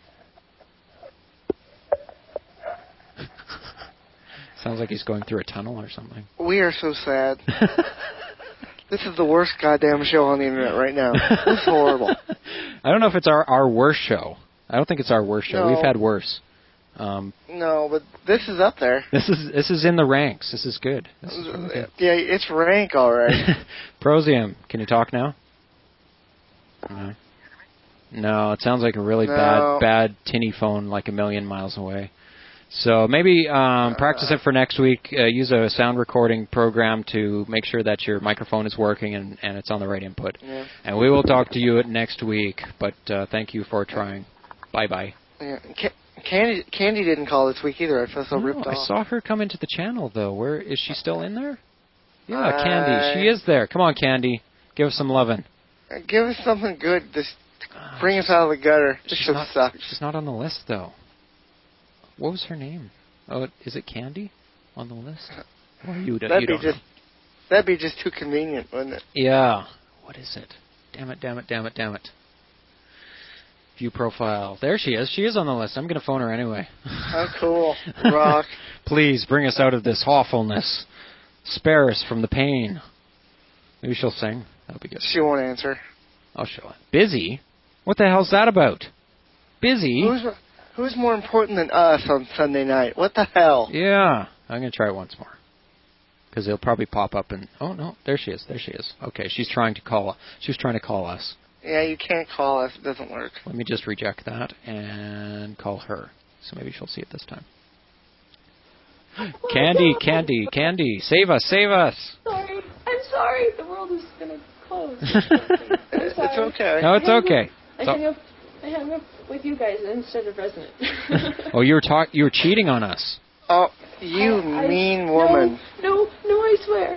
Sounds like he's going through a tunnel or something. We are so sad. This is the worst goddamn show on the internet right now. This is horrible. I don't know if it's our, our worst show. I don't think it's our worst show. No. We've had worse. Um, No, but this is up there. this is this is in the ranks. This is good. This is really good. Yeah, it's rank, all right. Prosium, can you talk now? No. No, it sounds like a really No. bad bad tinny phone like a million miles away. So maybe um, practice it for next week. Uh, use a sound recording program to make sure that your microphone is working and, and it's on the right input. Yeah. And we will talk to you next week. But uh, thank you for trying. Bye bye. Yeah. Ca- Candy Candy didn't call this week either. I felt so ripped I off. saw her come into the channel though. Where is she still in there? Yeah, I- Candy. She is there. Come on, Candy. Give us some lovin'. Give us something good. Just bring us out of the gutter. This She's show not, sucks. she's not on the list though. What was her name? Oh, is it Candy on the list? Well, you, don't- That'd you be don't just know. that'd be just too convenient, wouldn't it? Yeah. What is it? Damn it, damn it, damn it, damn it. View profile. There she is. She is on the list. I'm going to phone her anyway. Oh, cool. Rock. Please bring us out of this awfulness. Spare us from the pain. Maybe she'll sing. That'll be good. She won't answer. Oh, she'll. Busy? What the hell's that about? Busy? Who's who's more important than us on Sunday night? What the hell? Yeah. I'm going to try it once more. Because it'll probably pop up and... Oh, no. There she is. There she is. Okay, she's trying to call... She was trying to call us. Yeah, you can't call us. It doesn't work. Let me just reject that and call her. So maybe she'll see it this time. Candy, Candy, Candy, save us, save us. Sorry. I'm sorry. The world is going to close. It's okay. No, it's I hung okay. Up, I, So- hung up, I hung up with you guys instead of Resonant. Oh, you were talk. You were cheating on us. Oh, you I- I- mean woman. No, no, no, I swear.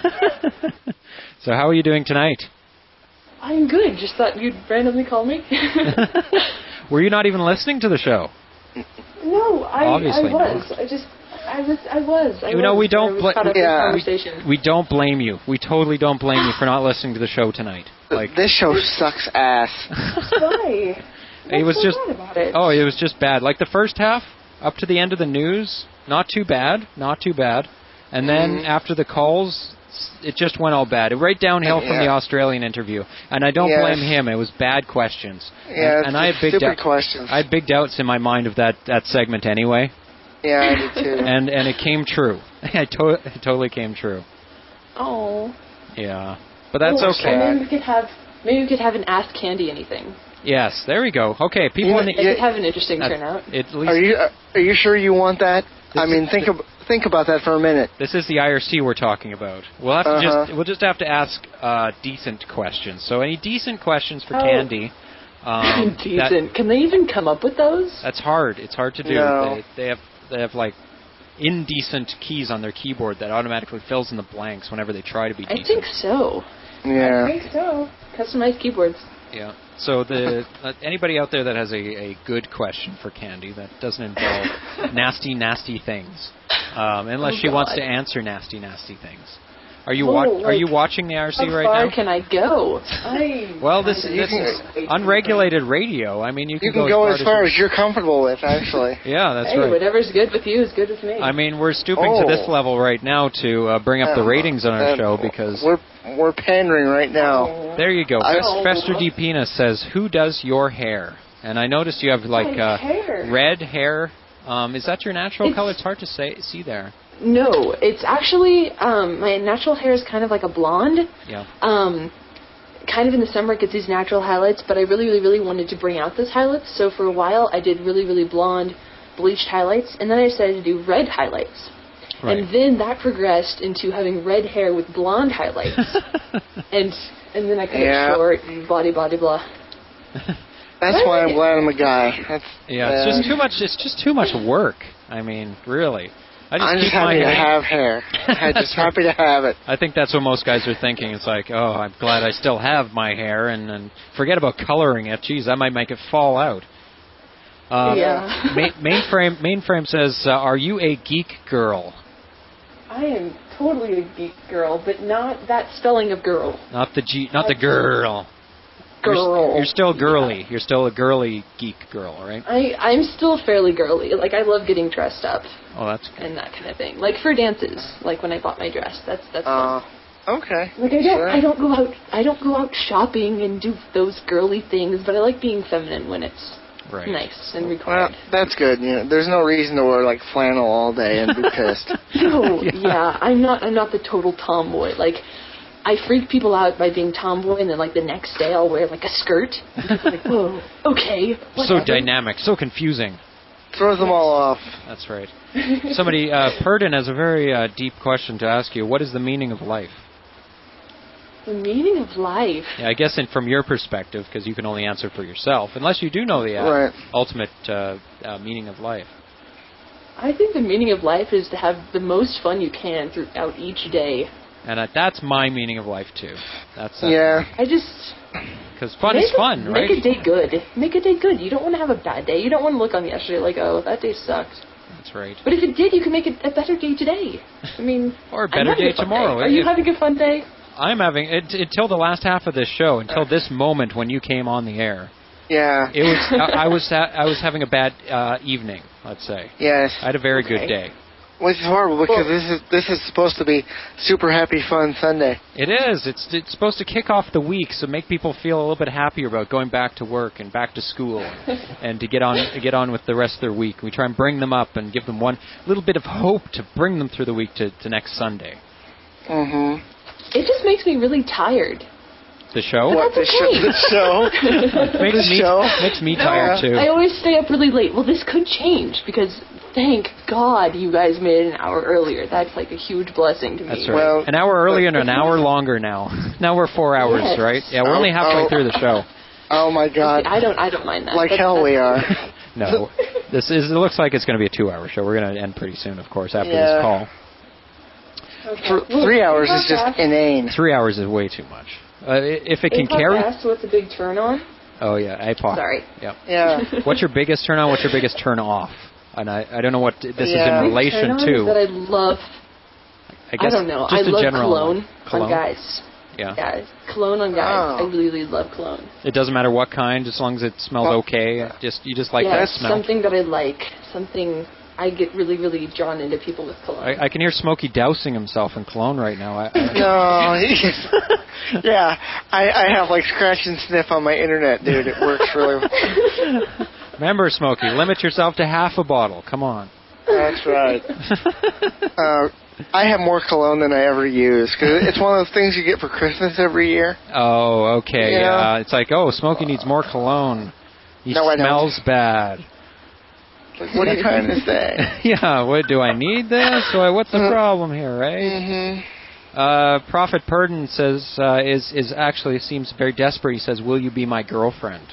So how are you doing tonight? I'm good. Just thought you'd randomly call me. Were you not even listening to the show? No, I, Obviously I was. not. I just, I was, I was. I You know, was, we don't I was bla- caught up in yeah. conversation. We don't blame you. We totally don't blame you for not listening to the show tonight. Like This show sucks ass. Why? it was What's so just. bad about it? Oh, it was just bad. Like the first half, up to the end of the news, not too bad, not too bad. And then Mhm. after the calls, it just went all bad. Right downhill from Yeah. the Australian interview. And I don't Yes. blame him. It was bad questions. Yeah, and, and I had big stupid dou- questions. I had big doubts in my mind of that, that segment anyway. Yeah, I did too. And and it came true. it, to- it totally came true. Oh. Yeah. But that's Well, okay. Maybe we could have, maybe we could have an Ask Candy Anything. Yes, there we go. Okay, people Yeah, in the... It could have an interesting That's- turnout. At least Are you uh, are you sure you want that? This I mean, is- think ab- think about that for a minute. This is the I R C we're talking about. We'll have to Uh-huh. just we'll just have to ask uh, decent questions. So any decent questions for Oh. Candy? Um, that- Decent. Can they even come up with those? that's hard. It's hard to do. No. They, they have they have like indecent keys on their keyboard that automatically fills in the blanks whenever they try to be I decent. think so. I Yeah. think so. Customized keyboards. Yeah. So the uh, anybody out there that has a, a good question for Candy that doesn't involve nasty, nasty things, um, unless Oh, she wants God. to answer nasty, nasty things. Are you Oh, wa- Are like, you watching the I R C How right far now? can I go? I Well, this You this can- is unregulated radio. I mean, you can, You can go as far as you- you're comfortable with, actually. Yeah, that's hey, right. whatever's good with you is good with me. I mean, we're stooping to this Oh. level right now to uh, bring up the Uh, ratings on our uh, show because we're we're pandering right now. there you go. I- Fest- Fester D. Pina says, "Who does your hair?" And I noticed you have like My uh, hair. red hair. Um, is that your natural It's- color? It's hard to say see there. No, it's actually um, my natural hair is kind of like a blonde. Yeah. Um, kind of in the summer it gets these natural highlights, but I really, really, really wanted to bring out those highlights. So for a while I did really, really blonde bleached highlights, and then I decided to do red highlights. Right. And then that progressed into having red hair with blonde highlights. and and then I cut Yeah. it short and blah, blah, blah, blah. That's why I'm glad I'm a guy. That's Yeah, it's uh, just too much. It's just too much work. I mean, really. I just I'm keep just my happy to hair. have hair. I'm just happy to have it. I think that's what most guys are thinking. It's like, oh, I'm glad I still have my hair, and, and forget about coloring it. Geez, that might make it fall out. Uh, Yeah. ma- mainframe mainframe says, uh, "Are you a geek girl?" I am totally a geek girl, but not that spelling of girl. Not the G, not the girl. You're, Girl. you're still girly. You're still a girly geek girl, right? I, I'm still fairly girly. Like, I love getting dressed up Oh, that's good. and that kind of thing. Like, for dances, like when I bought my dress. That's that's Uh, fun. okay. Like, I don't, Sure. I don't go out, I don't go out shopping and do those girly things, but I like being feminine when it's right. nice and Well, required. that's good. You know, there's no reason to wear like flannel all day and be pissed. No, yeah. I'm not, I'm not the total tomboy. Like, I freak people out by being tomboy, and then like the next day I'll wear like a skirt. And people are like, whoa, okay, So whatever. dynamic, so confusing. Throws them all off. That's right. Somebody, uh, Purdon has a very uh, deep question to ask you. What is the meaning of life? The meaning of life. Yeah, I guess in, from your perspective, because you can only answer for yourself, unless you do know the uh, Right. ultimate uh, uh, meaning of life. I think the meaning of life is to have the most fun you can throughout each day. And uh, that's my meaning of life, too. That's uh, Yeah. I just... Because fun make is fun, a, right? Make a day good. Make a day good. You don't want to have a bad day. You don't want to look on yesterday like, oh, that day sucked. That's right. But if it did, you can make it a better day today. I mean... Or a I'm better having day a fun tomorrow. Day. Are you If- having a fun day? I'm having, it, until the last half of this show, until this moment when you came on the air, Yeah. it was I, I was ha- I was having a bad uh, evening, let's say. Yes. I had a very Okay. good day. Which is horrible because Well- this is this is supposed to be super happy fun Sunday. It is. It's it's supposed to kick off the week, so make people feel a little bit happier about going back to work and back to school, and to get on to get on with the rest of their week. We try and bring them up and give them one little bit of hope to bring them through the week to, to next Sunday. Mm-hmm. It just makes me really tired. The show? What, the, sh- the show? makes, the me, show? makes me No, tired, too. I always stay up really late. Well, this could change because thank God you guys made it an hour earlier. That's like a huge blessing to me. That's right. Well, an hour earlier and an hour longer now. Now we're four hours, Yes. right? Yeah, we're only halfway Oh. through the show. Oh, my God. I don't. I don't mind that. Like That's- hell that's we are. No. This is. It looks like it's going to be a two-hour show. We're going to end pretty soon, of course, after Yeah. this call. Okay. Th- Well, three hours is just Apoc inane. Three hours is way too much. Uh, i- if it can Apoc carry... asked what's a big turn on. Oh, yeah, A P O C. Sorry. Yep. Yeah. What's your biggest turn on? What's your biggest turn off? And I, I don't know what this Yeah. is in Big relation turn on to. is that I love. I guess I don't know. just I a love general cologne, one. Cologne? on guys. Yeah. Yeah, cologne on guys. Oh. I really, really love cologne. It doesn't matter what kind, as long as it smells Well, okay. Just you just like yeah, that it's smell. something that I like. Something I get really, really drawn into people with cologne. I, I can hear Smokey dousing himself in cologne right now. I, I, No, he- yeah, I, I have like scratch and sniff on my internet, dude. It works really well. Remember, Smokey, limit yourself to half a bottle. Come on. That's right. Uh, I have more cologne than I ever use because it's one of those things you get for Christmas every year. Oh, okay. You know? Yeah, it's like, oh, Smokey needs more cologne. He No, I don't. smells bad. Like, what are you trying to say? Yeah, what do I need this? Or what's the problem here, right? Mm-hmm. Uh, Prophet Purdon says uh, is is actually seems very desperate. He says, "Will you be my girlfriend?"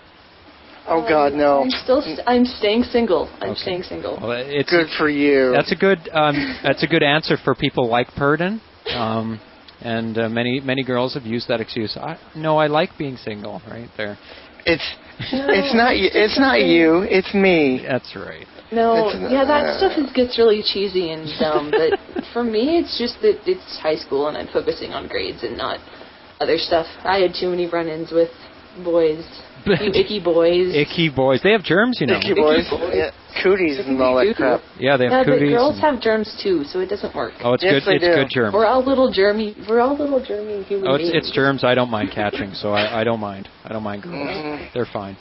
Oh God, no. I'm still. St- I'm staying single. I'm Okay. staying single. Well, it's Good for you. That's a good um, that's a good answer for people like Purdon. Um, and uh, many many girls have used that excuse. I, no, I like being single. Right there. It's it's not you. It's not you. It's me. That's right. No, It's- yeah, that uh, stuff is, gets really cheesy and dumb. But for me, it's just that it's high school and I'm focusing on grades and not other stuff. I had too many run-ins with boys, you icky boys. Icky boys. They have germs, you know. Icky boys. Yeah, cooties and all that crap. Yeah, they Yeah, have but cooties. girls and- have germs too, so it doesn't work. oh, it's Yes, good. they It's do. good germs. We're all little germy. We're all little germy human Oh, it's beings. it's germs. I don't mind catching, so I, I don't mind. I don't mind girls. Mhm. They're fine.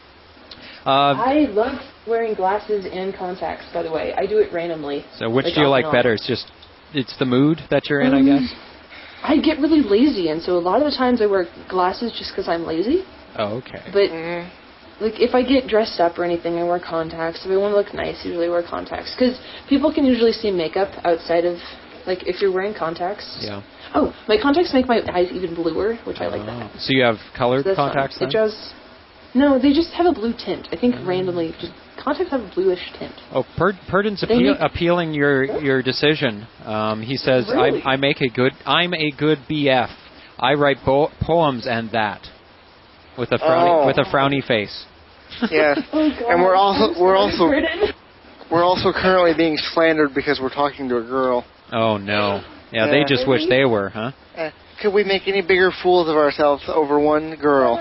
Uh, I love wearing glasses and contacts. By the way, I do it randomly. so which like do you off like and on. better? It's just it's the mood that you're in, I Um, guess. I get really lazy, and so a lot of the times I wear glasses just because I'm lazy. Oh, okay. But Mhm. like if I get dressed up or anything, I wear contacts. If I want to look nice, I usually wear contacts because people can usually see makeup outside of like if you're wearing contacts. Yeah. Oh, my contacts make my eyes even bluer, which I like Oh. that. So you have colored That's fun. contacts It then? just no, they just have a blue tint. I think Mm. randomly, just contacts have a bluish tint. Oh, Pur- Purdon's They appeal- make- appealing your your decision. Um, he says, Really? I, "I make a good. I'm a good B F. I write po- poems and that." With a frowny Oh. with a frowny face. Yes. Oh God! And we're also I'm we're sorry, also Purdon. we're also currently being slandered because we're talking to a girl. Oh no. Yeah, they Yeah. just wish they were, huh? Uh, could we make any bigger fools of ourselves over one girl?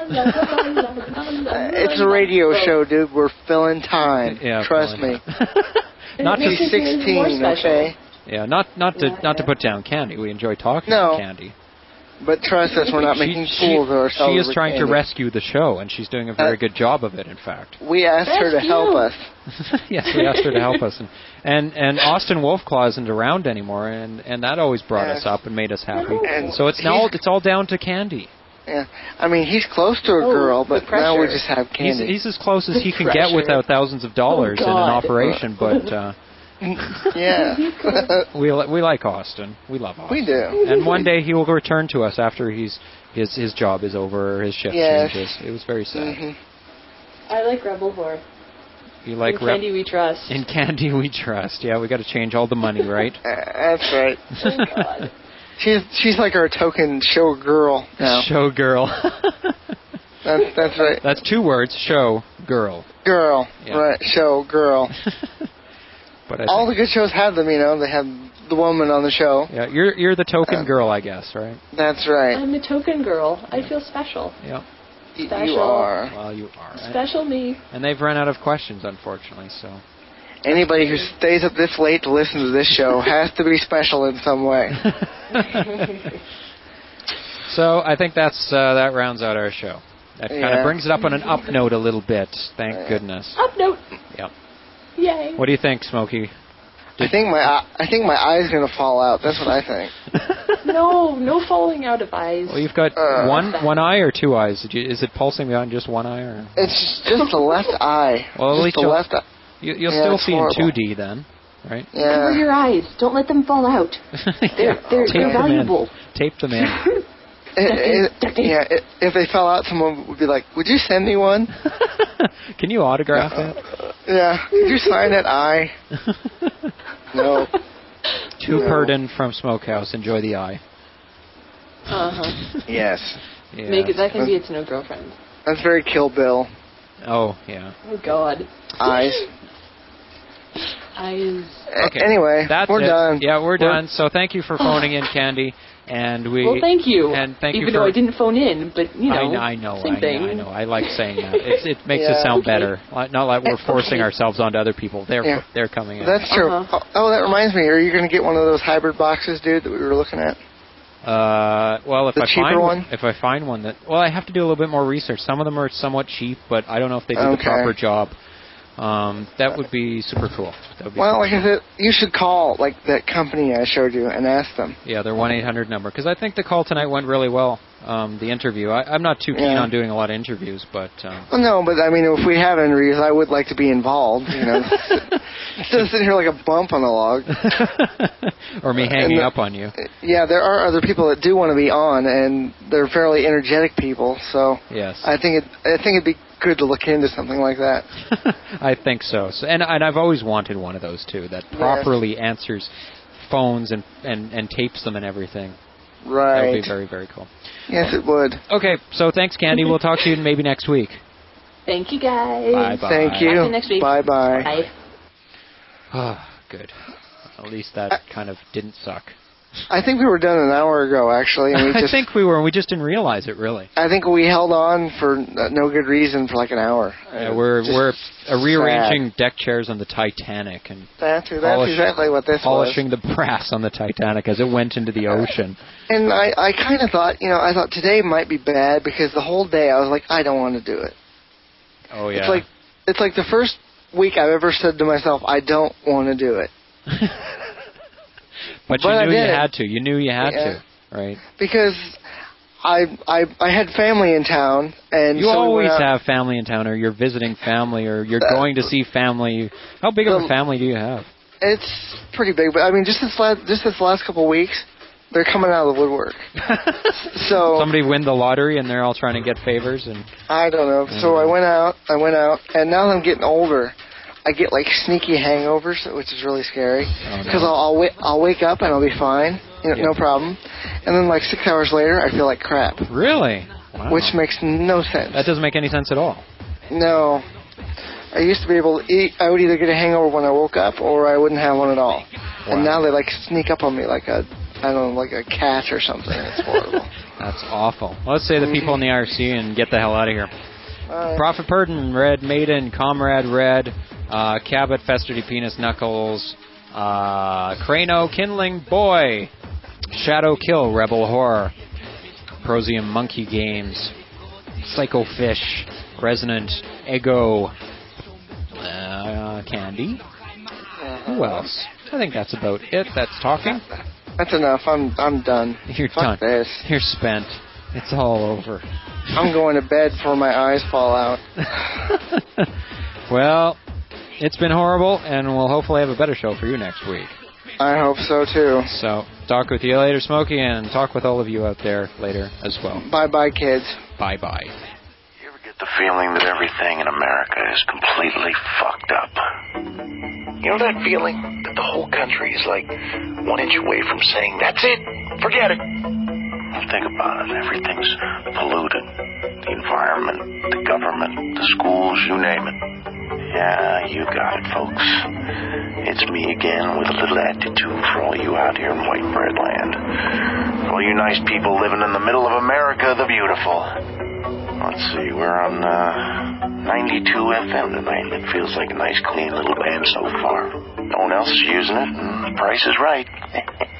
Uh, it's a radio show, dude. We're filling time. Yeah, Trust filling me. And Not it to makes She's it even more sixteen, special. okay? Yeah, not not to Yeah, not to yeah. put down Candy. We enjoy talking No. to Candy. But trust us, we're not She- making she, fools of ourselves. she is over trying to Candy. rescue the show, and she's doing a very Uh, good job of it. In fact. We asked her to Rescue. help us. Yes, we asked her to help us, and and, and Austin Wolfclaw isn't around anymore, and, and that always brought Yes. us up and made us happy. And So it's now he's- it's all down to Candy. Yeah, I mean he's close to a Oh, girl, the but now we pressure. just have He's, Candy. he's as close as The he can get pressure. without thousands of dollars Oh, in an God. operation, but uh, Yeah, we li- we like Austin. We love Austin. we do. And one day he will return to us after he's his his job is over, or his shift Yes. changes. It was very sad. hmm I like Rebel Whore. You like In rep- Candy We Trust. in Candy we trust. Yeah, we got to change all the money, right? Uh, that's right. Oh God. She's she's like our token show girl now. Show girl. That's that's right. That's two words. Show girl. Girl, Yeah. right? Show girl. But I All the think, good shows have them, you know. They have the woman on the show. yeah, you're you're the token Uh, girl, I guess, right? That's right. I'm a token girl. I feel special. Yeah. Y- special. You are. Well, you are. Special me. And they've run out of questions, unfortunately. So. Anybody who stays up this late to listen to this show has to be special in some way. So I think that's uh, that rounds out our show. That kind Yeah. of brings it up on an up note a little bit. Thank Yeah. goodness. Up note. Yep. Yay. What do you think, Smokey? I think my eye- I think my eye's gonna fall out. That's what I think. No, no falling out of eyes. Well, you've got Uh, one one eye or two eyes. Did you, is it pulsing beyond just one eye? Or? It's just the left eye. Well, at just least the you'll, left eye. you, you'll Yeah, still it's see horrible. in two D then, right? Yeah. Cover your eyes. Don't let them fall out. They're, they're, Tape they're them valuable. in. Tape them in. It, it, yeah, it, if they fell out, someone would be like, "Would you send me one?" Can you autograph Uh, that? Yeah. Could you sign that eye? No. To No. Purdon from Smokehouse. Enjoy the eye. Uh-huh. Yes. Yeah. Make it, that can be its no girlfriend. That's very Kill Bill. Oh, yeah. Oh, God. Eyes. Eyes. Okay. Anyway, That's we're it. done. Yeah, we're, We're- done. So thank you for phoning in, Candy. And we. Well, thank you. And thank Even you for. though I didn't phone in, but, you know. I know, I know, same I thing. know, I know. I like saying that. It's, it makes Yeah. us sound Okay. better. Like, not like we're forcing Okay. ourselves onto other people. They're Yeah. they're coming in. That's true. Uh-huh. Oh, oh, that reminds me. Are you going to get one of those hybrid boxes, dude, that we were looking at? Uh, well, if The I cheaper find one? if I find one that, well, I have to do a little bit more research. Some of them are somewhat cheap, but I don't know if they do Okay. the proper job. Um, that would be super cool. That would be Well, super like I said, you should call like that company I showed you and ask them. Yeah, their one eight hundred number. Because I think the call tonight went really well, um, the interview. I, I'm not too keen Yeah. on doing a lot of interviews, but... Um, Well, no, but I mean, if we have interviews, I would like to be involved. You know, instead of sitting here like a bump on a log. or me hanging the- up on you. Yeah, there are other people that do want to be on, and they're fairly energetic people. So Yes. I think it, I think it'd be good to look into something like that. I think so. so and, and I've always wanted one of those, too, that properly answers phones and, and, and tapes them and everything. Right. That would be very, very cool. Yes, it would. Okay, so thanks, Candy. We'll talk to you maybe next week. Thank you, guys. Bye-bye. Thank you. Talk to you next week. Bye-bye. Bye. Ah, good. At least that kind of didn't suck. I think we were done an hour ago, actually. And we I just, think we were, and we just didn't realize it, really. I think we held on for no good reason for like an hour. Yeah, we're Just we're uh, rearranging sad. deck chairs on the Titanic and That's, that's polish- exactly what this polishing was. the brass on the Titanic as it went into the ocean. And I, I kind of thought, you know, I thought today might be bad because the whole day I was like, I don't want to do it. Oh yeah. It's like it's like the first week I've ever said to myself, I don't want to do it. but, but I you knew you did. had to. You knew you had Yeah. to, right? Because I I I had family in town, and You so we always went out- have family in town, or you're visiting family, or you're Uh, going to see family. How big of a the- family do you have? It's pretty big, but I mean, just this last just this last couple of weeks, they're coming out of the woodwork. So Somebody win the lottery and they're all trying to get favors, and I don't know. So I went out, I went out, and now that I'm getting older, I get like sneaky hangovers, which is really scary. no. Because I'll I'll, wa- I'll wake up and I'll be fine, you know, Yeah. no problem, and then like six hours later, I feel like crap, really, wow. which makes no sense. that doesn't make any sense at all. No. I used to be able to eat. I would either get a hangover when I woke up, or I wouldn't have one at all. Wow. And now they like sneak up on me like a, I don't know, like a cat or something. It's horrible. That's awful. Well, let's say the people in the I R C and get the hell out of here. All right. Prophet Purdon, Red Maiden, Comrade Red, uh, Cabot, Fester de Penis Knuckles, uh, Crano, Kindling Boy, Shadow Kill, Rebel Horror, Prosium Monkey Games, Psycho Fish, Resonant, Ego, uh, Candy. Who else? I think that's about it. That's talking. That's enough. I'm I'm done. You're Fuck done. this. You're spent. It's all over. I'm going to bed before my eyes fall out. Well, it's been horrible, and we'll hopefully have a better show for you next week. I hope so too. So, talk with you later, Smokey, and talk with all of you out there later as well. Bye bye, kids. Bye-bye. The feeling that everything in America is completely fucked up. You know that feeling that the whole country is like one inch away from saying, that's it, forget it. Well, think about it. Everything's polluted. The environment, the government, the schools, you name it. Yeah, you got it, folks. It's me again with a little attitude for all you out here in white bread land. For all you nice people living in the middle of America the beautiful. Let's see, we're on uh, ninety-two F M tonight. It feels like a nice, clean little band so far. No one else is using it, and the price is right.